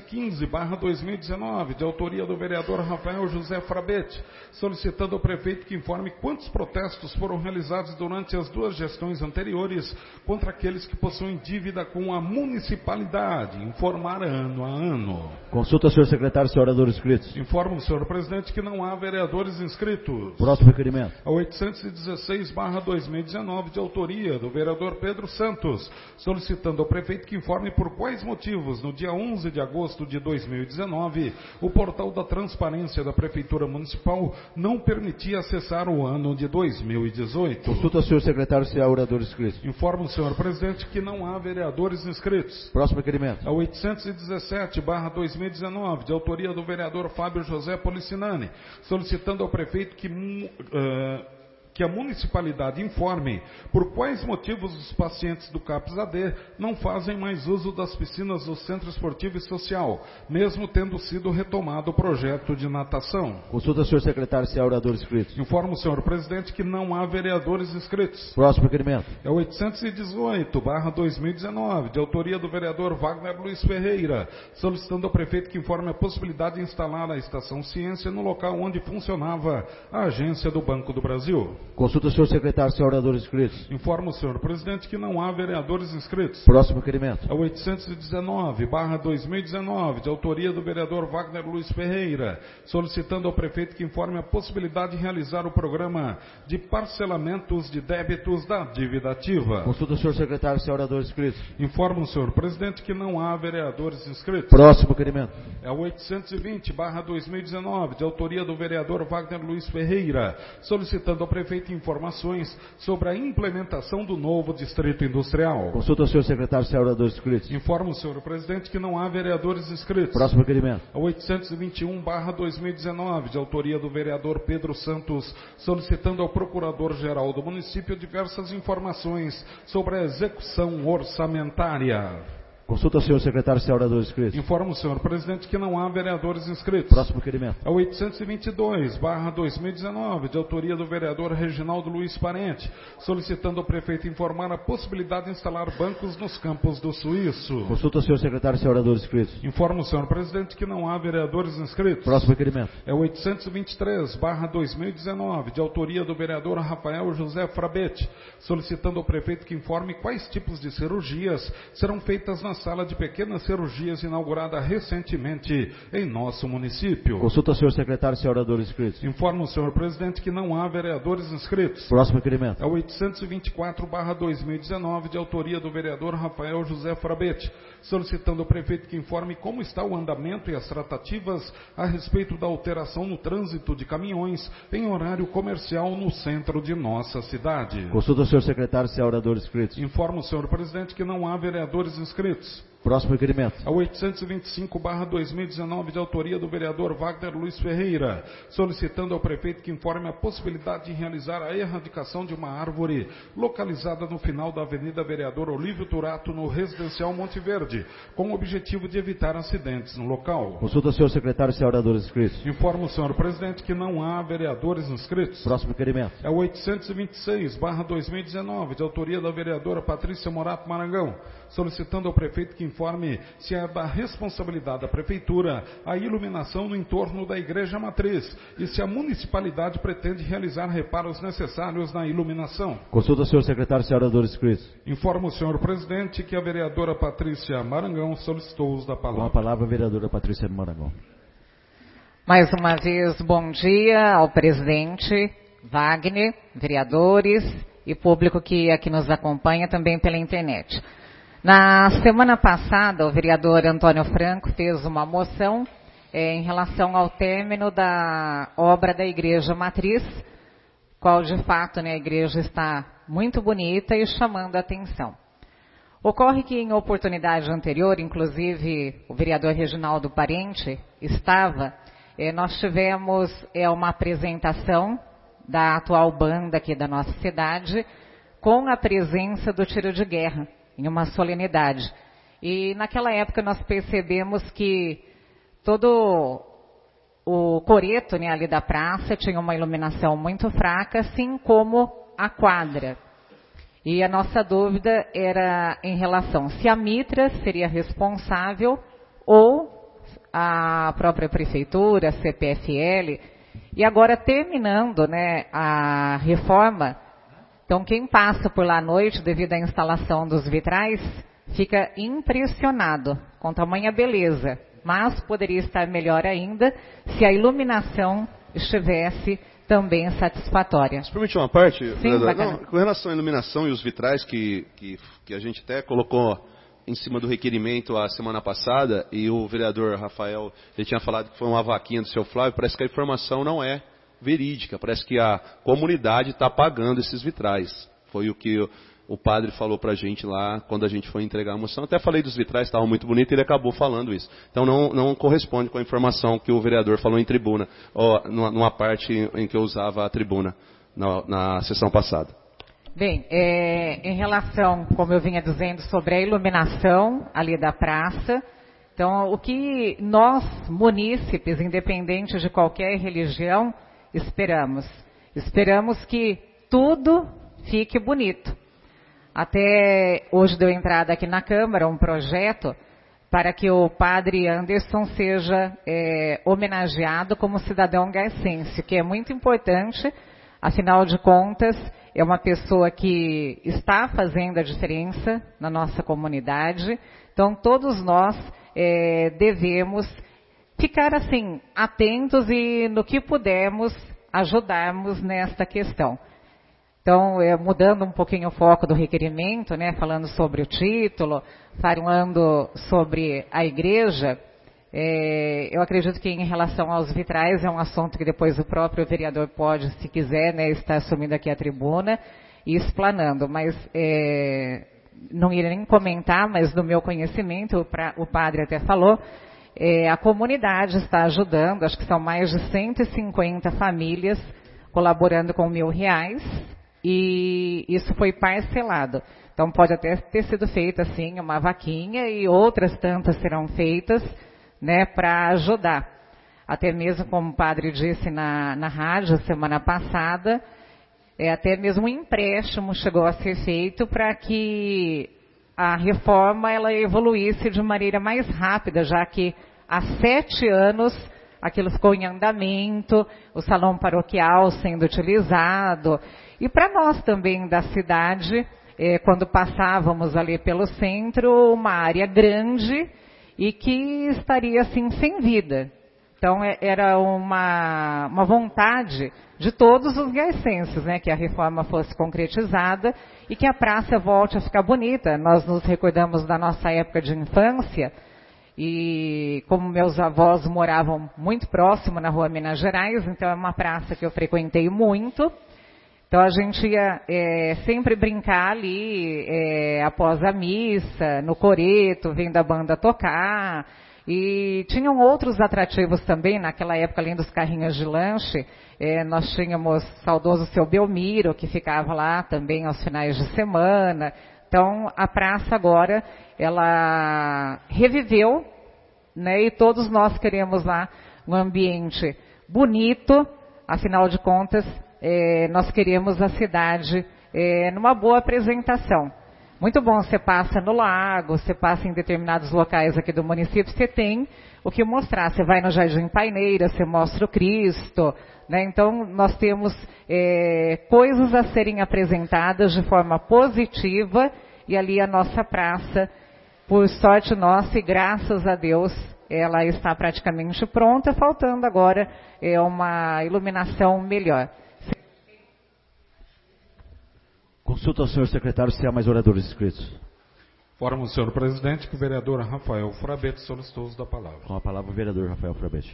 815/2019, de autoria do vereador Rafael José Frabete, solicitando ao prefeito que informe quantos protestos foram realizados durante as 2 gestões anteriores contra aqueles que possuem dívida com a municipalidade, informar ano a ano. Consulta o senhor secretário se há oradores inscritos. Informo o senhor presidente que não há vereadores inscritos. Próximo requerimento. É o 816/2019, de autoria do vereador Pedro Santos, solicitando ao prefeito que informe por quais motivos, no dia 11 de agosto de 2019, o portal da transparência da Prefeitura Municipal não permitia acessar o ano de 2018. Consulta o senhor secretário se há orador inscrito. Informo o senhor presidente que não há vereadores inscritos. Próximo requerimento. É o 817/2019, de autoria do vereador Fábio José Policinani, solicitando ao prefeito que a municipalidade informe por quais motivos os pacientes do CAPS-AD não fazem mais uso das piscinas do Centro Esportivo e Social, mesmo tendo sido retomado o projeto de natação. Consulta o senhor secretário se há oradores inscritos. Informo o senhor presidente que não há vereadores inscritos. Próximo requerimento. É o 818/2019, de autoria do vereador Wagner Luiz Ferreira, solicitando ao prefeito que informe a possibilidade de instalar a Estação Ciência no local onde funcionava a agência do Banco do Brasil. Consulta o senhor secretário se há oradores inscritos. Informo o senhor presidente que não há vereadores inscritos. Próximo requerimento. É o 819/2019, de autoria do vereador Wagner Luiz Ferreira, solicitando ao prefeito que informe a possibilidade de realizar o programa de parcelamentos de débitos da dívida ativa. Consulta o senhor secretário se há oradores inscritos. Informo o senhor presidente que não há vereadores inscritos. Próximo requerimento. É o 820/2019, de autoria do vereador Wagner Luiz Ferreira, solicitando ao prefeito informações sobre a implementação do novo distrito industrial. Consulta o senhor secretário se há oradores inscritos. Informo o senhor presidente que não há vereadores inscritos. Próximo requerimento. É o 821/2019, de autoria do vereador Pedro Santos, solicitando ao procurador-geral do município diversas informações sobre a execução orçamentária. Consulta o senhor secretário se há oradores inscritos. Informo o senhor presidente que não há vereadores inscritos. Próximo requerimento. É o 822/2019, de autoria do vereador Reginaldo Luiz Parente, solicitando ao prefeito informar a possibilidade de instalar bancos nos campos do Suíço. Consulta o senhor secretário se há oradores inscritos. Informo o senhor presidente que não há vereadores inscritos. Próximo requerimento. É o 823/2019, de autoria do vereador Rafael José Frabete, solicitando ao prefeito que informe quais tipos de cirurgias serão feitas na sala de pequenas cirurgias inaugurada recentemente em nosso município. Consulta o senhor secretário se há oradores inscritos. Informo o senhor presidente que não há vereadores inscritos. Próximo requerimento. É o 824/2019, de autoria do vereador Rafael José Frabete, solicitando ao prefeito que informe como está o andamento e as tratativas a respeito da alteração no trânsito de caminhões em horário comercial no centro de nossa cidade. Consulta o senhor secretário se há oradores inscritos. Informo o senhor presidente que não há vereadores inscritos. Próximo requerimento. A 825/2019, de autoria do vereador Wagner Luiz Ferreira, solicitando ao prefeito que informe a possibilidade de realizar a erradicação de uma árvore localizada no final da Avenida Vereador Olívio Turato, no residencial Monte Verde, com o objetivo de evitar acidentes no local. Consulta o senhor secretário se há vereadores inscritos. Informo, senhor presidente, que não há vereadores inscritos. Próximo requerimento. É o 826/2019, de autoria da vereadora Patrícia Morato Marangão, solicitando ao prefeito que informe se é da responsabilidade da prefeitura a iluminação no entorno da Igreja Matriz e se a municipalidade pretende realizar reparos necessários na iluminação. Consulta o senhor secretário se há vereadores inscritos. Informo, senhor presidente, que a vereadora Patrícia Marangão solicitou o uso da palavra. Com a palavra, a vereadora Patrícia Marangão. Mais uma vez, bom dia ao presidente Wagner, vereadores e público que aqui nos acompanha também pela internet. Na semana passada, o vereador Antônio Franco fez uma moção em relação ao término da obra da Igreja Matriz, qual de fato a igreja está muito bonita e chamando a atenção. Ocorre que em oportunidade anterior, inclusive o vereador Reginaldo Parente estava, nós tivemos uma apresentação da atual banda aqui da nossa cidade, com a presença do tiro de guerra, em uma solenidade. E naquela época nós percebemos que todo o coreto ali da praça tinha uma iluminação muito fraca, assim como a quadra. E a nossa dúvida era em relação se a Mitra seria responsável ou a própria prefeitura, a CPFL. E agora terminando a reforma, então quem passa por lá à noite devido à instalação dos vitrais fica impressionado com tamanha beleza, mas poderia estar melhor ainda se a iluminação estivesse também satisfatória. Se permite uma parte? Sim, com relação à iluminação e os vitrais que a gente até colocou em cima do requerimento a semana passada, e o vereador Rafael ele tinha falado que foi uma vaquinha do seu Flávio, parece que a informação não é verídica, parece que a comunidade está pagando esses vitrais. Foi o que o padre falou para a gente lá quando a gente foi entregar a moção. Até falei dos vitrais, estavam muito bonitos, e ele acabou falando isso. Então não corresponde com a informação que o vereador falou em tribuna, ou numa parte em que eu usava a tribuna na sessão passada. Bem, em relação, como eu vinha dizendo, sobre a iluminação ali da praça, então o que nós, munícipes, independentes de qualquer religião, esperamos que tudo fique bonito. Até hoje deu entrada aqui na Câmara um projeto para que o padre Anderson seja homenageado como cidadão garcense, que é muito importante, afinal de contas, é uma pessoa que está fazendo a diferença na nossa comunidade. Então, todos nós devemos ficar assim, atentos e no que pudermos ajudarmos nesta questão. Então, mudando um pouquinho o foco do requerimento, falando sobre o título, falando sobre a igreja, eu acredito que em relação aos vitrais é um assunto que depois o próprio vereador pode, se quiser, estar assumindo aqui a tribuna e explanando, mas não irei nem comentar, mas do meu conhecimento, o padre até falou, a comunidade está ajudando, acho que são mais de 150 famílias colaborando com R$1.000, e isso foi parcelado. Então pode até ter sido feita assim uma vaquinha e outras tantas serão feitas, para ajudar. Até mesmo, como o padre disse na rádio semana passada, até mesmo um empréstimo chegou a ser feito para que a reforma ela evoluísse de maneira mais rápida, já que há 7 anos aquilo ficou em andamento, o salão paroquial sendo utilizado. E para nós também da cidade, quando passávamos ali pelo centro, uma área grande e que estaria assim sem vida. Então era uma vontade de todos os garcenses, que a reforma fosse concretizada e que a praça volte a ficar bonita. Nós nos recordamos da nossa época de infância e como meus avós moravam muito próximo na rua Minas Gerais, então é uma praça que eu frequentei muito. Então a gente ia sempre brincar ali após a missa, no coreto, vendo a banda tocar. E tinham outros atrativos também, naquela época, além dos carrinhos de lanche, nós tínhamos o saudoso seu Belmiro, que ficava lá também aos finais de semana. Então a praça agora, ela reviveu, né, e todos nós queremos lá um ambiente bonito, afinal de contas, nós queremos a cidade numa boa apresentação. Muito bom, você passa no lago, você passa em determinados locais aqui do município, você tem o que mostrar. Você vai no Jardim Paineira, você mostra o Cristo, né? Então nós temos coisas a serem apresentadas de forma positiva, e ali a nossa praça, por sorte nossa e graças a Deus, ela está praticamente pronta, faltando agora uma iluminação melhor. Consulta ao senhor secretário se há mais oradores inscritos. Informo o senhor presidente que o vereador Rafael Frabete solicitou uso da palavra. Com a palavra o vereador Rafael Frabete.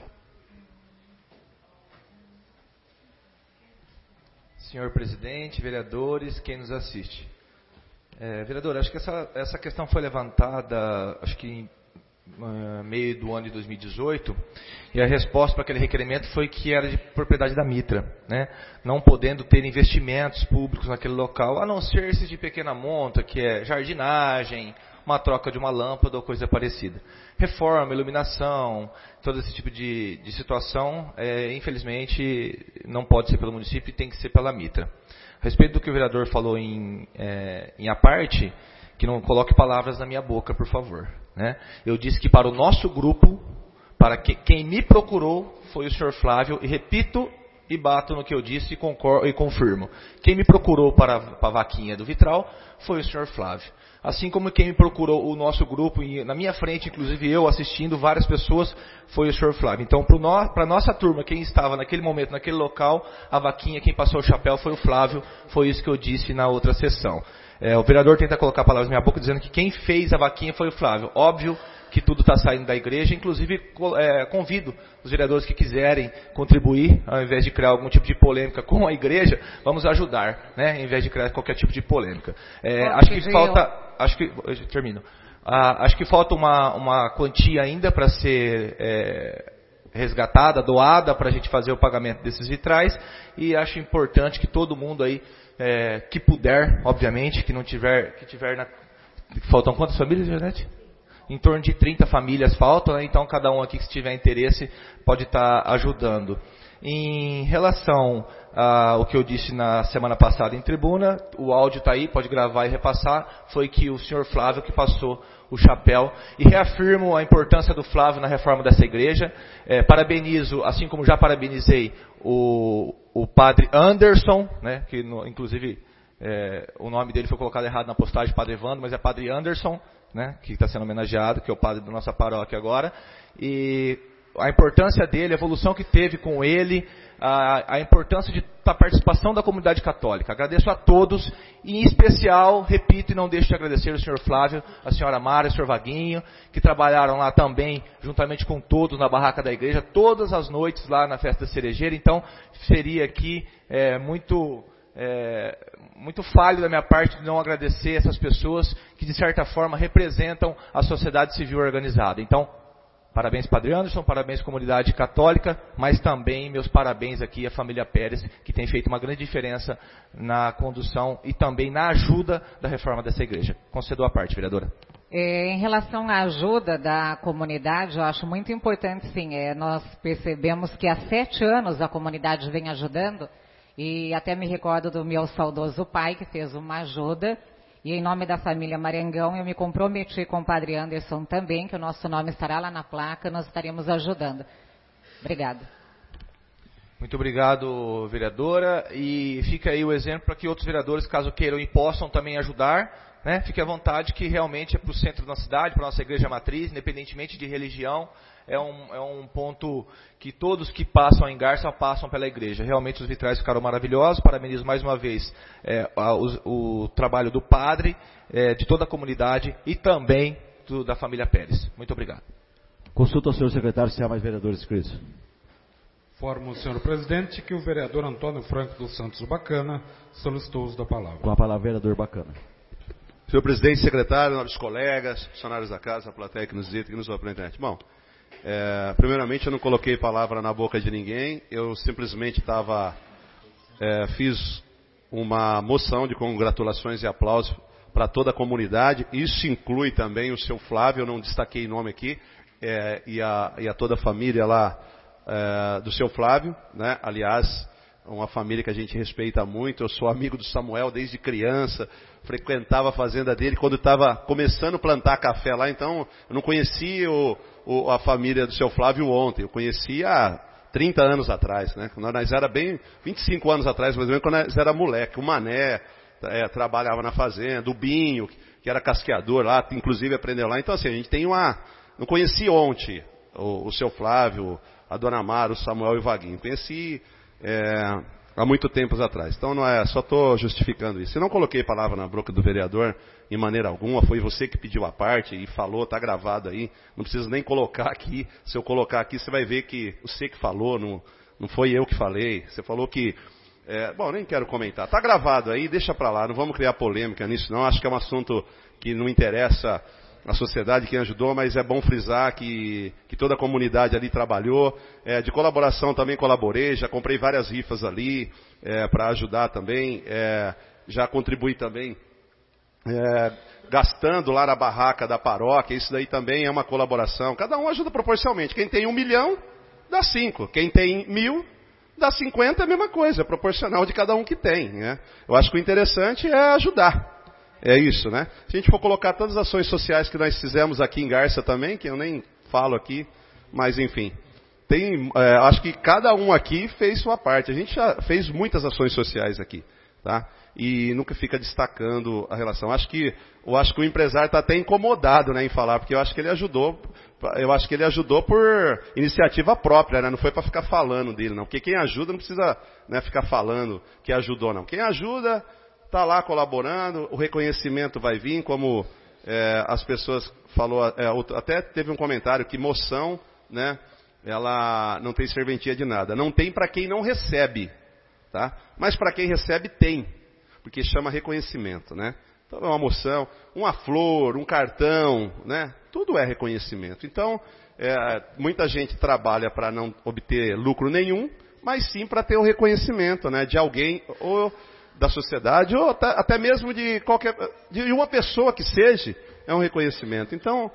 Senhor presidente, vereadores, quem nos assiste. Vereador, acho que essa questão foi levantada, acho que em meio do ano de 2018, e a resposta para aquele requerimento foi que era de propriedade da Mitra, né? Não podendo ter investimentos públicos naquele local, a não ser esses de pequena monta, que é jardinagem, uma troca de uma lâmpada ou coisa parecida. Reforma, iluminação, todo esse tipo de situação, infelizmente, não pode ser pelo município e tem que ser pela Mitra. A respeito do que o vereador falou em à parte, que não coloque palavras na minha boca, por favor. Né? Eu disse que para o nosso grupo, para quem me procurou, foi o senhor Flávio, e repito e bato no que eu disse e concordo e confirmo. Quem me procurou para a vaquinha do vitral foi o senhor Flávio. Assim como quem me procurou o nosso grupo, e na minha frente, inclusive eu assistindo, várias pessoas, foi o senhor Flávio. Então, para a nossa turma, quem estava naquele momento, naquele local, a vaquinha, quem passou o chapéu foi o Flávio, foi isso que eu disse na outra sessão. O vereador tenta colocar palavras na minha boca dizendo que quem fez a vaquinha foi o Flávio. Óbvio que tudo está saindo da igreja, inclusive convido os vereadores que quiserem contribuir, ao invés de criar algum tipo de polêmica com a igreja, vamos ajudar, né, ao invés de criar qualquer tipo de polêmica. Acho que falta uma quantia ainda para ser resgatada, doada, para a gente fazer o pagamento desses vitrais, e acho importante que todo mundo aí, que puder, obviamente, faltam quantas famílias, Janete? Em torno de 30 famílias faltam, né? Então cada um aqui que tiver interesse pode estar ajudando. Em relação ao que eu disse na semana passada em tribuna, o áudio está aí, pode gravar e repassar, foi que o senhor Flávio que passou o chapéu, e reafirmo a importância do Flávio na reforma dessa igreja. Parabenizo, assim como já parabenizei o padre Anderson, né, que inclusive o nome dele foi colocado errado na postagem, padre Evandro, mas é padre Anderson, né, que está sendo homenageado, que é o padre da nossa paróquia agora, e a importância dele, a evolução que teve com ele, a importância da participação da comunidade católica. Agradeço a todos, e em especial, repito e não deixo de agradecer ao senhor Flávio, a senhora Mara, o senhor Vaguinho, que trabalharam lá também, juntamente com todos, na barraca da igreja, todas as noites lá na festa da cerejeira. Então, seria aqui muito falho da minha parte de não agradecer essas pessoas que, de certa forma, representam a sociedade civil organizada. Então, parabéns, Padre Anderson, parabéns, comunidade católica, mas também meus parabéns aqui à família Pérez, que tem feito uma grande diferença na condução e também na ajuda da reforma dessa igreja. Concedo a parte, vereadora. Em relação à ajuda da comunidade, eu acho muito importante, sim. Nós percebemos que há 7 anos a comunidade vem ajudando, e até me recordo do meu saudoso pai, que fez uma ajuda. E em nome da família Marangão, eu me comprometi com o padre Anderson também, que o nosso nome estará lá na placa, nós estaremos ajudando. Obrigada. Muito obrigado, vereadora. E fica aí o exemplo para que outros vereadores, caso queiram e possam também ajudar, né? Fique à vontade, que realmente é para o centro da cidade, para a nossa igreja matriz, independentemente de religião. É um ponto que todos que passam em Garça passam pela igreja. Realmente os vitrais ficaram maravilhosos. Parabenizo mais uma vez o trabalho do padre, de toda a comunidade e também da família Pérez. Muito obrigado. Consulta ao senhor secretário se há mais vereadores inscritos. Informo o senhor presidente que o vereador Antônio Franco dos Santos Bacana solicitou o uso da palavra. Com a palavra, vereador Bacana. Senhor presidente, secretário, nobres colegas, funcionários da casa, a plateia que nos visita e que nos ouve pela internet. Bom, primeiramente eu não coloquei palavra na boca de ninguém, eu simplesmente fiz uma moção de congratulações e aplausos para toda a comunidade. Isso inclui também o seu Flávio, eu não destaquei nome aqui, e a toda a família lá do seu Flávio, né? Aliás, uma família que a gente respeita muito. Eu sou amigo do Samuel desde criança, frequentava a fazenda dele quando estava começando a plantar café lá, então eu não conhecia a família do seu Flávio ontem, eu conhecia há 30 anos atrás, né? Quando nós era bem 25 anos atrás, mais ou menos, quando nós era moleque. O Mané trabalhava na fazenda, o Binho, que era casqueador lá, inclusive aprendeu lá. Então assim, a gente tem não conheci ontem o seu Flávio, a dona Mara, o Samuel e o Vaguinho. Conheci há muito tempo atrás. Então só estou justificando isso. Eu não coloquei palavra na boca do vereador em maneira alguma. Foi você que pediu a parte e falou, está gravado aí. Não precisa nem colocar aqui. Se eu colocar aqui, você vai ver que você que falou, não foi eu que falei. Você falou que... bom, nem quero comentar. Está gravado aí, deixa para lá. Não vamos criar polêmica nisso não. Acho que é um assunto que não interessa a sociedade, quem ajudou, mas é bom frisar que toda a comunidade ali trabalhou. De colaboração também colaborei, já comprei várias rifas ali para ajudar também. Já contribuí também gastando lá na barraca da paróquia. Isso daí também é uma colaboração. Cada um ajuda proporcionalmente. Quem tem 1 milhão, dá 5. Quem tem 1.000, dá 50, é a mesma coisa. É proporcional de cada um que tem, né? Eu acho que o interessante é ajudar. É isso, né? Se a gente for colocar todas as ações sociais que nós fizemos aqui em Garça também, que eu nem falo aqui, mas enfim. Acho que cada um aqui fez sua parte. A gente já fez muitas ações sociais aqui, tá? E nunca fica destacando a relação. Eu acho que o empresário está até incomodado, né, em falar, porque eu acho que ele ajudou por iniciativa própria, né? Não foi para ficar falando dele, não. Porque quem ajuda não precisa, né, ficar falando que ajudou, não. Quem ajuda está lá colaborando, o reconhecimento vai vir, como as pessoas falou, até teve um comentário que moção, né, ela não tem serventia de nada. Não tem para quem não recebe, tá? Mas para quem recebe tem, porque chama reconhecimento, né? Então é uma moção, uma flor, um cartão, né? Tudo é reconhecimento. Então, muita gente trabalha para não obter lucro nenhum, mas sim para ter o reconhecimento, né, de alguém ou da sociedade, ou até mesmo de uma pessoa que seja, é um reconhecimento. Então,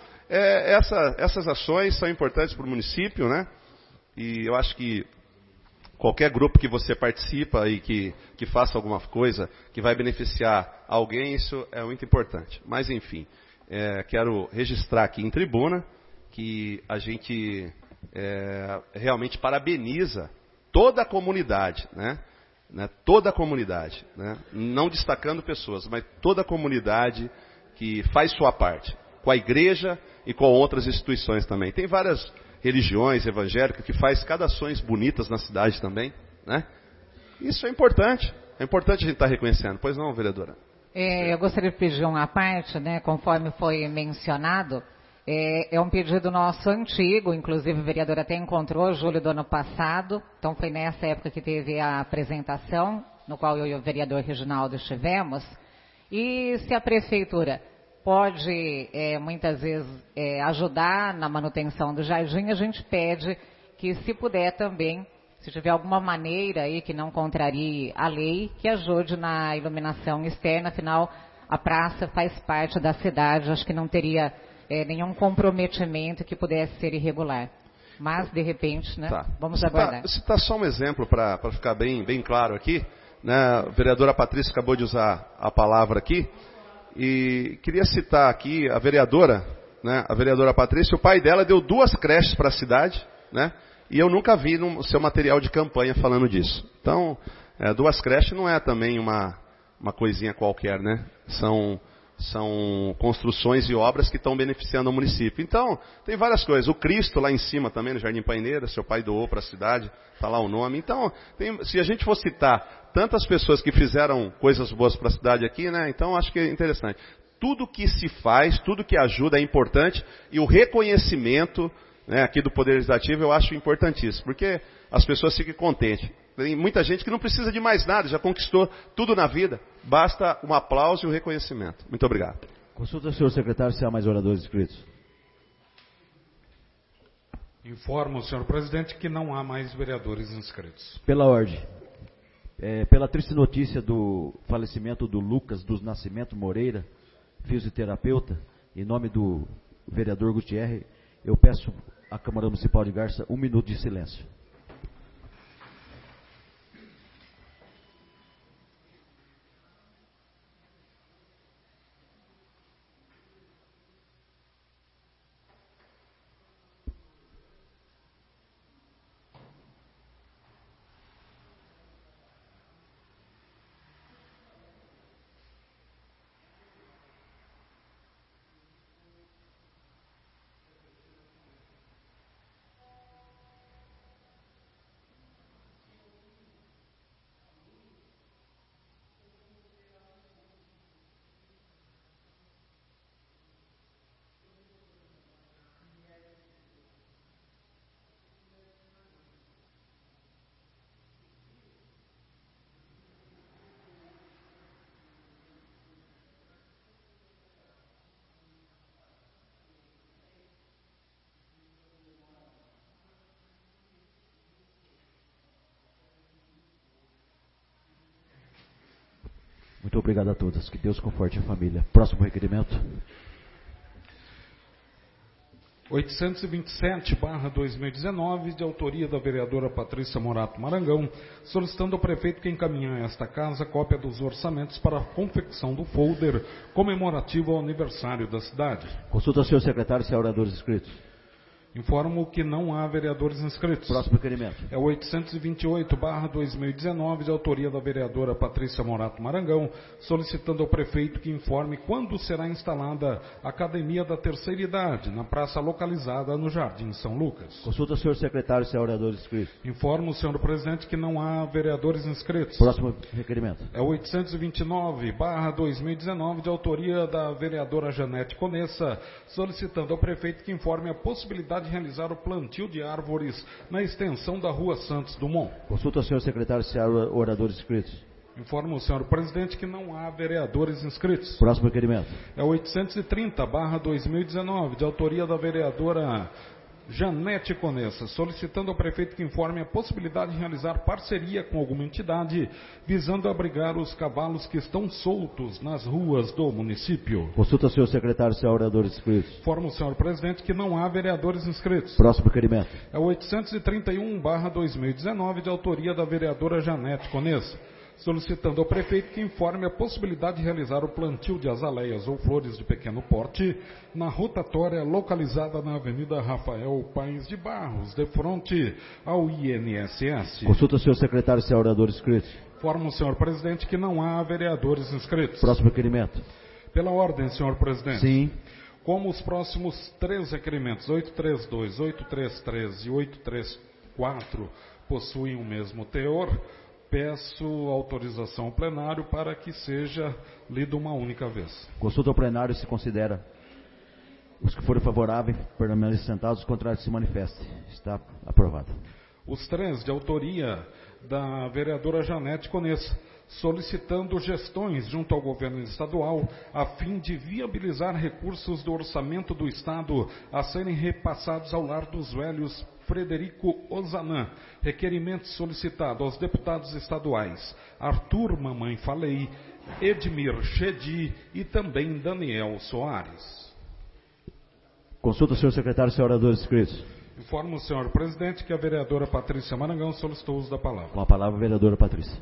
essas ações são importantes para o município, né? E eu acho que qualquer grupo que você participa e que faça alguma coisa que vai beneficiar alguém, isso é muito importante. Mas, enfim, quero registrar aqui em tribuna que a gente realmente parabeniza toda a comunidade, né? Toda a comunidade, né? Não destacando pessoas, mas toda a comunidade que faz sua parte, com a igreja e com outras instituições também. Tem várias religiões evangélicas que faz cada ações bonitas na cidade também, né? Isso é importante a gente estar reconhecendo. Pois não, vereadora? Eu gostaria de pedir uma parte, né, conforme foi mencionado. É um pedido nosso antigo, inclusive o vereador até encontrou, julho do ano passado, então foi nessa época que teve a apresentação, no qual eu e o vereador Reginaldo estivemos, e se a prefeitura pode, muitas vezes, ajudar na manutenção do jardim, a gente pede que, se puder também, se tiver alguma maneira aí que não contrarie a lei, que ajude na iluminação externa, afinal, a praça faz parte da cidade, acho que não teria nenhum comprometimento que pudesse ser irregular. Mas, de repente, né, vamos aguardar. Citar só um exemplo para ficar bem claro aqui, né? A vereadora Patrícia acabou de usar a palavra aqui, e queria citar aqui a vereadora, né, a vereadora Patrícia. O pai dela deu 2 creches para a cidade, né, e eu nunca vi no seu material de campanha falando disso. Então, 2 creches não é também uma coisinha qualquer, né? São construções e obras que estão beneficiando o município. Então, tem várias coisas. O Cristo lá em cima também, no Jardim Paineira, seu pai doou para a cidade, está lá o nome. Então, se a gente for citar tantas pessoas que fizeram coisas boas para a cidade aqui, né? Então, acho que é interessante. Tudo que se faz, tudo que ajuda é importante, e o reconhecimento, né, aqui do Poder Legislativo eu acho importantíssimo. Porque as pessoas fiquem contentes. Tem muita gente que não precisa de mais nada, já conquistou tudo na vida. Basta um aplauso e um reconhecimento. Muito obrigado. Consulta o senhor secretário se há mais oradores inscritos. Informo, senhor presidente, que não há mais vereadores inscritos. Pela ordem. Pela triste notícia do falecimento do Lucas dos Nascimento Moreira, fisioterapeuta, em nome do vereador Gutierrez, eu peço à Câmara Municipal de Garça 1 minuto de silêncio. Muito obrigado a todos. Que Deus conforte a família. Próximo requerimento. 827/2019, de autoria da vereadora Patrícia Morato Marangão, solicitando ao prefeito que encaminhe a esta casa cópia dos orçamentos para a confecção do folder comemorativo ao aniversário da cidade. Consulta ao senhor secretário se há oradores inscritos. Informo que não há vereadores inscritos. Próximo requerimento. É o 828/2019, de autoria da vereadora Patrícia Morato Marangão, solicitando ao prefeito que informe quando será instalada a Academia da Terceira Idade, na praça localizada no Jardim São Lucas. Consulta ao senhor secretário se há oradores inscritos. Informo, senhor presidente, que não há vereadores inscritos. Próximo requerimento. É o 829/2019, de autoria da vereadora Janete Conessa, solicitando ao prefeito que informe a possibilidade de realizar o plantio de árvores na extensão da Rua Santos Dumont. Consulta ao senhor secretário se há oradores inscritos. Informo, senhor presidente, que não há vereadores inscritos. Próximo requerimento. É o 830/2019, de autoria da vereadora Janete Conessa, solicitando ao prefeito que informe a possibilidade de realizar parceria com alguma entidade, visando abrigar os cavalos que estão soltos nas ruas do município. Consulta ao senhor secretário se há oradores inscritos. Informo, senhor presidente, que não há vereadores inscritos. Próximo requerimento. É o 831/2019, de autoria da vereadora Janete Conessa, solicitando ao prefeito que informe a possibilidade de realizar o plantio de azaleias ou flores de pequeno porte na rotatória localizada na Avenida Rafael Paes de Barros, de frente ao INSS. Consulta ao senhor secretário se há oradores inscritos. Informo, senhor presidente, que não há vereadores inscritos. Próximo requerimento. Pela ordem, senhor presidente. Sim. Como os próximos 3 requerimentos, 832, 833 e 834, possuem o mesmo teor, peço autorização ao plenário para que seja lido uma única vez. Consulta ao plenário se considera. Os que forem favoráveis permaneçam sentados, os contrários se manifestem. Está aprovado. Os 3 de autoria da vereadora Janete Conessa, solicitando gestões junto ao governo estadual a fim de viabilizar recursos do orçamento do Estado a serem repassados ao Lar dos Velhos Frederico Ozanam. Requerimento solicitado aos deputados estaduais Arthur Mamãe Falei, Edmir Chedi e também Daniel Soares. Consulta o senhor secretário se há oradores inscritos. Informo o senhor presidente que a vereadora Patrícia Marangão solicitou o uso da palavra. Com a palavra, a vereadora Patrícia.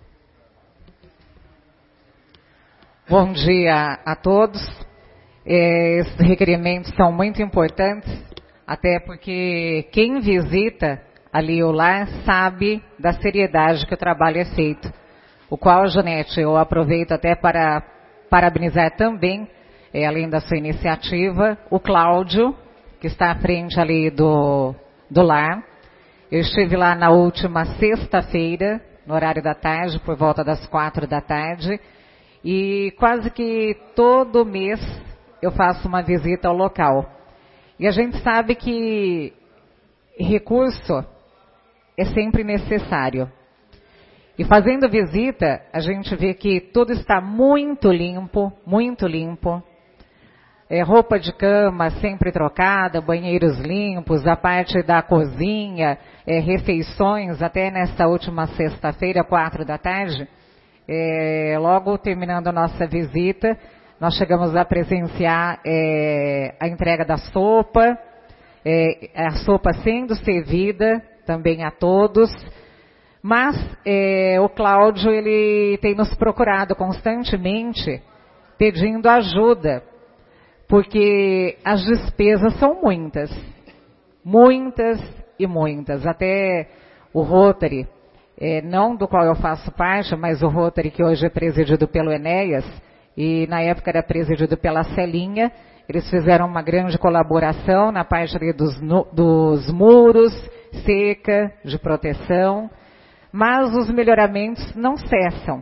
Bom dia a todos. Esses requerimentos são muito importantes, até porque quem visita ali o lar sabe da seriedade que o trabalho é feito. O qual, Janete, eu aproveito até para parabenizar também, além da sua iniciativa, o Cláudio, que está à frente ali do lar. Eu estive lá na última sexta-feira, no horário da tarde, por volta das 4 da tarde, e quase que todo mês eu faço uma visita ao local. E a gente sabe que recurso é sempre necessário. E fazendo visita, a gente vê que tudo está muito limpo, muito limpo. Roupa de cama sempre trocada, banheiros limpos, a parte da cozinha, refeições, até nesta última sexta-feira, 4 da tarde, logo terminando a nossa visita, nós chegamos a presenciar a entrega da sopa, a sopa sendo servida também a todos. Mas o Cláudio, ele tem nos procurado constantemente pedindo ajuda, porque as despesas são muitas, muitas e muitas. Até o Rotary, não do qual eu faço parte, mas o Rotary que hoje é presidido pelo Enéas, e na época era presidido pela Celinha, eles fizeram uma grande colaboração na parte ali dos muros, cerca de proteção. Mas os melhoramentos não cessam.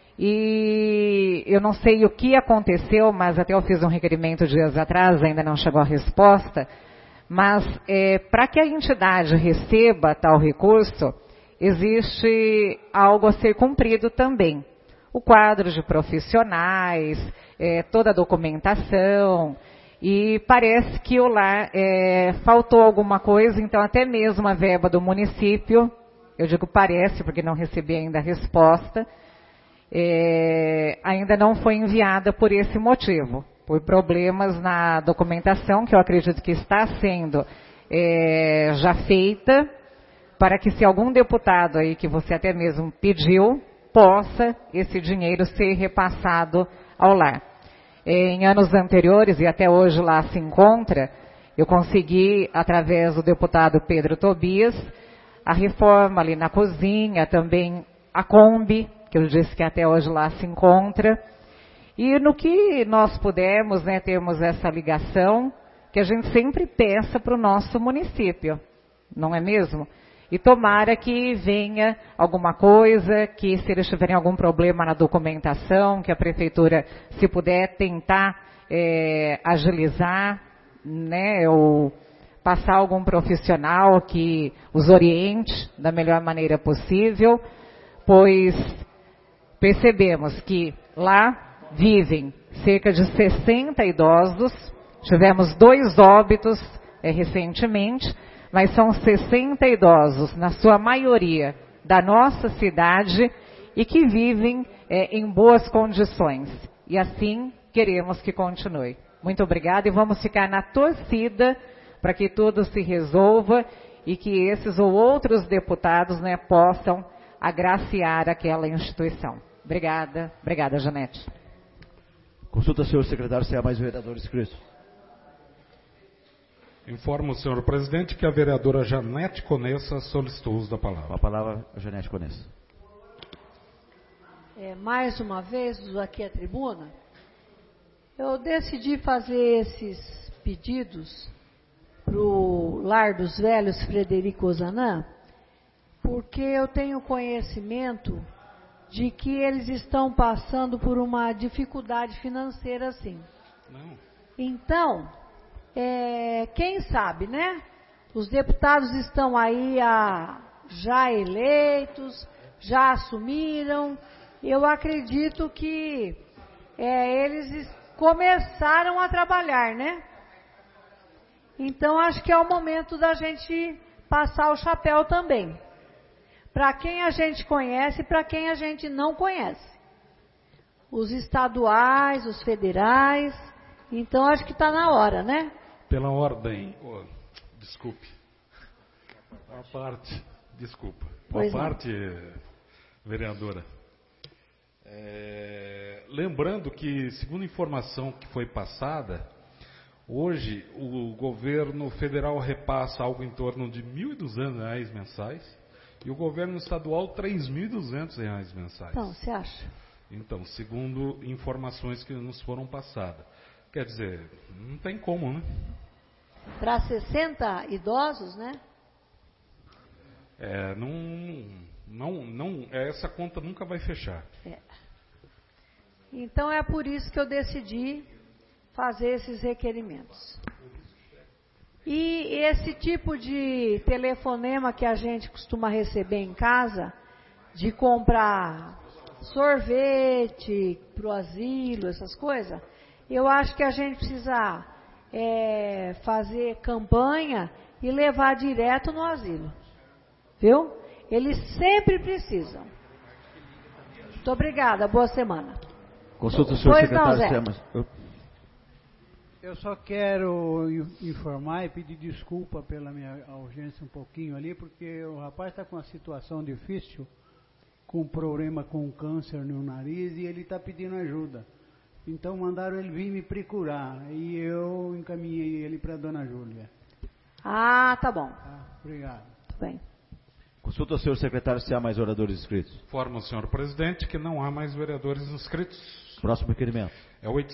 E eu não sei o que aconteceu, mas até eu fiz um requerimento dias atrás, ainda não chegou a resposta. Mas para que a entidade receba tal recurso, existe algo a ser cumprido também. O quadro de profissionais, toda a documentação. E parece que lá faltou alguma coisa, então até mesmo a verba do município, eu digo parece, porque não recebi ainda a resposta, ainda não foi enviada por esse motivo, por problemas na documentação, que eu acredito que está sendo já feita, para que se algum deputado aí, que você até mesmo pediu, possa esse dinheiro ser repassado ao lar. Em anos anteriores, e até hoje lá se encontra, eu consegui, através do deputado Pedro Tobias, a reforma ali na cozinha, também a Kombi, que eu disse que até hoje lá se encontra. E no que nós pudermos, né, termos essa ligação, que a gente sempre peça para o nosso município, não é mesmo? E tomara que venha alguma coisa, que se eles tiverem algum problema na documentação, que a prefeitura, se puder, tentar agilizar, né, ou passar algum profissional que os oriente da melhor maneira possível, pois percebemos que lá vivem cerca de 60 idosos, tivemos 2 óbitos recentemente, mas são 60 idosos, na sua maioria, da nossa cidade e que vivem em boas condições. E assim queremos que continue. Muito obrigada e vamos ficar na torcida para que tudo se resolva e que esses ou outros deputados, né, possam agraciar aquela instituição. Obrigada. Obrigada, Janete. Consulta, senhor secretário, se há mais vereadores inscritos. Informo o senhor presidente que a vereadora Janete Conessa solicitou o uso da palavra. Com a palavra, a Janete Conessa. Mais uma vez, aqui à tribuna, eu decidi fazer esses pedidos para o Lar dos Velhos Frederico Ozanam, porque eu tenho conhecimento de que eles estão passando por uma dificuldade financeira, sim. Não. Então, quem sabe, né? Os deputados estão aí já eleitos, já assumiram. Eu acredito que eles começaram a trabalhar, né? Então, acho que é o momento da gente passar o chapéu também. Para quem a gente conhece e para quem a gente não conhece. Os estaduais, os federais. Então, acho que está na hora, né? Pela ordem. Desculpe. Uma parte. Desculpa. Uma parte, vereadora. Lembrando que, segundo informação que foi passada, hoje o governo federal repassa algo em torno de R$ 1.200 mensais e o governo estadual R$ 3.200 mensais. Então, você acha? Então, segundo informações que nos foram passadas. Quer dizer, não tem como, né? Para 60 idosos, né? Essa conta nunca vai fechar. Então é por isso que eu decidi fazer esses requerimentos. E esse tipo de telefonema que a gente costuma receber em casa, de comprar sorvete para o asilo, essas coisas, eu acho que a gente precisa fazer campanha e levar direto no asilo. Viu? Eles sempre precisam. Muito obrigada, boa semana. Consulta o senhor secretário. Eu só quero informar e pedir desculpa pela minha ausência um pouquinho ali, porque o rapaz está com uma situação difícil, com problema com câncer no nariz, e ele está pedindo ajuda. Então mandaram ele vir me procurar, e eu encaminhei ele para a dona Júlia. Ah, tá bom. Obrigado. Tudo bem. Consulta o senhor secretário se há mais oradores inscritos. Informa o senhor presidente que não há mais vereadores inscritos. Próximo requerimento. É o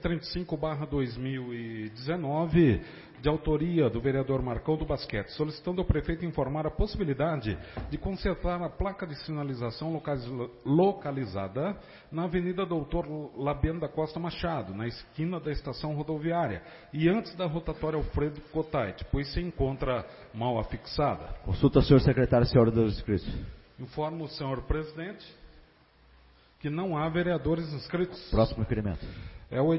835/2019, de autoria do vereador Marcão do Basquete, solicitando ao prefeito informar a possibilidade de consertar a placa de sinalização localizada na Avenida Doutor Labiano da Costa Machado, na esquina da estação rodoviária, e antes da rotatória Alfredo Cotait, pois se encontra mal afixada. Consulta o senhor secretário se há oradores inscritos. Informo o senhor presidente que não há vereadores inscritos. Próximo requerimento. É o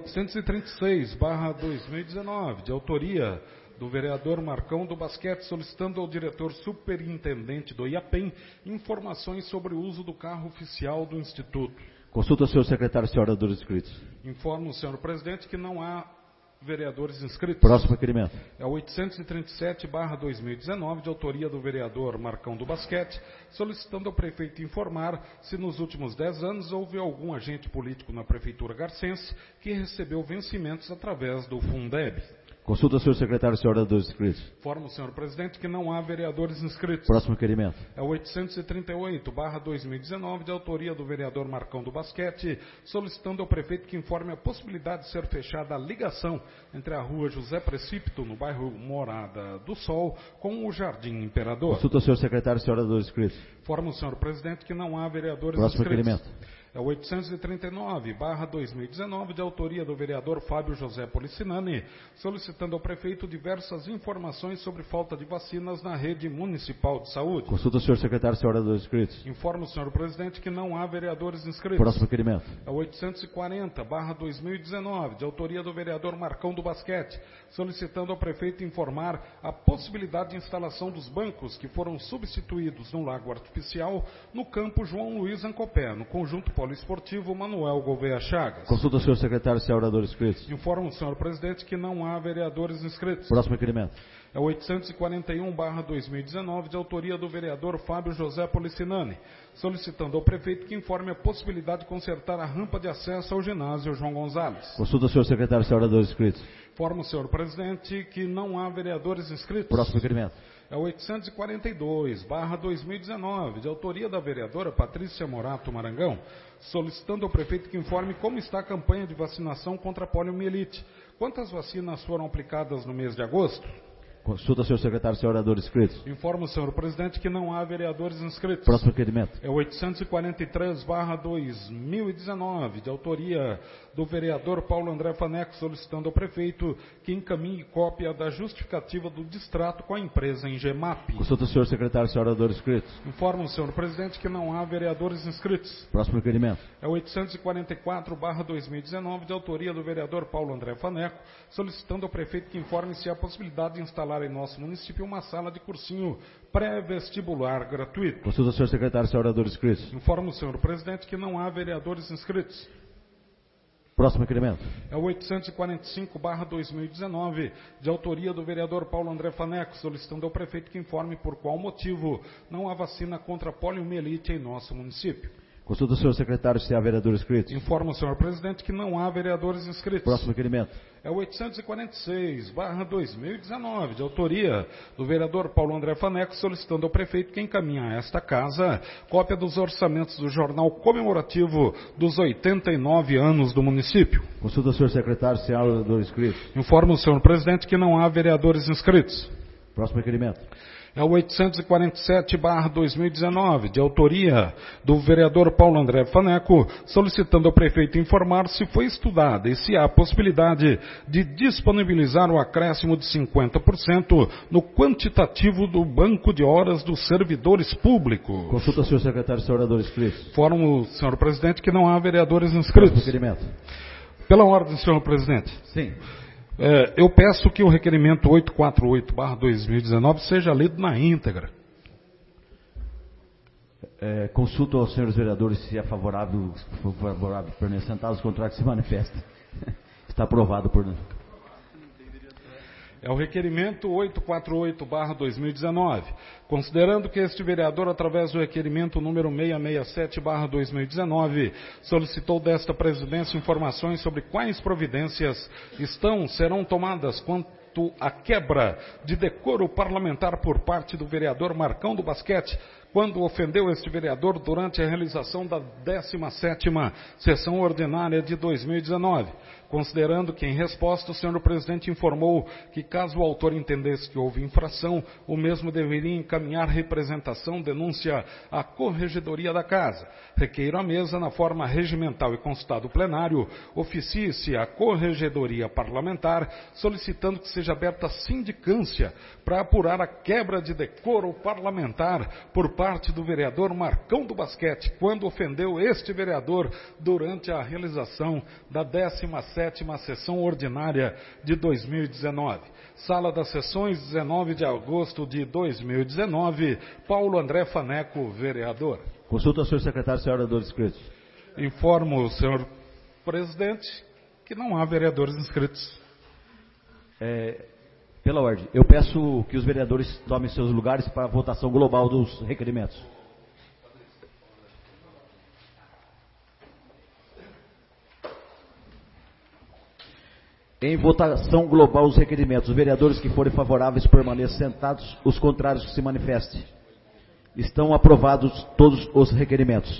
836/2019, de autoria do vereador Marcão do Basquete, solicitando ao diretor superintendente do IAPEM informações sobre o uso do carro oficial do Instituto. Consulta o senhor secretário se há oradores inscritos. Informo o senhor presidente que não há vereadores inscritos. Próximo requerimento. É o 837/2019, de autoria do vereador Marcão do Basquete, solicitando ao prefeito informar se nos últimos 10 anos houve algum agente político na prefeitura garcense que recebeu vencimentos através do Fundeb. Consulta o senhor secretário se há oradores inscritos. Informa o senhor presidente que não há vereadores inscritos. Próximo requerimento. É o 838/2019, de autoria do vereador Marcão do Basquete, solicitando ao prefeito que informe a possibilidade de ser fechada a ligação entre a rua José Precípito, no bairro Morada do Sol, com o Jardim Imperador. Consulta o senhor secretário se há oradores inscritos. Informa o senhor presidente que não há vereadores Próximo inscritos. requerimento. É o 839/2019, de autoria do vereador Fábio José Policinani, solicitando ao prefeito diversas informações sobre falta de vacinas na rede municipal de saúde. Consulta o senhor secretário se há oradores inscritos. Informa o senhor presidente que não há vereadores inscritos. Próximo requerimento. É o 840/2019, de autoria do vereador Marcão do Basquete, solicitando ao prefeito informar a possibilidade de instalação dos bancos que foram substituídos no Lago Artificial no campo João Luiz Ancopé, no conjunto poliesportivo Manuel Gouveia Chagas. Consulta o senhor secretário se há oradores inscritos. Informa o senhor presidente que não há vereadores inscritos. Próximo requerimento. É o 841/2019, de autoria do vereador Fábio José Policinani, solicitando ao prefeito que informe a possibilidade de consertar a rampa de acesso ao ginásio João Gonzalez. Consulta o senhor secretário se há oradores inscritos. Informa o senhor presidente que não há vereadores inscritos. Próximo requerimento. É o 842/2019, de autoria da vereadora Patrícia Morato Marangão, solicitando ao prefeito que informe como está a campanha de vacinação contra a poliomielite. Quantas vacinas foram aplicadas no mês de agosto? Consulta o senhor secretário se há oradores inscritos. Informa o senhor presidente que não há vereadores inscritos. Próximo requerimento. É o 843/2019, de autoria do vereador Paulo André Faneco, solicitando ao prefeito que encaminhe cópia da justificativa do distrato com a empresa Engemap. Consulta o senhor secretário se há oradores inscritos. Informa o senhor presidente que não há vereadores inscritos. Próximo requerimento. É o 844/2019, de autoria do vereador Paulo André Faneco, solicitando ao prefeito que informe se há possibilidade de instalar em nosso município uma sala de cursinho pré-vestibular gratuito. Consulta o senhor secretário se há oradores inscritos. Informa o senhor presidente que não há vereadores inscritos. Próximo requerimento. É o 845/2019, de autoria do vereador Paulo André Faneco, solicitando ao prefeito que informe por qual motivo não há vacina contra a poliomielite em nosso município. Consulta o senhor secretário se há vereadores inscritos. Informa o senhor presidente que não há vereadores inscritos. Próximo requerimento. É o 846/2019, de autoria do vereador Paulo André Faneco, solicitando ao prefeito que encaminhe a esta casa cópia dos orçamentos do jornal comemorativo dos 89 anos do município. Consulta o senhor secretário se há vereadores inscritos. Informa o senhor presidente que não há vereadores inscritos. Próximo requerimento. É o 847/2019, de autoria do vereador Paulo André Faneco, solicitando ao prefeito informar se foi estudada e se há a possibilidade de disponibilizar o acréscimo de 50% no quantitativo do banco de horas dos servidores públicos. Consulta, senhor secretário, senhor vereador inscrito. Informo, senhor presidente, que não há vereadores inscritos. Requerimento. Pela ordem, senhor presidente. Sim. Eu peço que o requerimento 848/2019 seja lido na íntegra. Consulto aos senhores vereadores se é favorável, permanecer sentados, contrário que se manifeste. Está aprovado por... É o requerimento 848/2019. Considerando que este vereador, através do requerimento número 667/2019, solicitou desta presidência informações sobre quais providências serão tomadas quanto à quebra de decoro parlamentar por parte do vereador Marcão do Basquete, quando ofendeu este vereador durante a realização da 17ª sessão ordinária de 2019. Considerando que, em resposta, o senhor presidente informou que, caso o autor entendesse que houve infração, o mesmo deveria encaminhar representação, denúncia à corregedoria da casa. Requeiro à mesa, na forma regimental e consultado plenário, oficie-se à corregedoria parlamentar, solicitando que seja aberta sindicância para apurar a quebra de decoro parlamentar por parte do vereador Marcão do Basquete, quando ofendeu este vereador durante a realização da 17ª sessão ordinária de 2019. Sala das Sessões, 19 de agosto de 2019, Paulo André Faneco, vereador. Consulta ao senhor secretário, senhor vereador inscritos. Informo, senhor presidente, que não há vereadores inscritos. Pela ordem, eu peço que os vereadores tomem seus lugares para a votação global dos requerimentos. Em votação global os requerimentos. Os vereadores que forem favoráveis permaneçam sentados, os contrários que se manifestem. Estão aprovados todos os requerimentos.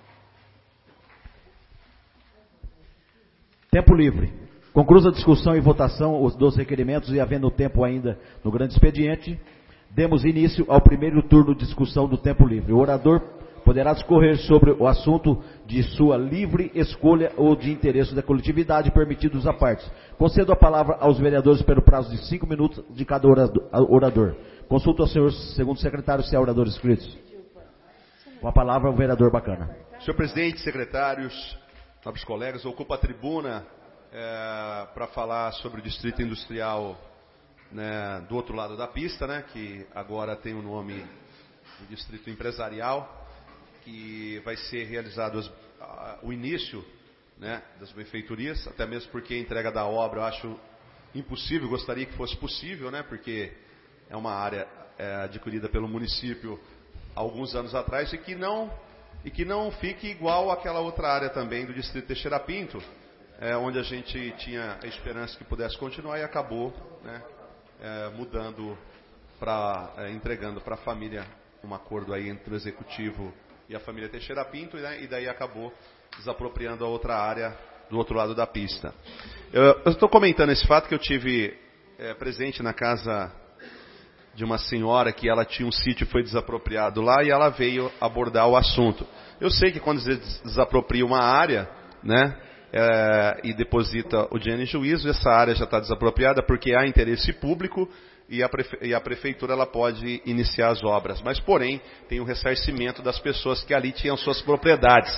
Tempo livre. Conclusa a discussão e votação dos requerimentos e, havendo tempo ainda no grande expediente, demos início ao primeiro turno de discussão do tempo livre. O orador poderá discorrer sobre o assunto de sua livre escolha ou de interesse da coletividade, permitidos à parte. Concedo a palavra aos vereadores pelo prazo de 5 minutos de cada orador. Consulto ao senhor segundo secretário se há oradores inscritos. Com a palavra o vereador Bacana. Senhor presidente, secretários, nobres colegas, ocupo a tribuna para falar sobre o distrito industrial, né, do outro lado da pista, né, que agora tem o nome de distrito empresarial, que vai ser realizado o início, né, das benfeitorias, até mesmo porque a entrega da obra eu acho impossível, gostaria que fosse possível, né, porque é uma área adquirida pelo município há alguns anos atrás e que não fique igual àquela outra área também do distrito Teixeira Pinto, onde a gente tinha a esperança que pudesse continuar e acabou, né, mudando entregando para a família um acordo aí entre o executivo e a família Teixeira Pinto, né, e daí acabou desapropriando a outra área do outro lado da pista. Eu estou comentando esse fato que eu tive presente na casa de uma senhora que ela tinha um sítio e foi desapropriado lá e ela veio abordar o assunto. Eu sei que quando você desapropria uma área, né, e deposita o dinheiro em juízo, essa área já está desapropriada porque há interesse público e a prefeitura ela pode iniciar as obras. Mas, porém, tem o ressarcimento das pessoas que ali tinham suas propriedades.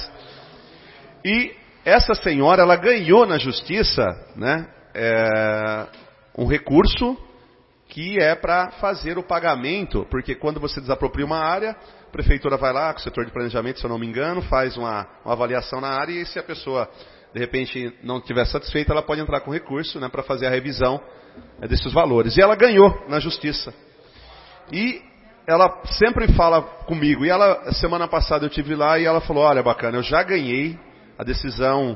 E essa senhora, ela ganhou na justiça, né, um recurso que é para fazer o pagamento, porque quando você desapropria uma área, a prefeitura vai lá, com o setor de planejamento, se eu não me engano, faz uma avaliação na área e se a pessoa, de repente, não estiver satisfeita, ela pode entrar com recurso, né, para fazer a revisão desses valores. E ela ganhou na justiça. E ela sempre fala comigo. E ela, semana passada eu estive lá e ela falou, olha, Bacana, eu já ganhei a decisão,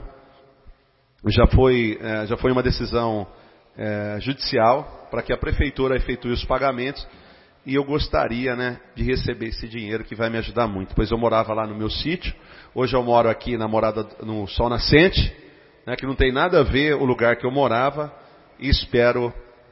já foi uma decisão judicial para que a prefeitura efetue os pagamentos e eu gostaria, né, de receber esse dinheiro que vai me ajudar muito, pois eu morava lá no meu sítio, hoje eu moro aqui na morada no Sol Nascente, né, que não tem nada a ver o lugar que eu morava e espero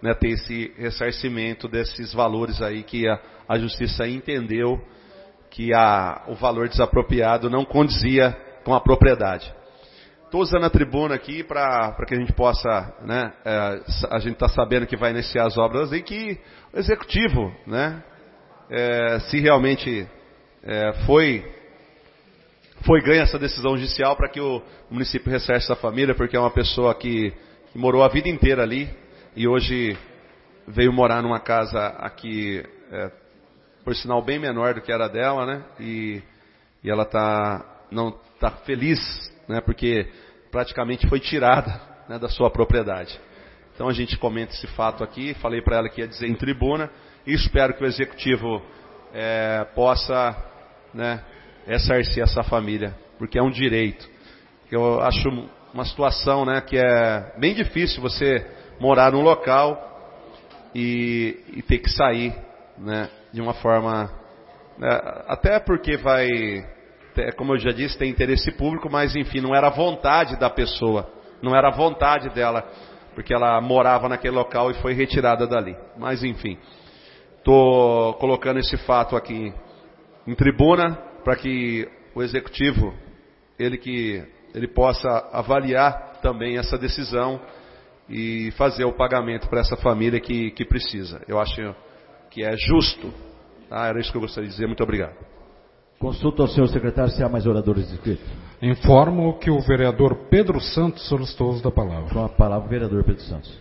né, ter esse ressarcimento desses valores aí que a Justiça entendeu que o valor desapropriado não condizia com a propriedade. Estou usando a tribuna aqui para que a gente possa, né, a gente está sabendo que vai iniciar as obras e que o Executivo, né, se realmente foi ganha essa decisão judicial para que o município ressarça essa família, porque é uma pessoa que morou a vida inteira ali e hoje veio morar numa casa aqui, por sinal bem menor do que era dela, né? E ela não está feliz, né? Porque praticamente foi tirada, né, da sua propriedade. Então a gente comenta esse fato aqui, falei para ela que ia dizer em tribuna, e espero que o Executivo possa, né, ressarcir essa família, porque é um direito. Eu acho uma situação, né, que é bem difícil você morar num local e ter que sair, né, de uma forma, até porque como eu já disse, tem interesse público, mas enfim, não era a vontade da pessoa, não era a vontade dela, porque ela morava naquele local e foi retirada dali. Mas enfim, estou colocando esse fato aqui em tribuna para que o Executivo, ele possa avaliar também essa decisão e fazer o pagamento para essa família que precisa. Eu acho que é justo. Tá? Era isso que eu gostaria de dizer. Muito obrigado. Consulta ao senhor secretário se há mais oradores inscritos. Informo que o vereador Pedro Santos solicitou o uso da palavra. Com a palavra o vereador Pedro Santos.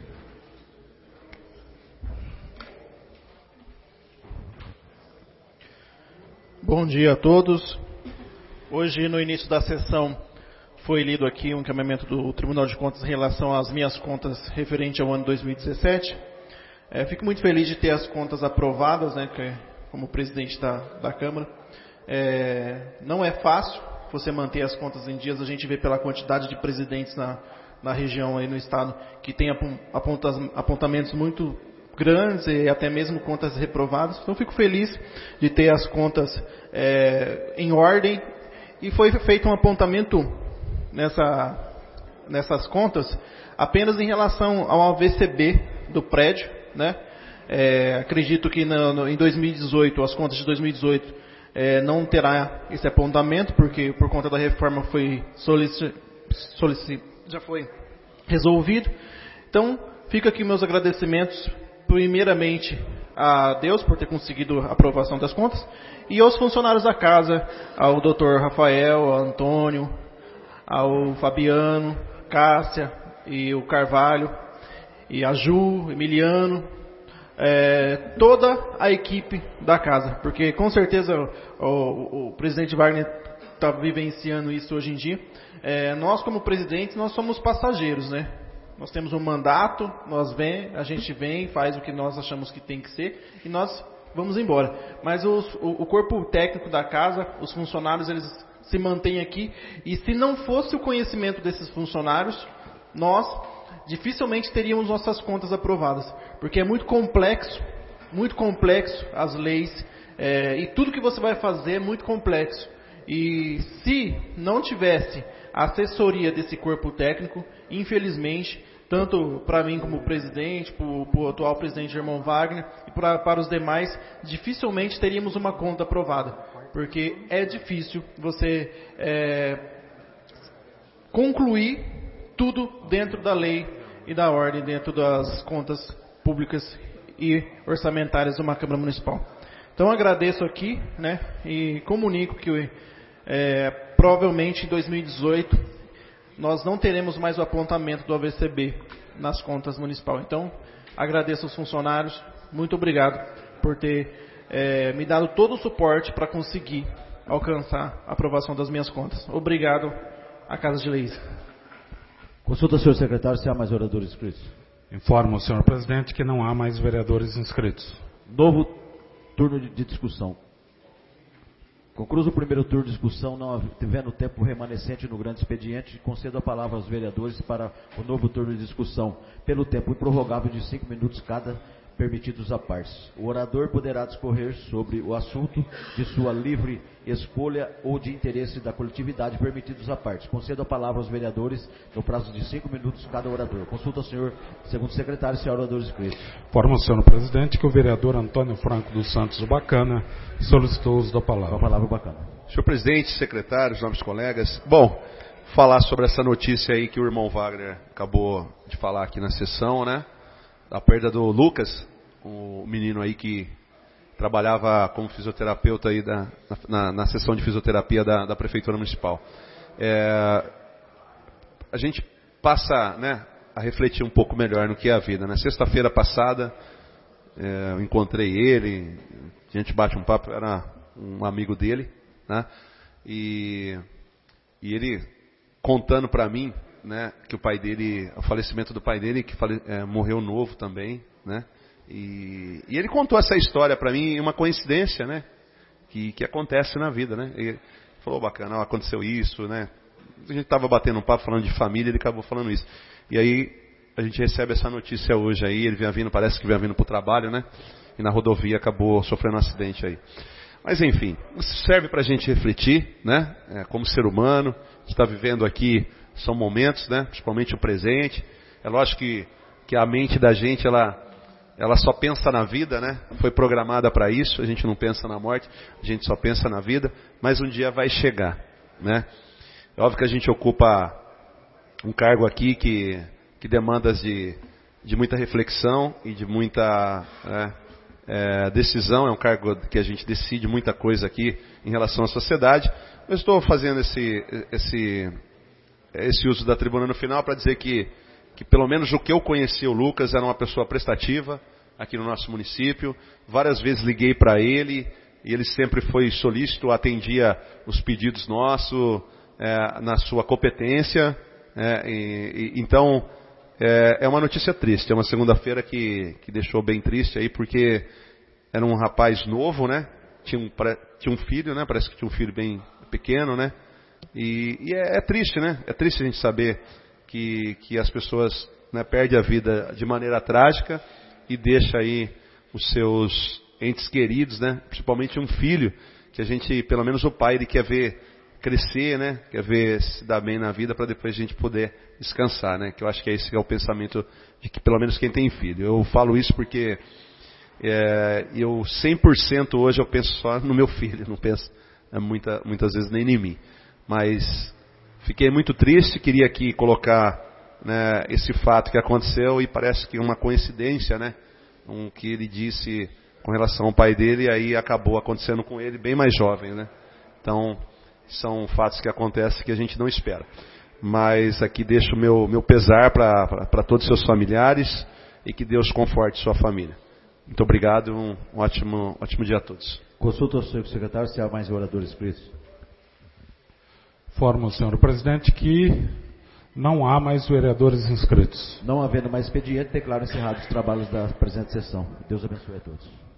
Bom dia a todos. Hoje, no início da sessão, foi lido aqui um encaminhamento do Tribunal de Contas em relação às minhas contas referente ao ano 2017. Fico muito feliz de ter as contas aprovadas, né, como presidente da Câmara. Não é fácil você manter as contas em dias, a gente vê pela quantidade de presidentes na região aí no estado que tem apontamentos muito grandes e até mesmo contas reprovadas. Então fico feliz de ter as contas em ordem e foi feito um apontamento nessas contas apenas em relação ao AVCB do prédio, né? Acredito que em 2018, as contas de 2018 não terá esse apontamento, porque por conta da reforma já foi resolvido. Então, fica aqui meus agradecimentos, primeiramente a Deus por ter conseguido a aprovação das contas, e aos funcionários da casa, ao Dr. Rafael, ao Antônio, ao Fabiano, Cássia e o Carvalho, e a Ju, Emiliano, toda a equipe da casa, porque com certeza o presidente Wagner está vivenciando isso hoje em dia. Nós como presidentes, nós somos passageiros, né? Nós temos um mandato, a gente vem, faz o que nós achamos que tem que ser e nós vamos embora. Mas o corpo técnico da casa, os funcionários, eles se mantêm aqui, e se não fosse o conhecimento desses funcionários, nós dificilmente teríamos nossas contas aprovadas, porque é muito complexo as leis, e tudo que você vai fazer é muito complexo. E se não tivesse a assessoria desse corpo técnico, infelizmente, tanto para mim como presidente, para o atual presidente Germão Wagner e para os demais, dificilmente teríamos uma conta aprovada, porque é difícil você concluir tudo dentro da lei e da ordem, dentro das contas públicas e orçamentárias de uma Câmara Municipal. Então agradeço aqui, né, e comunico que provavelmente em 2018 nós não teremos mais o apontamento do AVCB nas contas municipais. Então agradeço aos funcionários, muito obrigado por ter me dado todo o suporte para conseguir alcançar a aprovação das minhas contas. Obrigado à Casa de Leis. Consulta, senhor secretário, se há mais oradores inscritos. Informo, senhor presidente, que não há mais vereadores inscritos. Novo turno de discussão. Concluído o primeiro turno de discussão, não havendo tempo remanescente no grande expediente, concedo a palavra aos vereadores para o novo turno de discussão, pelo tempo improrrogável de 5 minutos cada, permitidos à partes. O orador poderá discorrer sobre o assunto de sua livre escolha ou de interesse da coletividade, permitidos à partes. Concedo a palavra aos vereadores no prazo de 5 minutos cada orador. Consulta ao senhor segundo secretário, senhor orador inscrito. Informo, senhor presidente, que o vereador Antônio Franco dos Santos Bacana solicitou o uso da palavra. Com a palavra, Bacana. Senhor presidente, secretários, nobres colegas. Bom, falar sobre essa notícia aí que o irmão Wagner acabou de falar aqui na sessão, né? A perda do Lucas, o menino aí que trabalhava como fisioterapeuta aí na sessão de fisioterapia da Prefeitura Municipal. A gente passa, né, a refletir um pouco melhor no que é a vida. Na sexta-feira passada, eu encontrei ele, a gente bate um papo, era um amigo dele, né? E ele contando para mim, né, que o pai dele, o falecimento do pai dele, que morreu novo também, né? E ele contou essa história para mim, uma coincidência, né? Que acontece na vida, né? Ele falou, bacana, ó, aconteceu isso, né? A gente estava batendo um papo falando de família, ele acabou falando isso. E aí a gente recebe essa notícia hoje aí, ele vinha vindo, parece que vinha vindo para o trabalho, né? E na rodovia acabou sofrendo um acidente aí. Mas enfim, isso serve para a gente refletir, né? Como ser humano, a gente está vivendo aqui, são momentos, né? Principalmente o presente. É lógico que a mente da gente, ela só pensa na vida, né? Foi programada para isso, a gente não pensa na morte, a gente só pensa na vida, mas um dia vai chegar, né? É óbvio que a gente ocupa um cargo aqui que demanda de muita reflexão e de muita decisão, é um cargo que a gente decide muita coisa aqui em relação à sociedade. Eu estou fazendo esse uso da tribuna no final para dizer que pelo menos o que eu conheci o Lucas era uma pessoa prestativa aqui no nosso município. Várias vezes liguei para ele e ele sempre foi solícito, atendia os pedidos nossos na sua competência. Então é uma notícia triste, é uma segunda-feira que deixou bem triste aí, porque era um rapaz novo, né? Tinha um filho, né? Parece que tinha um filho bem pequeno, né? E é triste, né? É triste a gente saber que as pessoas, né, perdem a vida de maneira trágica e deixa aí os seus entes queridos, né? Principalmente um filho, que a gente, pelo menos o pai, ele quer ver crescer, né? Quer ver se dar bem na vida para depois a gente poder descansar, né? Que eu acho que esse é o pensamento de que pelo menos quem tem filho. Eu falo isso porque eu 100% hoje eu penso só no meu filho, não penso muitas vezes nem em mim. Mas fiquei muito triste, queria aqui colocar, né, esse fato que aconteceu e parece que uma coincidência, né? Que ele disse com relação ao pai dele e aí acabou acontecendo com ele bem mais jovem, né? Então são fatos que acontecem que a gente não espera. Mas aqui deixo o meu pesar para todos os seus familiares e que Deus conforte sua família. Muito obrigado, um ótimo dia a todos. Consulta ao senhor secretário se há mais oradores inscritos. Informo, senhor presidente, que não há mais vereadores inscritos. Não havendo mais expediente, declaro encerrados os trabalhos da presente sessão. Deus abençoe a todos.